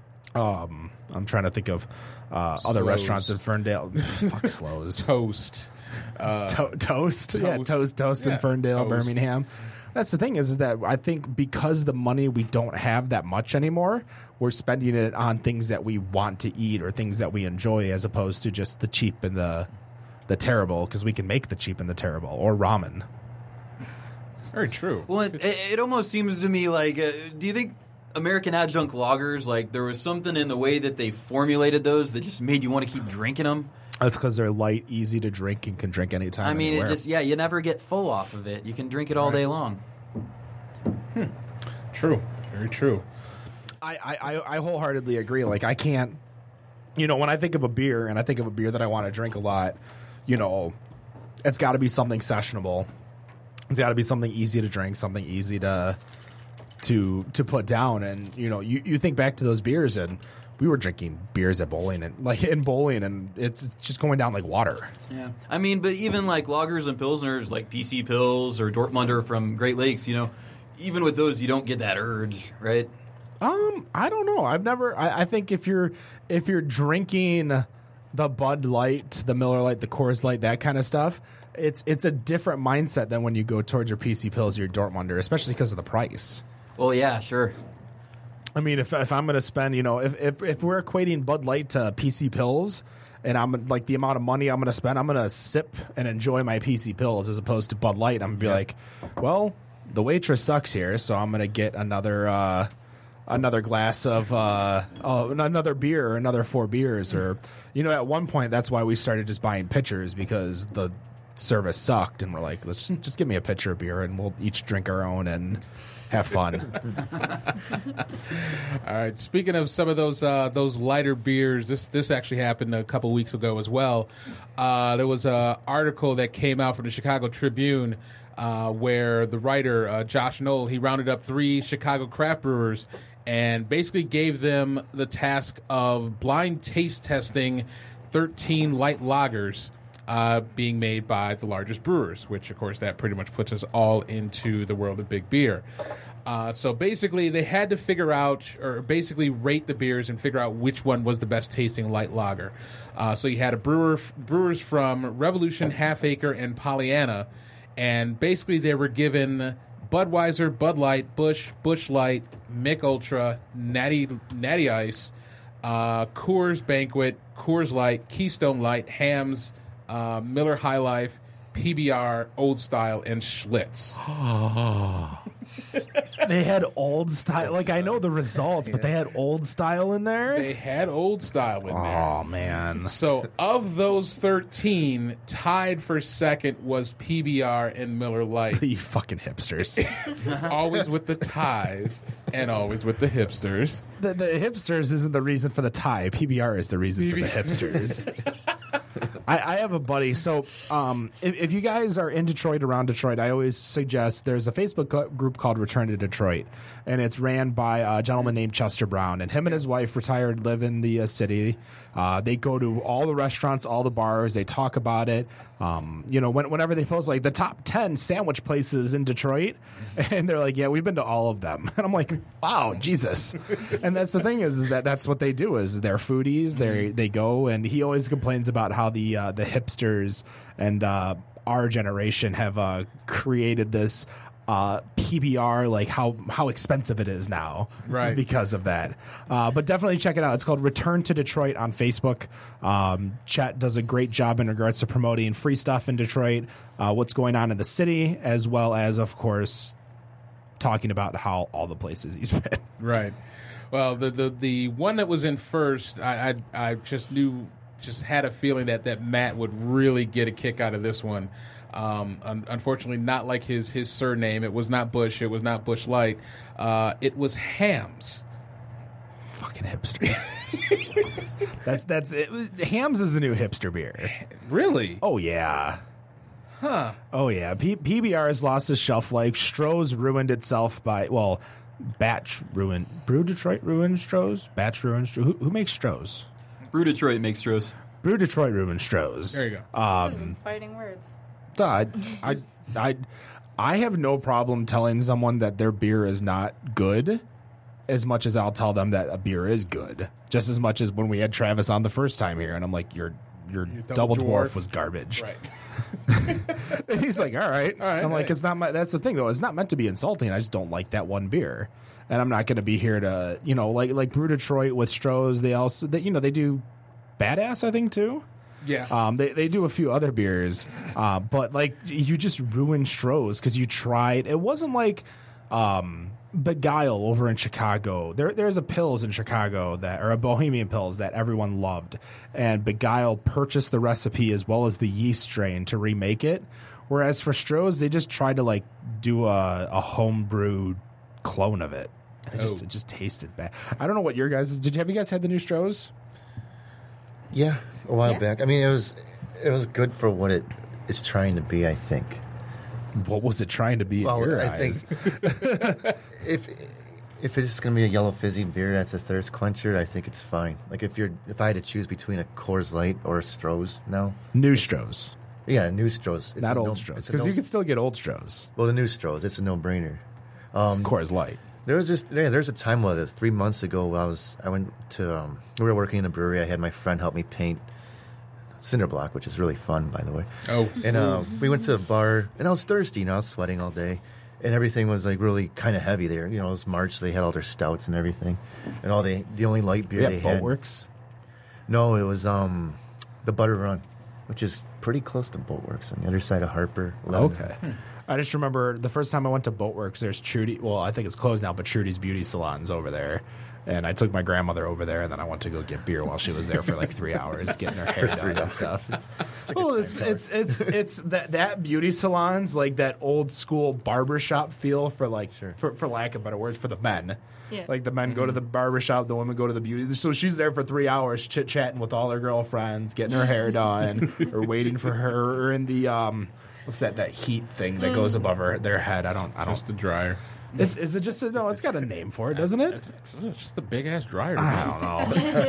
[SPEAKER 3] I'm trying to think of other restaurants in Ferndale. Fuck Slows.
[SPEAKER 2] Toast.
[SPEAKER 3] Toast. Yeah, Toast in Ferndale, Toast. Birmingham. That's the thing is that I think because the money we don't have that much anymore, we're spending it on things that we want to eat or things that we enjoy as opposed to just the cheap and the terrible, because we can make the cheap and the terrible, or ramen.
[SPEAKER 2] Very true.
[SPEAKER 7] Well, it almost seems to me like, do you think American Adjunct lagers, like there was something in the way that they formulated those that just made you want to keep drinking them?
[SPEAKER 3] That's because they're light, easy to drink, and can drink anytime.
[SPEAKER 7] I mean,
[SPEAKER 3] anywhere.
[SPEAKER 7] you never get full off of it. You can drink it all day long.
[SPEAKER 2] True. Very true.
[SPEAKER 3] I wholeheartedly agree. Like, I can't, when I think of a beer and I think of a beer that I want to drink a lot, it's got to be something sessionable. It's got to be something easy to drink, something easy to put down. And, you think back to those beers, and we were drinking beers at bowling and it's just going down like water.
[SPEAKER 7] Yeah. I mean, but even like lagers and pilsners like PC Pils or Dortmunder from Great Lakes, even with those, you don't get that urge, right?
[SPEAKER 3] I don't know. I think if you're drinking the Bud Light, the Miller Lite, the Coors Light, that kind of stuff, it's a different mindset than when you go towards your PC Pils or your Dortmunder, especially because of the price.
[SPEAKER 7] Well, yeah, sure.
[SPEAKER 3] I mean, if I'm going to spend, if we're equating Bud Light to PC Pills, and I'm like the amount of money I'm going to spend, I'm going to sip and enjoy my PC Pills as opposed to Bud Light. I'm going to be like, well, the waitress sucks here, so I'm going to get another glass of another beer, or another 4 beers, or at one point that's why we started just buying pitchers, because the service sucked, and we're like, let's just give me a pitcher of beer and we'll each drink our own and have fun.
[SPEAKER 2] All right. Speaking of some of those lighter beers, this actually happened a couple weeks ago as well. There was an article that came out from the Chicago Tribune where the writer Josh Knoll, he rounded up 3 Chicago craft brewers and basically gave them the task of blind taste testing 13 light lagers being made by the largest brewers, which, of course, that pretty much puts us all into the world of big beer. So basically, they had to figure out, or basically rate the beers and figure out which one was the best tasting light lager. So you had brewers from Revolution, Half Acre, and Pollyanna, and basically they were given Budweiser, Bud Light, Busch Light, Mick Ultra, Natty Ice, Coors Banquet, Coors Light, Keystone Light, Hamm's, Miller High Life, PBR, Old Style, and Schlitz.
[SPEAKER 3] They had Old Style. Like, I know the results, but they had Old Style in there?
[SPEAKER 2] They had Old Style in there.
[SPEAKER 3] Oh, man.
[SPEAKER 2] So, of those 13, tied for second was PBR and Miller Lite.
[SPEAKER 3] You fucking hipsters.
[SPEAKER 2] Always with the ties and always with the hipsters.
[SPEAKER 3] The hipsters isn't the reason for the tie. PBR is the reason for the hipsters. I have a buddy. So if you guys are in Detroit, around Detroit, I always suggest there's a Facebook group called Return to Detroit, and it's ran by a gentleman named Chester Brown. And him and his wife, retired, live in the city. They go to all the restaurants, all the bars. They talk about it. Whenever they post like the top 10 sandwich places in Detroit, and they're like, yeah, we've been to all of them. And I'm like, wow, Jesus. And that's the thing is that's what they do, is they're foodies. They go, and he always complains about how the hipsters and our generation have created this PBR, like how expensive it is now,
[SPEAKER 2] right?
[SPEAKER 3] Because of that. But definitely check it out. It's called Return to Detroit on Facebook. Chet does a great job in regards to promoting free stuff in Detroit, what's going on in the city, as well as, of course, talking about how all the places he's been.
[SPEAKER 2] Right. Well, the one that was in first, I just had a feeling that Matt would really get a kick out of this one. Unfortunately, not like his surname. It was not Bush. It was not Busch Light. It was Hamm's.
[SPEAKER 3] Fucking hipsters. that's it. Hamm's is the new hipster beer.
[SPEAKER 2] Really?
[SPEAKER 3] Oh yeah.
[SPEAKER 2] Huh.
[SPEAKER 3] Oh yeah. PBR has lost its shelf life. Stroh's ruined itself by Batch ruined. Brew Detroit ruined Stroh's. Batch ruined Stroh's. Who makes Stroh's?
[SPEAKER 7] Brew Detroit makes Stroh's.
[SPEAKER 3] Brew Detroit ruined Stroh's.
[SPEAKER 2] There you go.
[SPEAKER 5] Those are fighting words.
[SPEAKER 3] I have no problem telling someone that their beer is not good, as much as I'll tell them that a beer is good. Just as much as when we had Travis on the first time here, and I'm like, your double dwarf was garbage.
[SPEAKER 2] Right.
[SPEAKER 3] And he's like, all right. I'm like, it's not that's the thing though. It's not meant to be insulting. I just don't like that one beer, and I'm not going to be here to like Brew Detroit with Stroh's. They do Badass, I think, too.
[SPEAKER 2] Yeah.
[SPEAKER 3] They do a few other beers, but like you just ruined Stroh's because you tried. It wasn't like Beguile over in Chicago. There's a Pils in Chicago or a Bohemian Pils that everyone loved, and Beguile purchased the recipe as well as the yeast strain to remake it. Whereas for Stroh's, they just tried to like do a homebrew clone of it. And it just tasted bad. I don't know what your guys. Have you guys had the new Stroh's?
[SPEAKER 4] Yeah, a while back. I mean, it was good for what it is trying to be, I think.
[SPEAKER 3] What was it trying to be in your eyes?
[SPEAKER 4] Think if it's just going to be a yellow fizzy beer that's a thirst quencher, I think it's fine. Like if I had to choose between a Coors Light or a Stroh's now.
[SPEAKER 3] New Stroh's.
[SPEAKER 4] Yeah, new Stroh's.
[SPEAKER 3] Not old Stroh's. Because you can still get old Stroh's.
[SPEAKER 4] Well, the new Stroh's, it's a no-brainer.
[SPEAKER 3] Coors Light.
[SPEAKER 4] There's a time where 3 months ago I went to we were working in a brewery. I had my friend help me paint Cinderblock, which is really fun, by the way.
[SPEAKER 2] Oh.
[SPEAKER 4] And we went to a bar, and I was thirsty, I was sweating all day. and everything was like really kind of heavy there. You know, it was March. They had all their stouts and everything, and all the only light beer they had.
[SPEAKER 3] Boatworks?
[SPEAKER 4] No, it was the Butter Run, which is pretty close to Boatworks on the other side of Harper. 11.
[SPEAKER 3] Okay. I just remember the first time I went to Boatworks, there's Trudy. Well, I think it's closed now, but Trudy's Beauty Salon's over there. And I took my grandmother over there, and then I went to go get beer while she was there for like 3 hours, getting her hair done and stuff. Well, it's that beauty salon's like that old school barbershop feel for like for lack of better words for the men.
[SPEAKER 6] Yeah.
[SPEAKER 3] Like the men go to the barbershop, the women go to the beauty. So she's there for 3 hours chit chatting with all her girlfriends, getting her hair done, or waiting for her, or in the what's that heat thing that goes above their head? I don't.
[SPEAKER 2] Just the dryer.
[SPEAKER 3] Is it just no? It's got a name for it, doesn't it?
[SPEAKER 2] It's just a big ass dryer.
[SPEAKER 3] I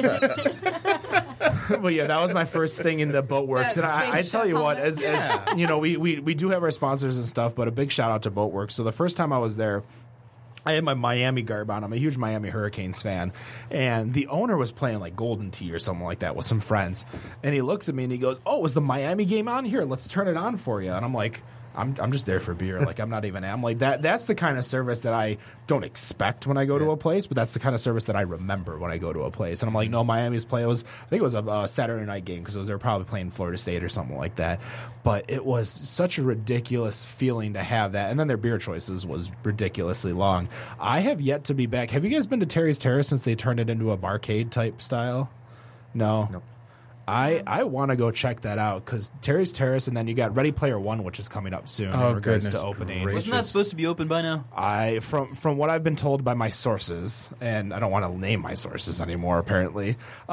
[SPEAKER 3] don't know. But yeah, that was my first thing in the Boatworks, and I tell you what, as you know, we do have our sponsors and stuff, but a big shout out to Boatworks. So the first time I was there, I had my Miami garb on. I'm a huge Miami Hurricanes fan, and the owner was playing like Golden Tee or something like that with some friends, and he looks at me and he goes, "Oh, is the Miami game on here? Let's turn it on for you." And I'm like, I'm just there for beer. Like, I'm not even. I'm like that. That's the kind of service that I don't expect when I go to a place, but that's the kind of service that I remember when I go to a place. And I'm like, no, Miami's play. I think it was a Saturday night game because they were probably playing Florida State or something like that. But it was such a ridiculous feeling to have that. And then their beer choices was ridiculously long. I have yet to be back. Have you guys been to Terry's Terrace since they turned it into a barcade type style? No.
[SPEAKER 4] Nope.
[SPEAKER 3] I want to go check that out because Terry's Terrace, and then you got Ready Player One, which is coming up soon in regards to opening.
[SPEAKER 7] Wasn't that supposed to be open by now?
[SPEAKER 3] From what I've been told by my sources, and I don't want to name my sources anymore, apparently,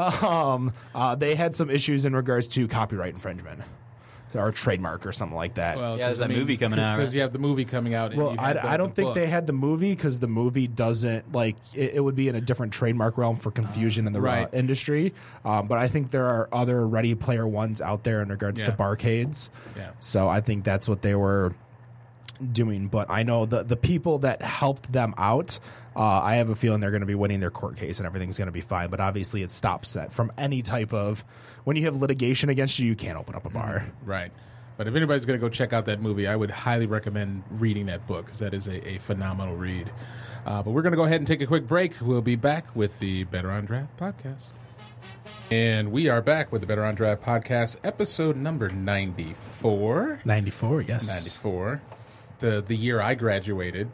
[SPEAKER 3] they had some issues in regards to copyright infringement or trademark or something like that.
[SPEAKER 2] Well,
[SPEAKER 7] Yeah, there's that movie coming out,
[SPEAKER 2] Because
[SPEAKER 7] right?
[SPEAKER 2] you have the movie coming out. And
[SPEAKER 3] Well,
[SPEAKER 2] you have
[SPEAKER 3] I don't think they had the movie because the movie doesn't like it would be in a different trademark realm for confusion in the
[SPEAKER 2] Right.
[SPEAKER 3] industry. But I think there are other Ready Player Ones out there in regards to
[SPEAKER 2] Yeah.
[SPEAKER 3] barcades.
[SPEAKER 2] Yeah.
[SPEAKER 3] So I think that's what they were doing. But I know the people that helped them out. I have a feeling they're going to be winning their court case and everything's going to be fine. But obviously, it stops that from any type of when you have litigation against you, you can't open up a bar.
[SPEAKER 2] Right. But if anybody's going to go check out that movie, I would highly recommend reading that book because that is a phenomenal read. But we're going to go ahead and take a quick break. We'll be back with the Better on Draft podcast. And we are back with the Better on Draft podcast, episode number 94.
[SPEAKER 3] 94, yes.
[SPEAKER 2] 94. The year I graduated.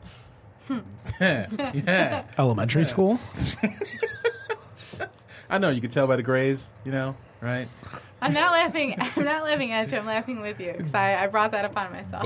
[SPEAKER 2] Yeah.
[SPEAKER 3] Elementary school?
[SPEAKER 2] I know, you can tell by the grays, right?
[SPEAKER 5] I'm not laughing. I'm not laughing at you. I'm laughing with you because I brought that upon myself.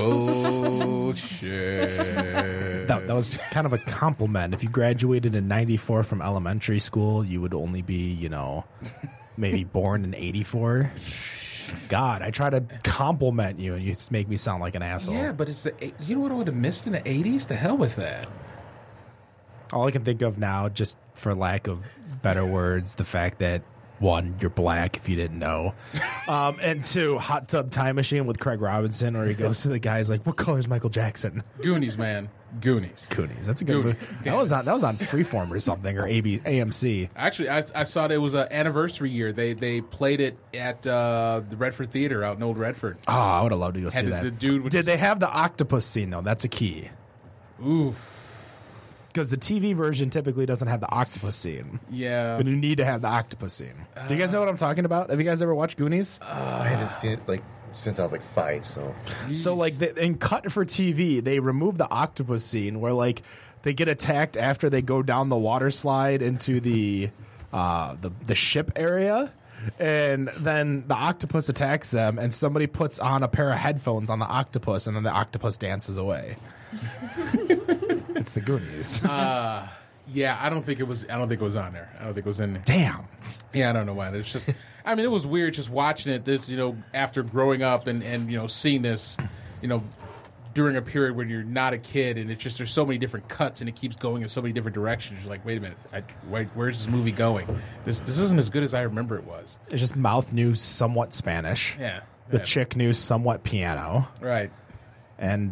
[SPEAKER 2] Bullshit.
[SPEAKER 3] That was kind of a compliment. If you graduated in 94 from elementary school, you would only be, maybe born in 84. God, I try to compliment you, and you make me sound like an asshole.
[SPEAKER 2] Yeah, but it's you know what I would have missed in the 80s? To hell with that.
[SPEAKER 3] All I can think of now, just for lack of better words, the fact that, one, you're black if you didn't know. And two, Hot Tub Time Machine with Craig Robinson, where he goes to the guys like, what color is Michael Jackson?
[SPEAKER 2] Goonies, man. Goonies.
[SPEAKER 3] That's a good movie. That was on Freeform or something, or AMC.
[SPEAKER 2] Actually, I saw that it was an anniversary year. They played it at the Redford Theater out in Old Redford.
[SPEAKER 3] Oh, I would have loved to go see
[SPEAKER 2] the
[SPEAKER 3] that.
[SPEAKER 2] dude with
[SPEAKER 3] Did they have the octopus scene, though? That's a key.
[SPEAKER 2] Oof.
[SPEAKER 3] Because the TV version typically doesn't have the octopus scene.
[SPEAKER 2] Yeah.
[SPEAKER 3] But you need to have the octopus scene. Do you guys know what I'm talking about? Have you guys ever watched Goonies?
[SPEAKER 4] I hadn't seen it since I was 5, so
[SPEAKER 3] So in Cut for TV, they remove the octopus scene where they get attacked after they go down the water slide into the ship area. And then the octopus attacks them, and somebody puts on a pair of headphones on the octopus, and then the octopus dances away. It's the Goonies.
[SPEAKER 2] Yeah, I don't think it was on there. I don't think it was in there.
[SPEAKER 3] Damn.
[SPEAKER 2] Yeah, I don't know why. It's just, I mean, it was weird just watching it. This, after growing up and seeing this, during a period when you're not a kid, and it's just there's so many different cuts and it keeps going in so many different directions. You're like, wait a minute, where's this movie going? This isn't as good as I remember it was.
[SPEAKER 3] It's just Mouth knew somewhat Spanish.
[SPEAKER 2] Yeah,
[SPEAKER 3] The chick knew somewhat piano.
[SPEAKER 2] right.
[SPEAKER 3] And,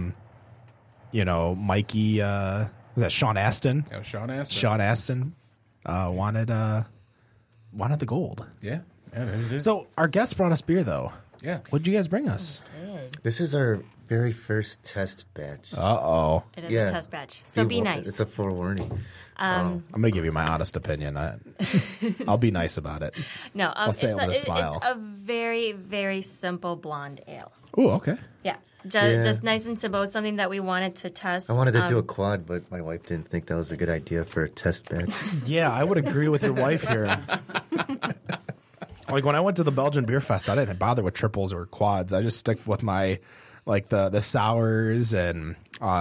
[SPEAKER 3] Mikey, was that Sean Astin?
[SPEAKER 2] That was Sean Astin.
[SPEAKER 3] Sean Astin wanted the gold.
[SPEAKER 2] Yeah. Yeah, there it is.
[SPEAKER 3] So our guest brought us beer, though.
[SPEAKER 2] Yeah.
[SPEAKER 3] What'd you guys bring us?
[SPEAKER 4] This is our very first test batch.
[SPEAKER 3] Uh-oh.
[SPEAKER 6] It is
[SPEAKER 4] Yeah.
[SPEAKER 6] a test batch, so be nice.
[SPEAKER 4] It's a forewarning.
[SPEAKER 3] I'm going to give you my honest opinion. I'll be nice about it.
[SPEAKER 6] No,
[SPEAKER 3] I'll say it with a smile.
[SPEAKER 6] It's a very, very simple blonde ale.
[SPEAKER 3] Ooh, okay.
[SPEAKER 6] Yeah.
[SPEAKER 4] Yeah.
[SPEAKER 6] Just nice and simple. It's something that we wanted to test.
[SPEAKER 4] I wanted to do a quad, but my wife didn't think that was a good idea for a test batch.
[SPEAKER 3] Yeah, I would agree with your wife here. Like when I went to the Belgian Beer Fest, I didn't bother with triples or quads. I just stick with my the sours and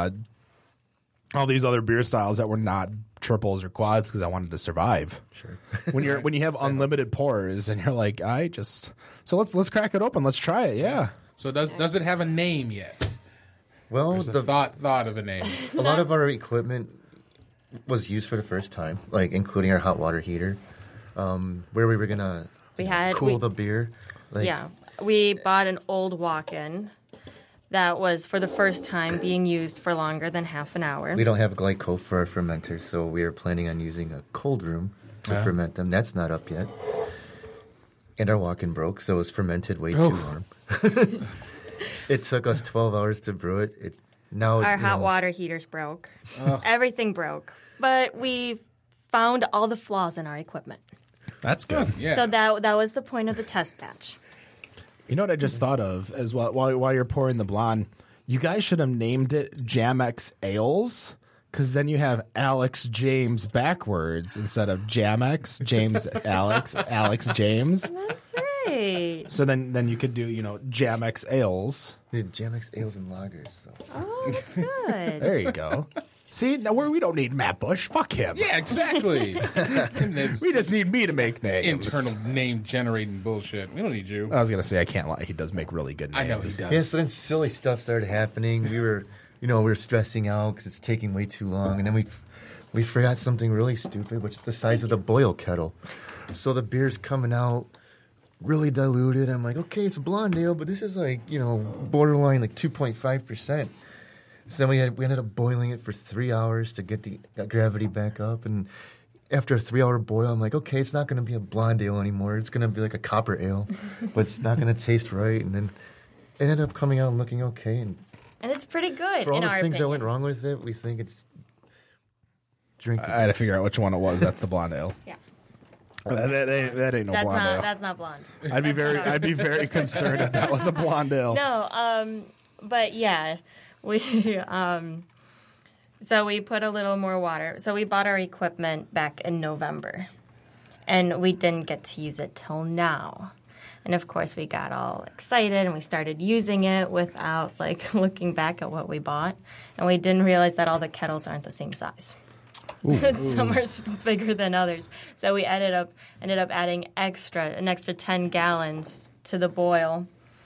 [SPEAKER 3] all these other beer styles that were not triples or quads because I wanted to survive.
[SPEAKER 4] Sure.
[SPEAKER 3] When you have unlimited pours and you're like, so let's crack it open, let's try it. Yeah.
[SPEAKER 2] So does it have a name yet?
[SPEAKER 4] Well,
[SPEAKER 2] There's a thought of a name.
[SPEAKER 4] a lot of our equipment was used for the first time, like including our hot water heater, where we were gonna cool the beer.
[SPEAKER 6] We bought an old walk-in that was for the first time being used for longer than half an hour.
[SPEAKER 4] We don't have glycol for our fermenters, so we are planning on using a cold room to ferment them. That's not up yet. And our walk-in broke, so it was fermented way too warm. It took us 12 hours to brew it.
[SPEAKER 6] Our hot water heaters broke. Everything broke. But we found all the flaws in our equipment.
[SPEAKER 3] That's good.
[SPEAKER 2] Yeah.
[SPEAKER 6] So that was the point of the test batch.
[SPEAKER 3] You know what I just thought of as well while you're pouring the blonde? You guys should have named it Jamex Ales, because then you have Alex James backwards instead of Jamex, James Alex, Alex James.
[SPEAKER 6] That's right.
[SPEAKER 3] So then you could do, Jamex Ales.
[SPEAKER 4] The Jamex ales and lagers. So.
[SPEAKER 6] Oh, that's good.
[SPEAKER 3] There you go. See, now we don't need Matt Bush. Fuck him.
[SPEAKER 2] Yeah, exactly.
[SPEAKER 3] We just need me to make names.
[SPEAKER 2] Internal name generating bullshit. We don't need you.
[SPEAKER 3] I was going to say, I can't lie. He does make really good names.
[SPEAKER 2] I know he does.
[SPEAKER 4] Yeah, so then silly stuff started happening. We were stressing out because it's taking way too long, and then we forgot something really stupid, which is the size of the boil kettle. So the beer's coming out really diluted. I'm like, okay, it's a blonde ale, but this is borderline 2.5%. So then we ended up boiling it for 3 hours to get the gravity back up, and after a 3-hour boil, I'm like, okay, it's not going to be a blonde ale anymore. It's going to be like a copper ale, but it's not going to taste right. And then it ended up coming out and looking okay. And
[SPEAKER 6] it's pretty good.
[SPEAKER 4] for all
[SPEAKER 6] in
[SPEAKER 4] the
[SPEAKER 6] our
[SPEAKER 4] things that
[SPEAKER 6] opinion.
[SPEAKER 4] went wrong with it, we think it's drinkable.
[SPEAKER 3] I had to figure out which one it was. That's the blonde ale.
[SPEAKER 6] Yeah.
[SPEAKER 3] That ain't no blonde ale.
[SPEAKER 6] That's not blonde.
[SPEAKER 3] I'd be very concerned if that was a blonde ale.
[SPEAKER 6] No, but yeah, we so we put a little more water. So we bought our equipment back in November, and we didn't get to use it till now. And of course, we got all excited and we started using it without looking back at what we bought, and we didn't realize that all the kettles aren't the same size. Some are bigger than others. So we ended up adding an extra 10 gallons to the boil.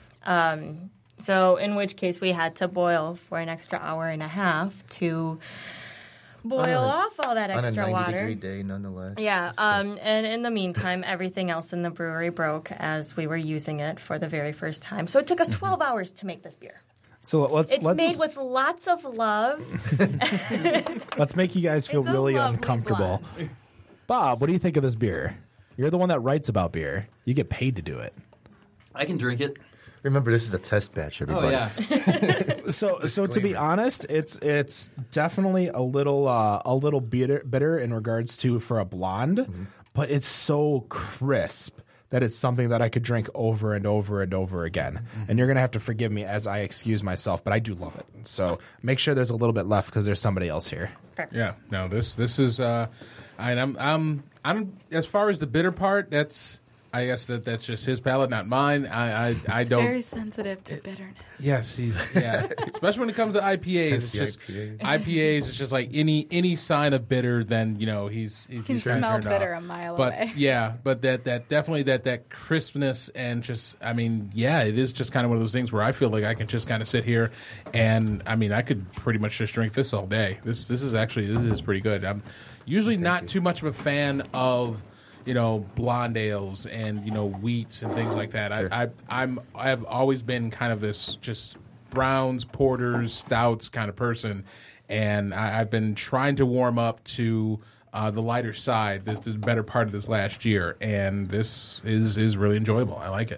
[SPEAKER 6] So in which case we had to boil for an extra hour and a half to boil off all that extra
[SPEAKER 4] on a
[SPEAKER 6] water.
[SPEAKER 4] 90-degree day, nonetheless.
[SPEAKER 6] Yeah, and in the meantime, everything else in the brewery broke as we were using it for the very first time. So it took us 12 hours to make this beer.
[SPEAKER 3] So let's
[SPEAKER 6] made with lots of love.
[SPEAKER 3] let's make you guys feel
[SPEAKER 5] It's a
[SPEAKER 3] really
[SPEAKER 5] lovely
[SPEAKER 3] uncomfortable.
[SPEAKER 5] blend.
[SPEAKER 3] Bob, what do you think of this beer? You're the one that writes about beer. You get paid to do it.
[SPEAKER 7] I can drink it.
[SPEAKER 4] Remember, this is a test batch,
[SPEAKER 7] Oh
[SPEAKER 4] everybody.
[SPEAKER 7] yeah.
[SPEAKER 3] So to be honest, it's definitely a little bitter in regards to for a blonde, but it's so crisp that it's something that I could drink over and over and over again. And you're gonna have to forgive me as I excuse myself, but I do love it. So make sure there's a little bit left because there's somebody else here.
[SPEAKER 2] Yeah, no, this is. I'm as far as the bitter part. I guess that's just his palate, not mine. I
[SPEAKER 5] It's
[SPEAKER 2] don't.
[SPEAKER 5] very sensitive to bitterness.
[SPEAKER 2] Yes, especially when it comes to IPAs. It's just IPAs. It's just like any sign of bitter, then he's
[SPEAKER 5] You can
[SPEAKER 2] trying to
[SPEAKER 5] smell
[SPEAKER 2] turn it
[SPEAKER 5] bitter
[SPEAKER 2] off.
[SPEAKER 5] a mile
[SPEAKER 2] But
[SPEAKER 5] away.
[SPEAKER 2] yeah, but that definitely that crispness and just it is just kind of one of those things where I feel like I can just kind of sit here and I could pretty much just drink this all day. This is pretty good. I'm usually not too much of a fan of blonde ales and wheats and things like that.
[SPEAKER 4] Sure.
[SPEAKER 2] I've always been kind of this just browns, porters, stouts kind of person, and I've been trying to warm up to the lighter side. This is the better part of this last year, and this is really enjoyable. I like it.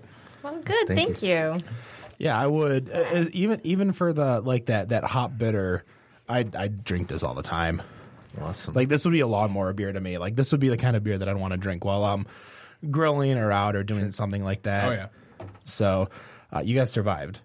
[SPEAKER 6] Well, good. Thank you.
[SPEAKER 3] Yeah, I would. Even for the that hop bitter, I'd drink this all the time.
[SPEAKER 4] Awesome.
[SPEAKER 3] Like, this would be a lawnmower beer to me. Like, this would be the kind of beer that I'd want to drink while I'm grilling or out or doing something like that.
[SPEAKER 2] Oh, yeah.
[SPEAKER 3] So, you guys survived.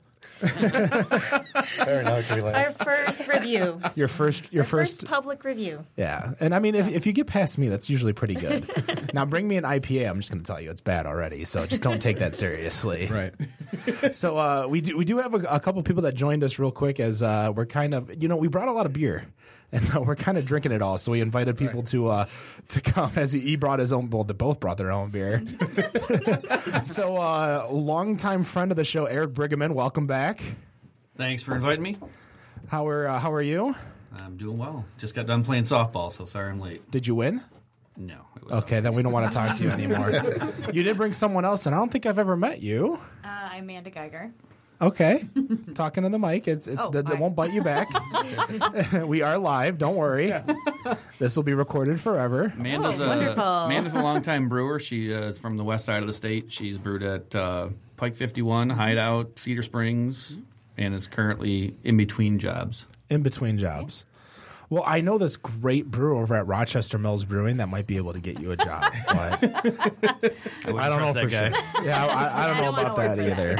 [SPEAKER 4] Fair enough.
[SPEAKER 6] Our first review.
[SPEAKER 3] Your first
[SPEAKER 6] public review.
[SPEAKER 3] Yeah. And I mean, if you get past me, that's usually pretty good. Now, bring me an IPA. I'm just going to tell you it's bad already. So just don't take that seriously.
[SPEAKER 2] Right.
[SPEAKER 3] So we do have a couple people that joined us real quick as we're kind of, we brought a lot of beer. And we're kind of drinking it all, so we invited people to come. As he brought his own, well, they both brought their own beer. So, longtime friend of the show, Eric Brigham, welcome back.
[SPEAKER 8] Thanks for inviting me.
[SPEAKER 3] How are you?
[SPEAKER 8] I'm doing well. Just got done playing softball, so sorry I'm late.
[SPEAKER 3] Did you win?
[SPEAKER 8] No. It was
[SPEAKER 3] Okay, then we don't want to talk to you anymore. You did bring someone else, and I don't think I've ever met you.
[SPEAKER 5] I'm Amanda Geiger.
[SPEAKER 3] Okay, talking to the mic. It
[SPEAKER 5] hi.
[SPEAKER 3] won't bite you back. We are live. Don't worry. This will be recorded forever.
[SPEAKER 8] Amanda's
[SPEAKER 6] wonderful.
[SPEAKER 8] Amanda's a longtime brewer. She is from the west side of the state. She's brewed at Pike 51, Hideout, Cedar Springs, and is currently in between jobs.
[SPEAKER 3] In between jobs. Well, I know this great brewer over at Rochester Mills Brewing that might be able to get you a job, but I don't know for sure. Yeah, I don't know about that either.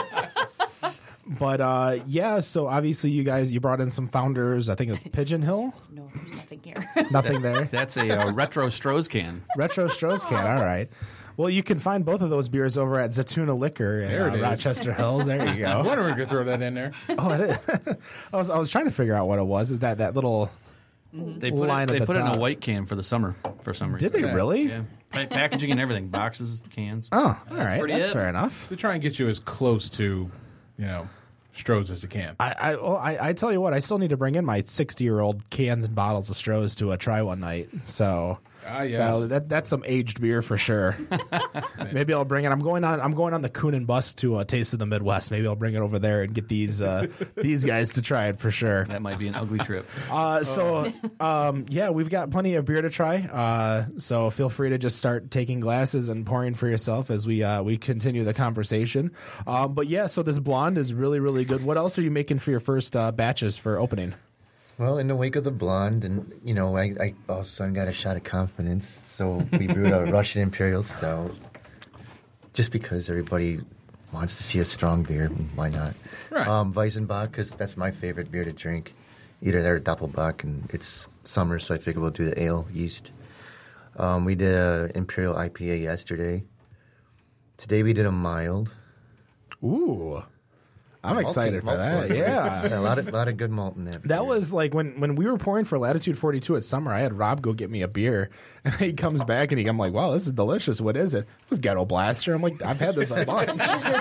[SPEAKER 3] But yeah, so obviously you brought in some founders. I think it's Pigeon Hill.
[SPEAKER 5] No, there's nothing here.
[SPEAKER 3] Nothing there.
[SPEAKER 8] That's a retro Stroh's can.
[SPEAKER 3] Retro Stroh's can. All right. Well, you can find both of those beers over at Zatuna Liquor
[SPEAKER 2] There it
[SPEAKER 3] in
[SPEAKER 2] is.
[SPEAKER 3] Rochester Hills. There you
[SPEAKER 2] I
[SPEAKER 3] go.
[SPEAKER 2] wonder if we could throw that in there.
[SPEAKER 3] Oh, it is. I was trying to figure out what it was. That little.
[SPEAKER 8] They
[SPEAKER 3] Line
[SPEAKER 8] put
[SPEAKER 3] at
[SPEAKER 8] it
[SPEAKER 3] the
[SPEAKER 8] in
[SPEAKER 3] top.
[SPEAKER 8] a white can for the summer for some reason.
[SPEAKER 3] Did they really?
[SPEAKER 8] Yeah. Packaging and everything. Boxes, cans.
[SPEAKER 3] Oh, all right.
[SPEAKER 8] pretty
[SPEAKER 3] That's
[SPEAKER 8] it.
[SPEAKER 3] fair enough.
[SPEAKER 2] To try and get you as close to, Stroh's as you can.
[SPEAKER 3] I tell you what, I still need to bring in my 60-year-old cans and bottles of Stroh's to try one night. So
[SPEAKER 2] Yes.
[SPEAKER 3] that's some aged beer for sure. Maybe I'll bring it. I'm going on the Coonan bus to Taste of the Midwest. Maybe I'll bring it over there and get these guys to try it for sure.
[SPEAKER 8] That might be an ugly trip.
[SPEAKER 3] Yeah, we've got plenty of beer to try. So feel free to just start taking glasses and pouring for yourself as we continue the conversation. But yeah, so this blonde is really, really good. What else are you making for your first batches for opening?
[SPEAKER 4] Well, in the wake of the blonde, and I all of a sudden got a shot of confidence, so we brewed a Russian Imperial Stout. Just because everybody wants to see a strong beer, why not?
[SPEAKER 2] Right.
[SPEAKER 4] Weizenbach, because that's my favorite beer to drink. Either that or Doppelbock, and it's summer, so I figured we'll do the ale yeast. We did an Imperial IPA yesterday. Today we did a mild.
[SPEAKER 3] Ooh. I'm excited for
[SPEAKER 4] Malt
[SPEAKER 3] that.
[SPEAKER 4] for it.
[SPEAKER 3] Yeah.
[SPEAKER 4] A lot of good malt in that.
[SPEAKER 3] That
[SPEAKER 4] beer.
[SPEAKER 3] was like when we were pouring for Latitude 42 at summer, I had Rob go get me a beer. And he comes back and I'm like, wow, this is delicious. What is it? It was Ghetto Blaster. I'm like, I've had this at lunch.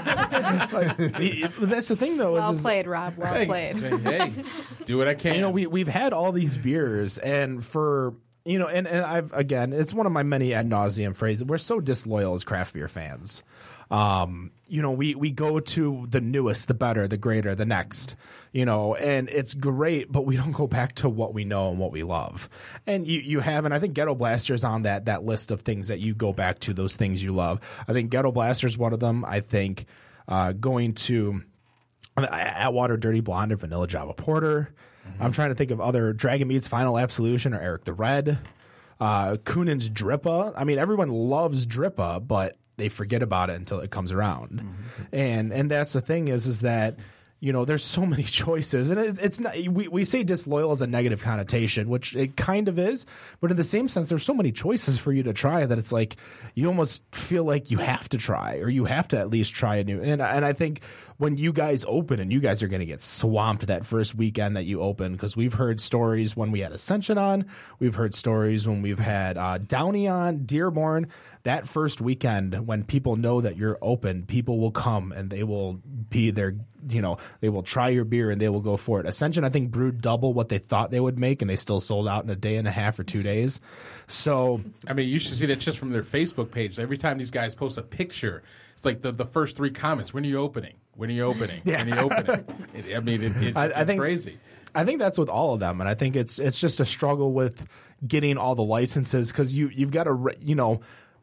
[SPEAKER 3] That's the thing, though.
[SPEAKER 5] Well
[SPEAKER 3] is
[SPEAKER 5] played, Rob. Well played.
[SPEAKER 2] Hey, do what I can.
[SPEAKER 3] we've had all these beers, and for and I've again, it's one of my many ad nauseum phrases. We're so disloyal as craft beer fans. We go to the newest, the better, the greater, the next, and it's great, but we don't go back to what we know and what we love. And you have, and I think Ghetto Blaster is on that list of things that you go back to, those things you love. I think Ghetto Blaster is one of them. I think going to Atwater Dirty Blonde or Vanilla Java Porter. Mm-hmm. I'm trying to think of other Dragon Mead's Final Absolution or Eric the Red. Coonan's Drippa. I mean, everyone loves Drippa, but they forget about it until it comes around. Mm-hmm. And that's the thing is that, there's so many choices, and it's not, we say disloyal as a negative connotation, which it kind of is, but in the same sense, there's so many choices for you to try that it's like, you almost feel like you have to try, or you have to at least try a new, and I think when you guys open, and you guys are going to get swamped that first weekend that you open, because we've heard stories when we had Ascension on, we've heard stories when we've had Downey on, Dearborn. That first weekend, when people know that you're open, people will come and they will be there. They will try your beer and they will go for it. Ascension, I think, brewed double what they thought they would make, and they still sold out in a day and a half or 2 days. So,
[SPEAKER 2] I mean, you should see that just from their Facebook page. Every time these guys post a picture, it's like the first 3 comments: "When are you opening? When are you opening?
[SPEAKER 3] Yeah.
[SPEAKER 2] When are you opening?" It's
[SPEAKER 3] think,
[SPEAKER 2] crazy.
[SPEAKER 3] I think that's with all of them, and I think it's just a struggle with getting all the licenses, because you've got to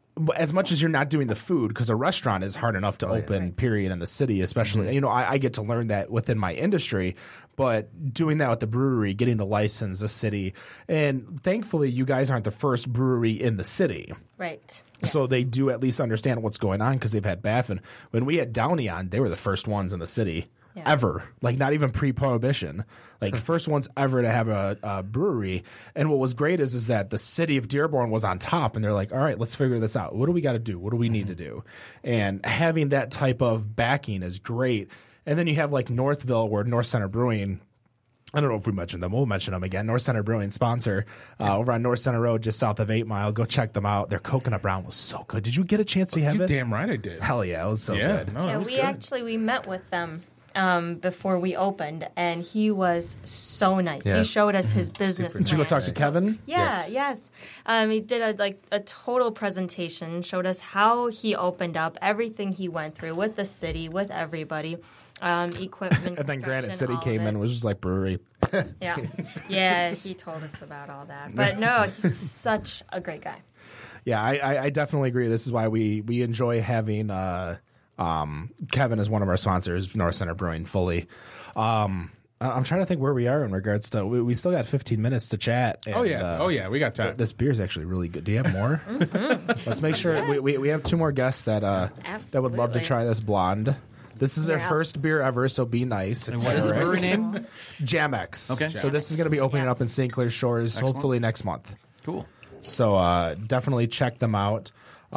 [SPEAKER 3] as much as you're not doing the food, because a restaurant is hard enough to open, period, in the city, especially. You know, I get to learn that within my industry, but doing that with the brewery, getting the license, the city, and thankfully, you guys aren't the first brewery in the city.
[SPEAKER 6] Right.
[SPEAKER 3] So
[SPEAKER 6] Yes.
[SPEAKER 3] they do at least understand what's going on because they've had Baffin. When we had Downey on, they were the first ones in the city ever. Like, not even pre-prohibition. Like, first ones ever to have a brewery. And what was great is that the city of Dearborn was on top, and they're like, all right, let's figure this out. What do we got to do? What do we need to do? And having that type of backing is great. And then you have, like, Northville, where North Center Brewing, I don't know if we mentioned them. We'll mention them again. North Center Brewing sponsor over on North Center Road, just south of 8 Mile. Go check them out. Their coconut brown was so good. Did you get a chance to have
[SPEAKER 2] You
[SPEAKER 3] it?
[SPEAKER 2] damn right I did.
[SPEAKER 3] Hell yeah, it was so good.
[SPEAKER 2] No, it
[SPEAKER 6] Yeah,
[SPEAKER 2] was
[SPEAKER 6] we
[SPEAKER 2] good.
[SPEAKER 6] met with them before we opened, and he was so nice.
[SPEAKER 4] Yeah.
[SPEAKER 6] He showed us his business
[SPEAKER 3] Did you go
[SPEAKER 6] plan.
[SPEAKER 3] talk to Kevin?
[SPEAKER 6] Yeah, yes. He did a total presentation, showed us how he opened up, everything he went through with the city, with everybody, equipment.
[SPEAKER 3] And then Granite
[SPEAKER 6] construction,
[SPEAKER 3] City
[SPEAKER 6] all
[SPEAKER 3] came
[SPEAKER 6] of
[SPEAKER 3] in,
[SPEAKER 6] it.
[SPEAKER 3] was just like brewery.
[SPEAKER 6] Yeah, yeah. He told us about all that, but no, he's such a great guy.
[SPEAKER 3] Yeah, I definitely agree. This is why we enjoy having Kevin as one of our sponsors, North Center Brewing, fully. I'm trying to think where we are in regards to. We still got 15 minutes to chat. And,
[SPEAKER 2] Oh yeah, we got time.
[SPEAKER 3] This beer is actually really good. Do you have more? Let's make sure we have two more guests that would love to
[SPEAKER 6] Absolutely.
[SPEAKER 3] try this blonde. This is their
[SPEAKER 6] Yeah.
[SPEAKER 3] first beer ever, so be nice.
[SPEAKER 8] And what is the brewery name?
[SPEAKER 3] Jamex.
[SPEAKER 8] Okay.
[SPEAKER 3] So this is going to be opening up in
[SPEAKER 6] Yes.
[SPEAKER 3] St. Clair Shores,
[SPEAKER 8] Excellent.
[SPEAKER 3] hopefully next month.
[SPEAKER 8] Cool.
[SPEAKER 3] So definitely check them out.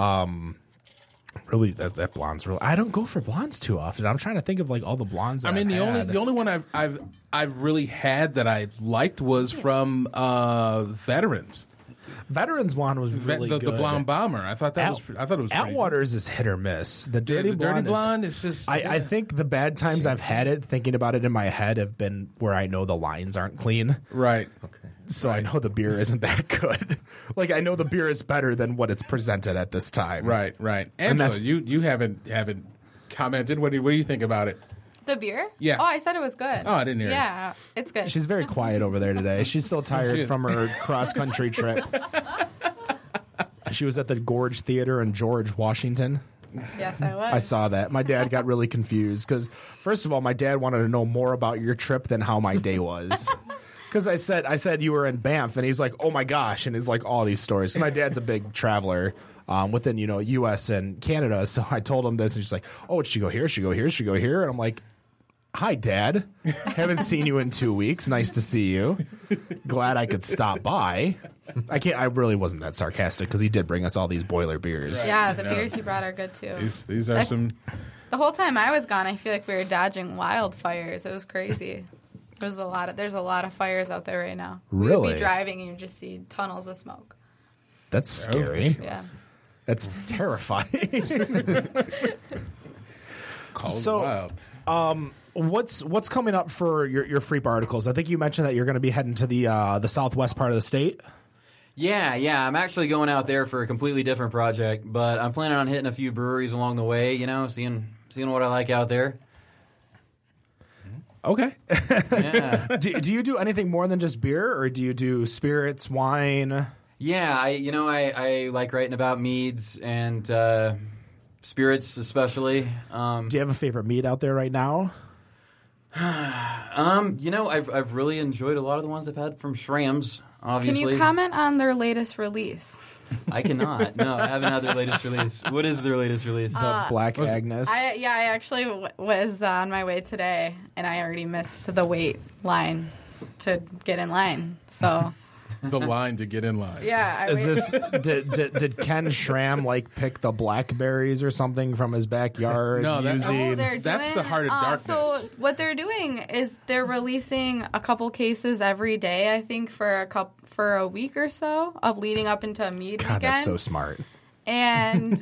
[SPEAKER 3] Really, that blonde's really. I don't go for blondes too often. I'm trying to think of like all the blondes.
[SPEAKER 2] I mean, the only one I've really had that I liked was from Veterans.
[SPEAKER 3] Veterans blonde was really
[SPEAKER 2] the
[SPEAKER 3] good.
[SPEAKER 2] Blonde Bomber. I thought it was. Pretty
[SPEAKER 3] Atwater's is hit or miss. The
[SPEAKER 2] good.
[SPEAKER 3] dirty
[SPEAKER 2] The
[SPEAKER 3] blonde.
[SPEAKER 2] Dirty Blonde is just.
[SPEAKER 3] I think the bad times I've had it, thinking about it in my head, have been where I know the lines aren't clean.
[SPEAKER 2] right.
[SPEAKER 3] So I know the beer isn't that good. Like, I know the beer is better than what it's presented at this time.
[SPEAKER 2] Right.
[SPEAKER 3] And
[SPEAKER 2] Angela,
[SPEAKER 3] that's-
[SPEAKER 2] you haven't commented. What do you think about it?
[SPEAKER 5] The beer?
[SPEAKER 2] Yeah.
[SPEAKER 5] Oh, I said it was good.
[SPEAKER 2] Oh, I didn't hear it.
[SPEAKER 5] Yeah, it's good.
[SPEAKER 3] She's very quiet over there today. She's still tired from her cross-country trip. She was at the Gorge Theater in George, Washington.
[SPEAKER 5] Yes, I was.
[SPEAKER 3] I saw that. My dad got really confused because, first of all, my dad wanted to know more about your trip than how my day was. Because I said you were in Banff, and he's like, "Oh my gosh!" And it's like all these stories. So my dad's a big traveler within U.S. and Canada. So I told him this, and he's like, "Oh, should you go here? Should you go here? Should you go here?" And I'm like, "Hi, Dad. Haven't seen you in 2 weeks. Nice to see you. Glad I could stop by." I really wasn't that sarcastic because he did bring us all these boiler beers.
[SPEAKER 5] Yeah, the
[SPEAKER 2] No.
[SPEAKER 5] beers he brought are good too.
[SPEAKER 2] These are some.
[SPEAKER 5] The whole time I was gone, I feel like we were dodging wildfires. It was crazy. There's a lot of fires out there right now.
[SPEAKER 3] Really?
[SPEAKER 5] We'd be driving and you just see tunnels of smoke.
[SPEAKER 3] That's scary.
[SPEAKER 5] Yeah.
[SPEAKER 3] That's terrifying.
[SPEAKER 2] Called
[SPEAKER 3] So-
[SPEAKER 2] wild.
[SPEAKER 3] What's coming up for your Freep articles? I think you mentioned that you're going to be heading to the southwest part of the state.
[SPEAKER 7] Yeah. I'm actually going out there for a completely different project, but I'm planning on hitting a few breweries along the way. Seeing what I like out there.
[SPEAKER 3] Okay.
[SPEAKER 7] Yeah.
[SPEAKER 3] do you do anything more than just beer, or do you do spirits, wine?
[SPEAKER 7] Yeah, I like writing about meads and spirits especially.
[SPEAKER 3] Do you have a favorite mead out there right now?
[SPEAKER 7] I've really enjoyed a lot of the ones I've had from Schramm's.
[SPEAKER 5] Can
[SPEAKER 7] Obviously,
[SPEAKER 5] you comment on their latest release?
[SPEAKER 7] I cannot. No, I haven't had their latest release. What is their latest release?
[SPEAKER 3] The Black Agnes.
[SPEAKER 5] I actually was on my way today, and I already missed the wait line to get in line. So
[SPEAKER 2] The line to get in line.
[SPEAKER 5] yeah,
[SPEAKER 3] Is this did Ken Schramm pick the blackberries or something from his backyard?
[SPEAKER 2] No, that-
[SPEAKER 3] using-
[SPEAKER 2] That's the Heart of Darkness.
[SPEAKER 5] So what they're doing is they're releasing a couple cases every day. I think for a week or so of leading up into mead
[SPEAKER 3] God,
[SPEAKER 5] weekend.
[SPEAKER 3] that's so smart.
[SPEAKER 5] And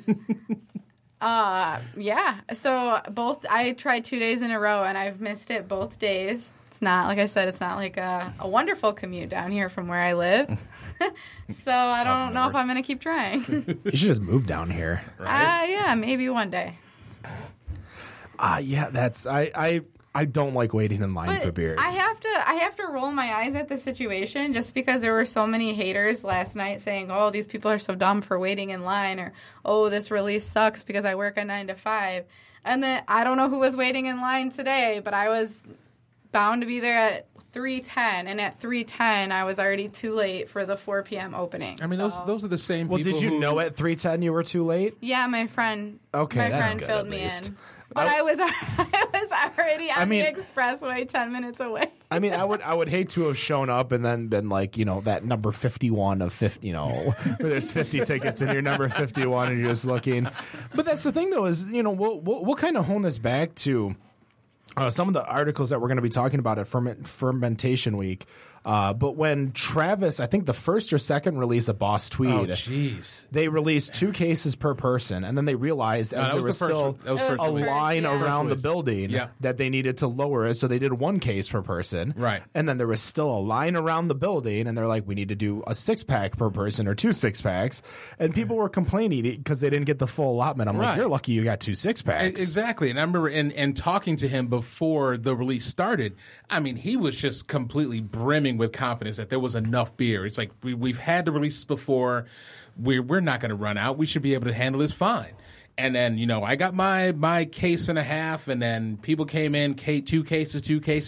[SPEAKER 5] yeah, so I tried 2 days in a row and I've missed it both days. It's not, like I said, it's not like a wonderful commute down here from where I live. So I don't know if I'm going to keep trying.
[SPEAKER 3] You should just move down here.
[SPEAKER 5] Yeah, maybe one day.
[SPEAKER 3] Yeah, that's I I don't like waiting in line
[SPEAKER 5] But
[SPEAKER 3] for beers.
[SPEAKER 5] I have to roll my eyes at the situation just because there were so many haters last night saying, "Oh, these people are so dumb for waiting in line," or "Oh, this release sucks because I work a 9 to 5." And then I don't know who was waiting in line today, but I was bound to be there at 3:10, and at 3:10 I was already too late for the 4 p.m. opening.
[SPEAKER 2] I mean,
[SPEAKER 5] so.
[SPEAKER 2] those are the same
[SPEAKER 3] well,
[SPEAKER 2] people
[SPEAKER 3] did you
[SPEAKER 2] who,
[SPEAKER 3] know at 3:10 you were too late?
[SPEAKER 5] Yeah, my friend.
[SPEAKER 3] Okay,
[SPEAKER 5] my
[SPEAKER 3] that's
[SPEAKER 5] friend
[SPEAKER 3] good,
[SPEAKER 5] filled
[SPEAKER 3] at
[SPEAKER 5] me
[SPEAKER 3] least.
[SPEAKER 5] in. But I was already on
[SPEAKER 3] mean-
[SPEAKER 5] the expressway 10 minutes away.
[SPEAKER 3] I mean, I would hate to have shown up and then been like, that number 51 of 50, where there's 50 tickets and you're number 51 and you're just looking. But that's the thing, though, is we'll kind of hone this back to some of the articles that we're going to be talking about at Fermentation Week. But when Travis, I think the first or second release of Boss Tweed,
[SPEAKER 2] jeez.
[SPEAKER 3] they released 2 cases per person, and then they realized as
[SPEAKER 2] that
[SPEAKER 3] there
[SPEAKER 2] was
[SPEAKER 3] was
[SPEAKER 2] the first
[SPEAKER 3] still
[SPEAKER 2] one. That was
[SPEAKER 5] It was
[SPEAKER 2] first
[SPEAKER 3] a
[SPEAKER 5] the
[SPEAKER 2] release.
[SPEAKER 5] first,
[SPEAKER 3] line
[SPEAKER 5] yeah.
[SPEAKER 3] around the
[SPEAKER 2] First
[SPEAKER 3] building
[SPEAKER 2] Yeah.
[SPEAKER 3] that they needed to lower it, so they did 1 case per person.
[SPEAKER 2] Right.
[SPEAKER 3] And then there was still a line around the building, and they're like, we need to do a 6-pack per person or 2 6-packs. And people were complaining because they didn't get the full allotment. I'm
[SPEAKER 2] Right.
[SPEAKER 3] like, you're lucky you got 2 6-packs.
[SPEAKER 2] Exactly. And I remember and talking to him before the release started, I mean, he was just completely brimming with confidence that there was enough beer. It's like, we've had the releases before. We're not going to run out. We should be able to handle this fine. And then, I got my case and a half, and then people came in, 2 cases.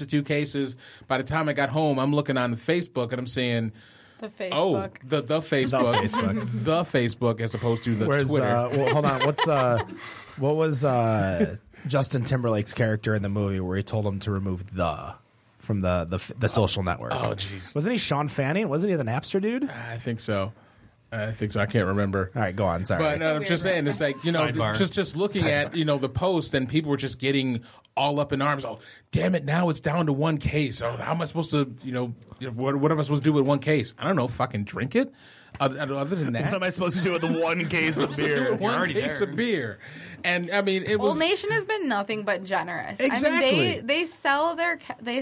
[SPEAKER 2] By the time I got home, I'm looking on Facebook, and I'm saying,
[SPEAKER 5] The Facebook.
[SPEAKER 2] oh, the Facebook. The Facebook as opposed to the
[SPEAKER 3] Whereas,
[SPEAKER 2] Twitter.
[SPEAKER 3] well, hold on. What was Justin Timberlake's character in the movie where he told him to remove the from the social network?
[SPEAKER 2] Oh, jeez.
[SPEAKER 3] Wasn't he Sean Fanning? Wasn't he the Napster dude?
[SPEAKER 2] I think so. I can't remember.
[SPEAKER 3] All right, go on. Sorry.
[SPEAKER 2] But no, I'm just saying, it's like,
[SPEAKER 8] Sidebar.
[SPEAKER 2] just looking at, the post, and people were just getting all up in arms. Oh, damn it, now it's down to 1 case. Oh, how am I supposed to, what am I supposed to do with 1 case? I don't know, fucking drink it? Other than that.
[SPEAKER 3] What am I supposed to do with the 1 case of beer?
[SPEAKER 2] One case of beer. And, I mean, it was...
[SPEAKER 5] Old Nation has been nothing but generous.
[SPEAKER 2] Exactly.
[SPEAKER 5] I mean, they sell their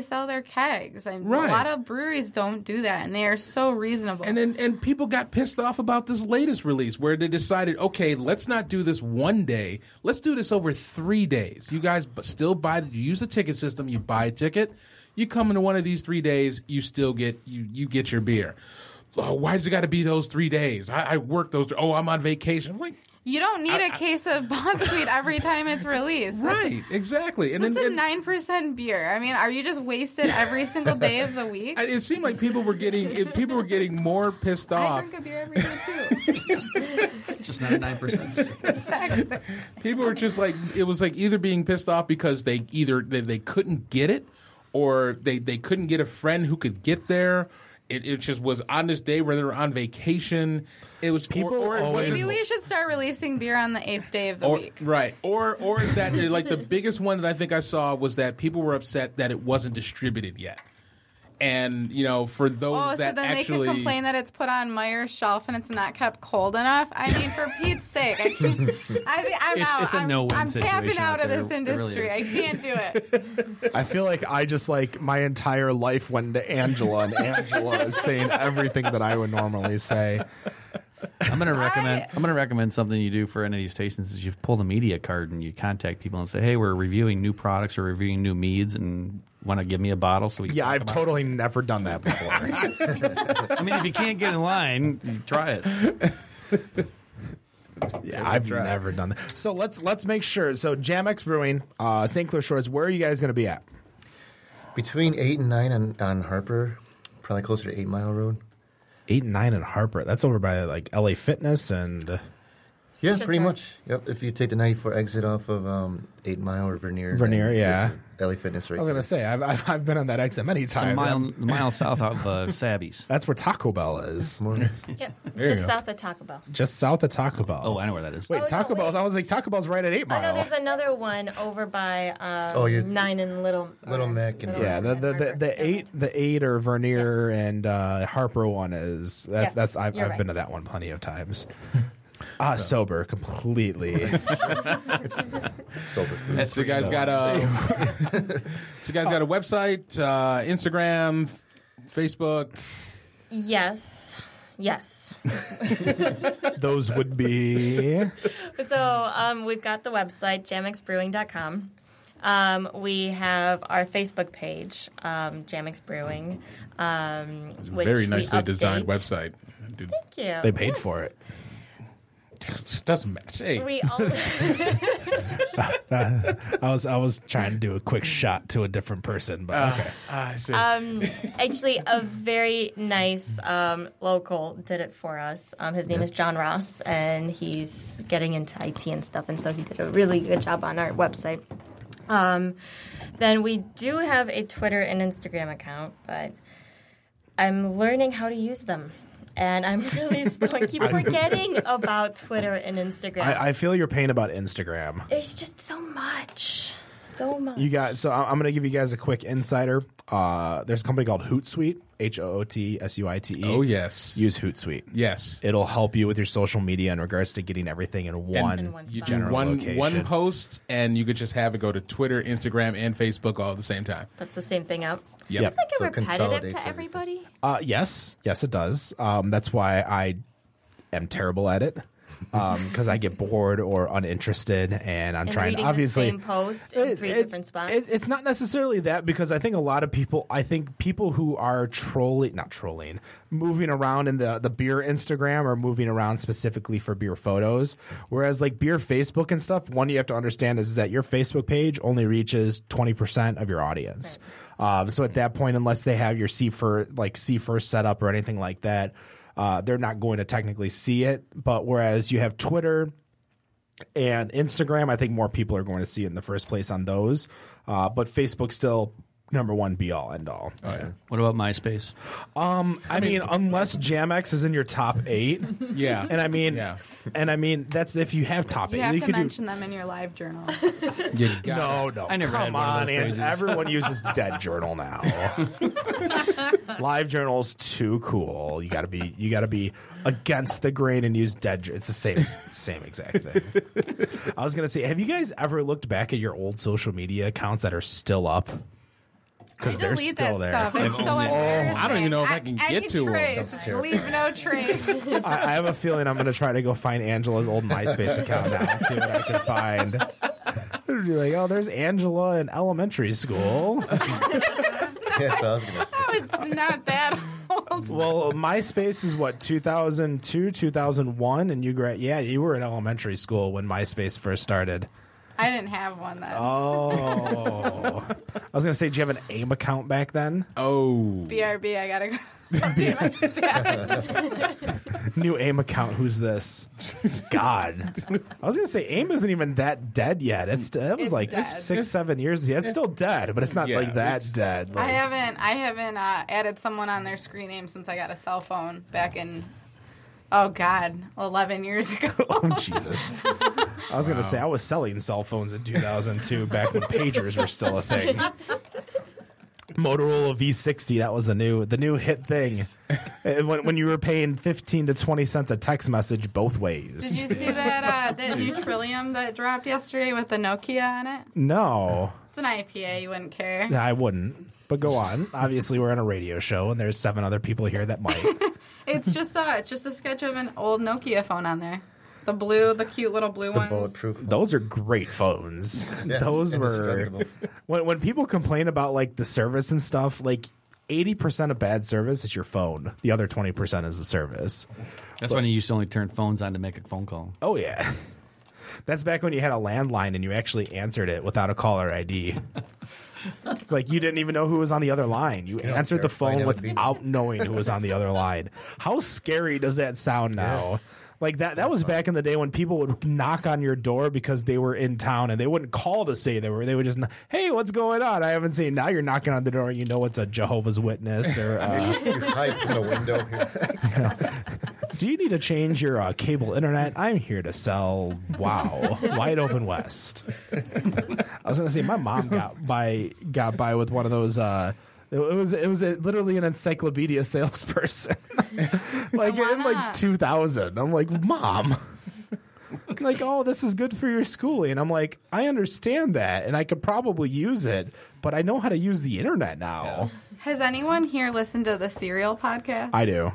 [SPEAKER 5] kegs. I mean,
[SPEAKER 2] Right.
[SPEAKER 5] A lot of breweries don't do that, and they are so reasonable.
[SPEAKER 2] And people got pissed off about this latest release where they decided, okay, let's not do this 1 day. Let's do this over 3 days. You guys still you use the ticket system. You buy a ticket. You come into one of these 3 days. You still get you get your beer. Oh, why does it got to be those 3 days? I work those. Oh, I'm on vacation. I'm like,
[SPEAKER 5] you don't need a case of Boss Tweed every time it's released.
[SPEAKER 2] right, exactly. And
[SPEAKER 5] That's
[SPEAKER 2] then
[SPEAKER 5] a 9% beer. I mean, are you just wasted every single day of the week?
[SPEAKER 2] it seemed like people were getting more pissed
[SPEAKER 5] I
[SPEAKER 2] off.
[SPEAKER 5] drink a beer every day too.
[SPEAKER 8] Just not at 9%.
[SPEAKER 2] People were just like, it was like either being pissed off because they couldn't get it, or they couldn't get a friend who could get there. It just was on this day where they were on vacation. It was
[SPEAKER 3] People
[SPEAKER 2] or it
[SPEAKER 3] always-
[SPEAKER 2] was
[SPEAKER 5] Maybe we should start releasing beer on the 8th day of the week.
[SPEAKER 2] right, or that like the biggest one that I think I saw was that people were upset that it wasn't distributed yet. And for those
[SPEAKER 5] Oh, so
[SPEAKER 2] that
[SPEAKER 5] then
[SPEAKER 2] actually
[SPEAKER 5] they can complain that it's put on Meyer's shelf and it's not kept cold enough. I mean, for Pete's sake, I'm out.
[SPEAKER 8] It's a no-win
[SPEAKER 5] I'm tapping
[SPEAKER 8] situation
[SPEAKER 5] out
[SPEAKER 8] out
[SPEAKER 5] of this
[SPEAKER 8] there. It really
[SPEAKER 5] industry.
[SPEAKER 8] is.
[SPEAKER 5] I can't do it.
[SPEAKER 3] I feel like I just my entire life went to Angela, and Angela is saying everything that I would normally say.
[SPEAKER 8] I'm gonna recommend something you do for any of these tastings is you pull the media card and you contact people and say, hey, we're reviewing new products or reviewing new meads and want to give me a bottle so we can
[SPEAKER 3] Yeah,
[SPEAKER 8] talk
[SPEAKER 3] I've
[SPEAKER 8] about
[SPEAKER 3] totally never done that before.
[SPEAKER 8] it. I mean, if you can't get in line, you try it.
[SPEAKER 3] Yeah, I've never done that. So let's make sure. So Jamex Brewing, St. Clair Shores, where are you guys going to be at?
[SPEAKER 4] Between 8 and 9 on Harper, probably closer to 8 Mile Road.
[SPEAKER 3] 8 and 9 in Harper. That's over by like LA Fitness and...
[SPEAKER 4] Yeah,
[SPEAKER 6] Just
[SPEAKER 4] pretty
[SPEAKER 6] north.
[SPEAKER 4] much. Yep. If you take the 94 exit off of 8 Mile or Vernier.
[SPEAKER 3] Vernier,
[SPEAKER 4] then
[SPEAKER 3] yeah.
[SPEAKER 4] there's LA Fitness right
[SPEAKER 3] I was going to say, I've been on that exit many
[SPEAKER 8] It's a
[SPEAKER 3] times.
[SPEAKER 8] mile south of Sabby's.
[SPEAKER 3] That's where Taco Bell is.
[SPEAKER 6] Yep.
[SPEAKER 3] you
[SPEAKER 6] Just
[SPEAKER 3] go.
[SPEAKER 6] south of Taco Bell.
[SPEAKER 3] Just south of Taco Bell.
[SPEAKER 8] Oh, I know where that is.
[SPEAKER 3] Wait,
[SPEAKER 6] Oh,
[SPEAKER 3] Taco
[SPEAKER 6] no,
[SPEAKER 3] Bell's...
[SPEAKER 6] wait.
[SPEAKER 3] I was like, Taco Bell's right at 8
[SPEAKER 6] Oh,
[SPEAKER 3] Mile.
[SPEAKER 6] no, there's another one over by
[SPEAKER 4] you're-
[SPEAKER 6] 9 and Little
[SPEAKER 4] Mac and-
[SPEAKER 3] Yeah, the eight or Vernier and Harper one is
[SPEAKER 6] Yes,
[SPEAKER 3] that's I've
[SPEAKER 6] you're
[SPEAKER 3] been to
[SPEAKER 6] right.
[SPEAKER 3] that one plenty of times. Sober completely.
[SPEAKER 4] Sober food.
[SPEAKER 2] So you guys got a website, Instagram, Facebook.
[SPEAKER 6] Yes.
[SPEAKER 3] Those would be
[SPEAKER 6] So we've got the website, jamexbrewing.com. We have our Facebook page, Jamix Brewing. Which
[SPEAKER 2] Very
[SPEAKER 6] we
[SPEAKER 2] nicely
[SPEAKER 6] update.
[SPEAKER 2] designed website. Dude,
[SPEAKER 6] Thank you.
[SPEAKER 3] They paid
[SPEAKER 6] Yes.
[SPEAKER 3] for it.
[SPEAKER 2] it doesn't matter. Hey,
[SPEAKER 6] We always,
[SPEAKER 3] I was trying to do a quick shot to a different person, but okay.
[SPEAKER 2] I see.
[SPEAKER 6] actually, a very nice local did it for us. His name is John Ross, and he's getting into IT and stuff, and so he did a really good job on our website. Then we do have a Twitter and Instagram account, but I'm learning how to use them. And I'm really still I keep forgetting about Twitter and Instagram.
[SPEAKER 3] I feel your pain about Instagram.
[SPEAKER 6] There's just so much. So much.
[SPEAKER 3] You got so I'm going to give you guys a quick insider. There's a company called Hootsuite, HOOTSUITE.
[SPEAKER 2] oh, yes.
[SPEAKER 3] Use Hootsuite.
[SPEAKER 2] Yes.
[SPEAKER 3] It'll help you with your social media in regards to getting everything in one.
[SPEAKER 6] In one
[SPEAKER 2] You
[SPEAKER 6] spot.
[SPEAKER 2] do
[SPEAKER 3] general
[SPEAKER 2] one
[SPEAKER 3] location.
[SPEAKER 2] post, and you could just have it go to Twitter, Instagram, and Facebook all at the same time.
[SPEAKER 6] That's the same thing up.
[SPEAKER 2] Yep.
[SPEAKER 6] It's like
[SPEAKER 4] So
[SPEAKER 6] a
[SPEAKER 4] it
[SPEAKER 6] repetitive
[SPEAKER 4] consolidates
[SPEAKER 6] to everybody.
[SPEAKER 3] Yes, it does. That's why I am terrible at it because I get bored or uninterested, and I'm
[SPEAKER 6] And
[SPEAKER 3] trying.
[SPEAKER 6] reading
[SPEAKER 3] Obviously,
[SPEAKER 6] the same post in three different spots.
[SPEAKER 3] It's not necessarily that, because I think a lot of people. I think people who are moving around in the beer Instagram or moving around specifically for beer photos. Whereas like beer Facebook and stuff, one you have to understand is that your Facebook page only reaches 20% of your audience. So at that point, unless they have your see first setup or anything like that, they're not going to technically see it. But whereas you have Twitter and Instagram, I think more people are going to see it in the first place on those. But Facebook's still number one, be all, end all.
[SPEAKER 8] What about MySpace?
[SPEAKER 3] I mean, unless Jamex is in your top 8,
[SPEAKER 2] Yeah.
[SPEAKER 3] and I mean, that's if you have top 8.
[SPEAKER 5] You have to
[SPEAKER 3] could
[SPEAKER 5] mention them in your live journal.
[SPEAKER 2] You got
[SPEAKER 3] No,
[SPEAKER 8] I never had
[SPEAKER 3] come
[SPEAKER 8] one of
[SPEAKER 3] on,
[SPEAKER 8] those
[SPEAKER 3] Ange.
[SPEAKER 8] pages.
[SPEAKER 3] Everyone uses Dead Journal now. Live Journal's too cool. You gotta be against the grain and use Dead. It's the same exact thing. I was gonna say, have you guys ever looked back at your old social media accounts that are still up?
[SPEAKER 5] I
[SPEAKER 3] Because they're
[SPEAKER 5] delete
[SPEAKER 3] still
[SPEAKER 5] that
[SPEAKER 3] there.
[SPEAKER 5] stuff. It's so embarrassing.
[SPEAKER 2] I don't even know if I can get to 'em.
[SPEAKER 5] trace. Leave no trace.
[SPEAKER 3] I have a feeling I'm going to try to go find Angela's old MySpace account now and see what I can find. It'll be like, oh, there's Angela in elementary school.
[SPEAKER 4] Yes, I was gonna say.
[SPEAKER 5] It's not that old.
[SPEAKER 3] Well, MySpace is what, 2002, 2001, and you were in elementary school when MySpace first started.
[SPEAKER 5] I didn't have one then.
[SPEAKER 3] Oh, I was going to say, do you have an AIM account back then?
[SPEAKER 2] Oh.
[SPEAKER 5] BRB, I gotta go.
[SPEAKER 3] New AIM account. Who's this? God, I was going to say AIM isn't even that dead yet. That was
[SPEAKER 5] It's
[SPEAKER 3] like
[SPEAKER 5] dead.
[SPEAKER 3] 6-7 years. Yeah, it's still dead, but it's not
[SPEAKER 2] Yeah,
[SPEAKER 3] like that
[SPEAKER 2] it's-
[SPEAKER 3] dead. Like,
[SPEAKER 5] I haven't added someone on their screen name since I got a cell phone back in, 11 years ago.
[SPEAKER 3] Oh, Jesus. I was going to say, I was selling cell phones in 2002 back when pagers were still a thing. Motorola V60, that was the new hit thing. When you were paying 15 to 20 cents a text message both ways.
[SPEAKER 5] Did you see that new Trillium that dropped yesterday with the Nokia on it?
[SPEAKER 3] No,
[SPEAKER 5] It's an IPA. You wouldn't care.
[SPEAKER 3] I wouldn't. But go on. Obviously, we're on a radio show, and there's 7 other people here that might.
[SPEAKER 5] It's just a sketch of an old Nokia phone on there. The cute little blue
[SPEAKER 4] The
[SPEAKER 5] ones.
[SPEAKER 4] bulletproof.
[SPEAKER 3] Those are great phones.
[SPEAKER 4] Yeah,
[SPEAKER 3] Those were
[SPEAKER 4] indestructible.
[SPEAKER 3] when people complain about like the service and stuff. Like 80% of bad service is your phone. The other 20% is the service.
[SPEAKER 8] That's when you used to only turn phones on to make a phone call.
[SPEAKER 3] Oh yeah, that's back when you had a landline and you actually answered it without a caller ID. It's like you didn't even know who was on the other line. You answered the
[SPEAKER 4] terrifying
[SPEAKER 3] phone
[SPEAKER 4] it would be.
[SPEAKER 3] without knowing who was on the other line. How scary does that sound now? Like that was back in the day when people would knock on your door because they were in town and they wouldn't call to say they were. They would just, hey, what's going on? I haven't seen. Now you're knocking on the door and you know it's a Jehovah's Witness or
[SPEAKER 4] You're hiding from the window here.
[SPEAKER 3] do you need to change your cable internet? I'm here to sell Wide Open West. I was going to say my mom got by with one of those it was literally an encyclopedia salesperson. Like
[SPEAKER 5] Why
[SPEAKER 3] in like
[SPEAKER 5] not?
[SPEAKER 3] 2000. I'm like, "Mom." Like, "Oh, this is good for your schooling." I'm like, "I understand that and I could probably use it, but I know how to use the internet now."
[SPEAKER 5] Has anyone here listened to the Serial podcast?
[SPEAKER 3] I do.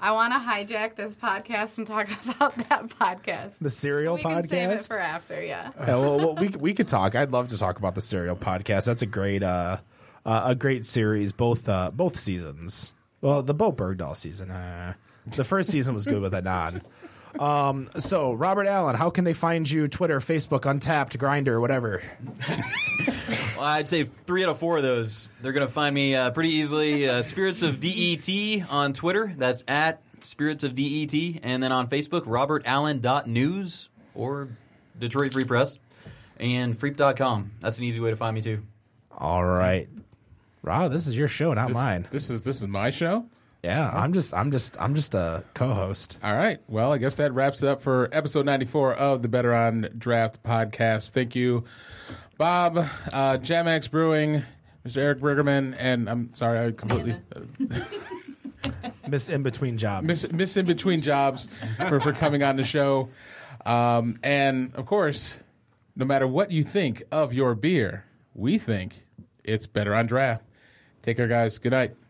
[SPEAKER 5] I want to hijack this podcast and talk about that podcast.
[SPEAKER 3] The cereal
[SPEAKER 5] we
[SPEAKER 3] podcast?
[SPEAKER 5] can save it for after, yeah.
[SPEAKER 3] Yeah, well, we could talk. I'd love to talk about the cereal podcast. That's a great series, both seasons. Well, the Bo Bergdahl season. The first season was good with Adnan. So, Robert Allen, how can they find you? Twitter, Facebook, Untapped, Grindr, whatever.
[SPEAKER 7] Well, I'd say 3 out of 4 of those. They're going to find me pretty easily. Spirits of DET on Twitter. That's at Spirits of DET. And then on Facebook, robertallen.news or Detroit Free Press. And freep.com. That's an easy way to find me, too.
[SPEAKER 3] All right. Rob, this is your show, not mine.
[SPEAKER 2] This is my show?
[SPEAKER 3] Yeah, I'm just a co-host.
[SPEAKER 2] All right. Well, I guess that wraps it up for episode 94 of the Better on Draft podcast. Thank you, Bob, Jam-X Brewing, Mr. Eric Briggerman, and I'm sorry, I completely
[SPEAKER 3] Miss in between jobs.
[SPEAKER 2] miss in between jobs for coming on the show. And of course, no matter what you think of your beer, we think it's Better on Draft. Take care, guys. Good night.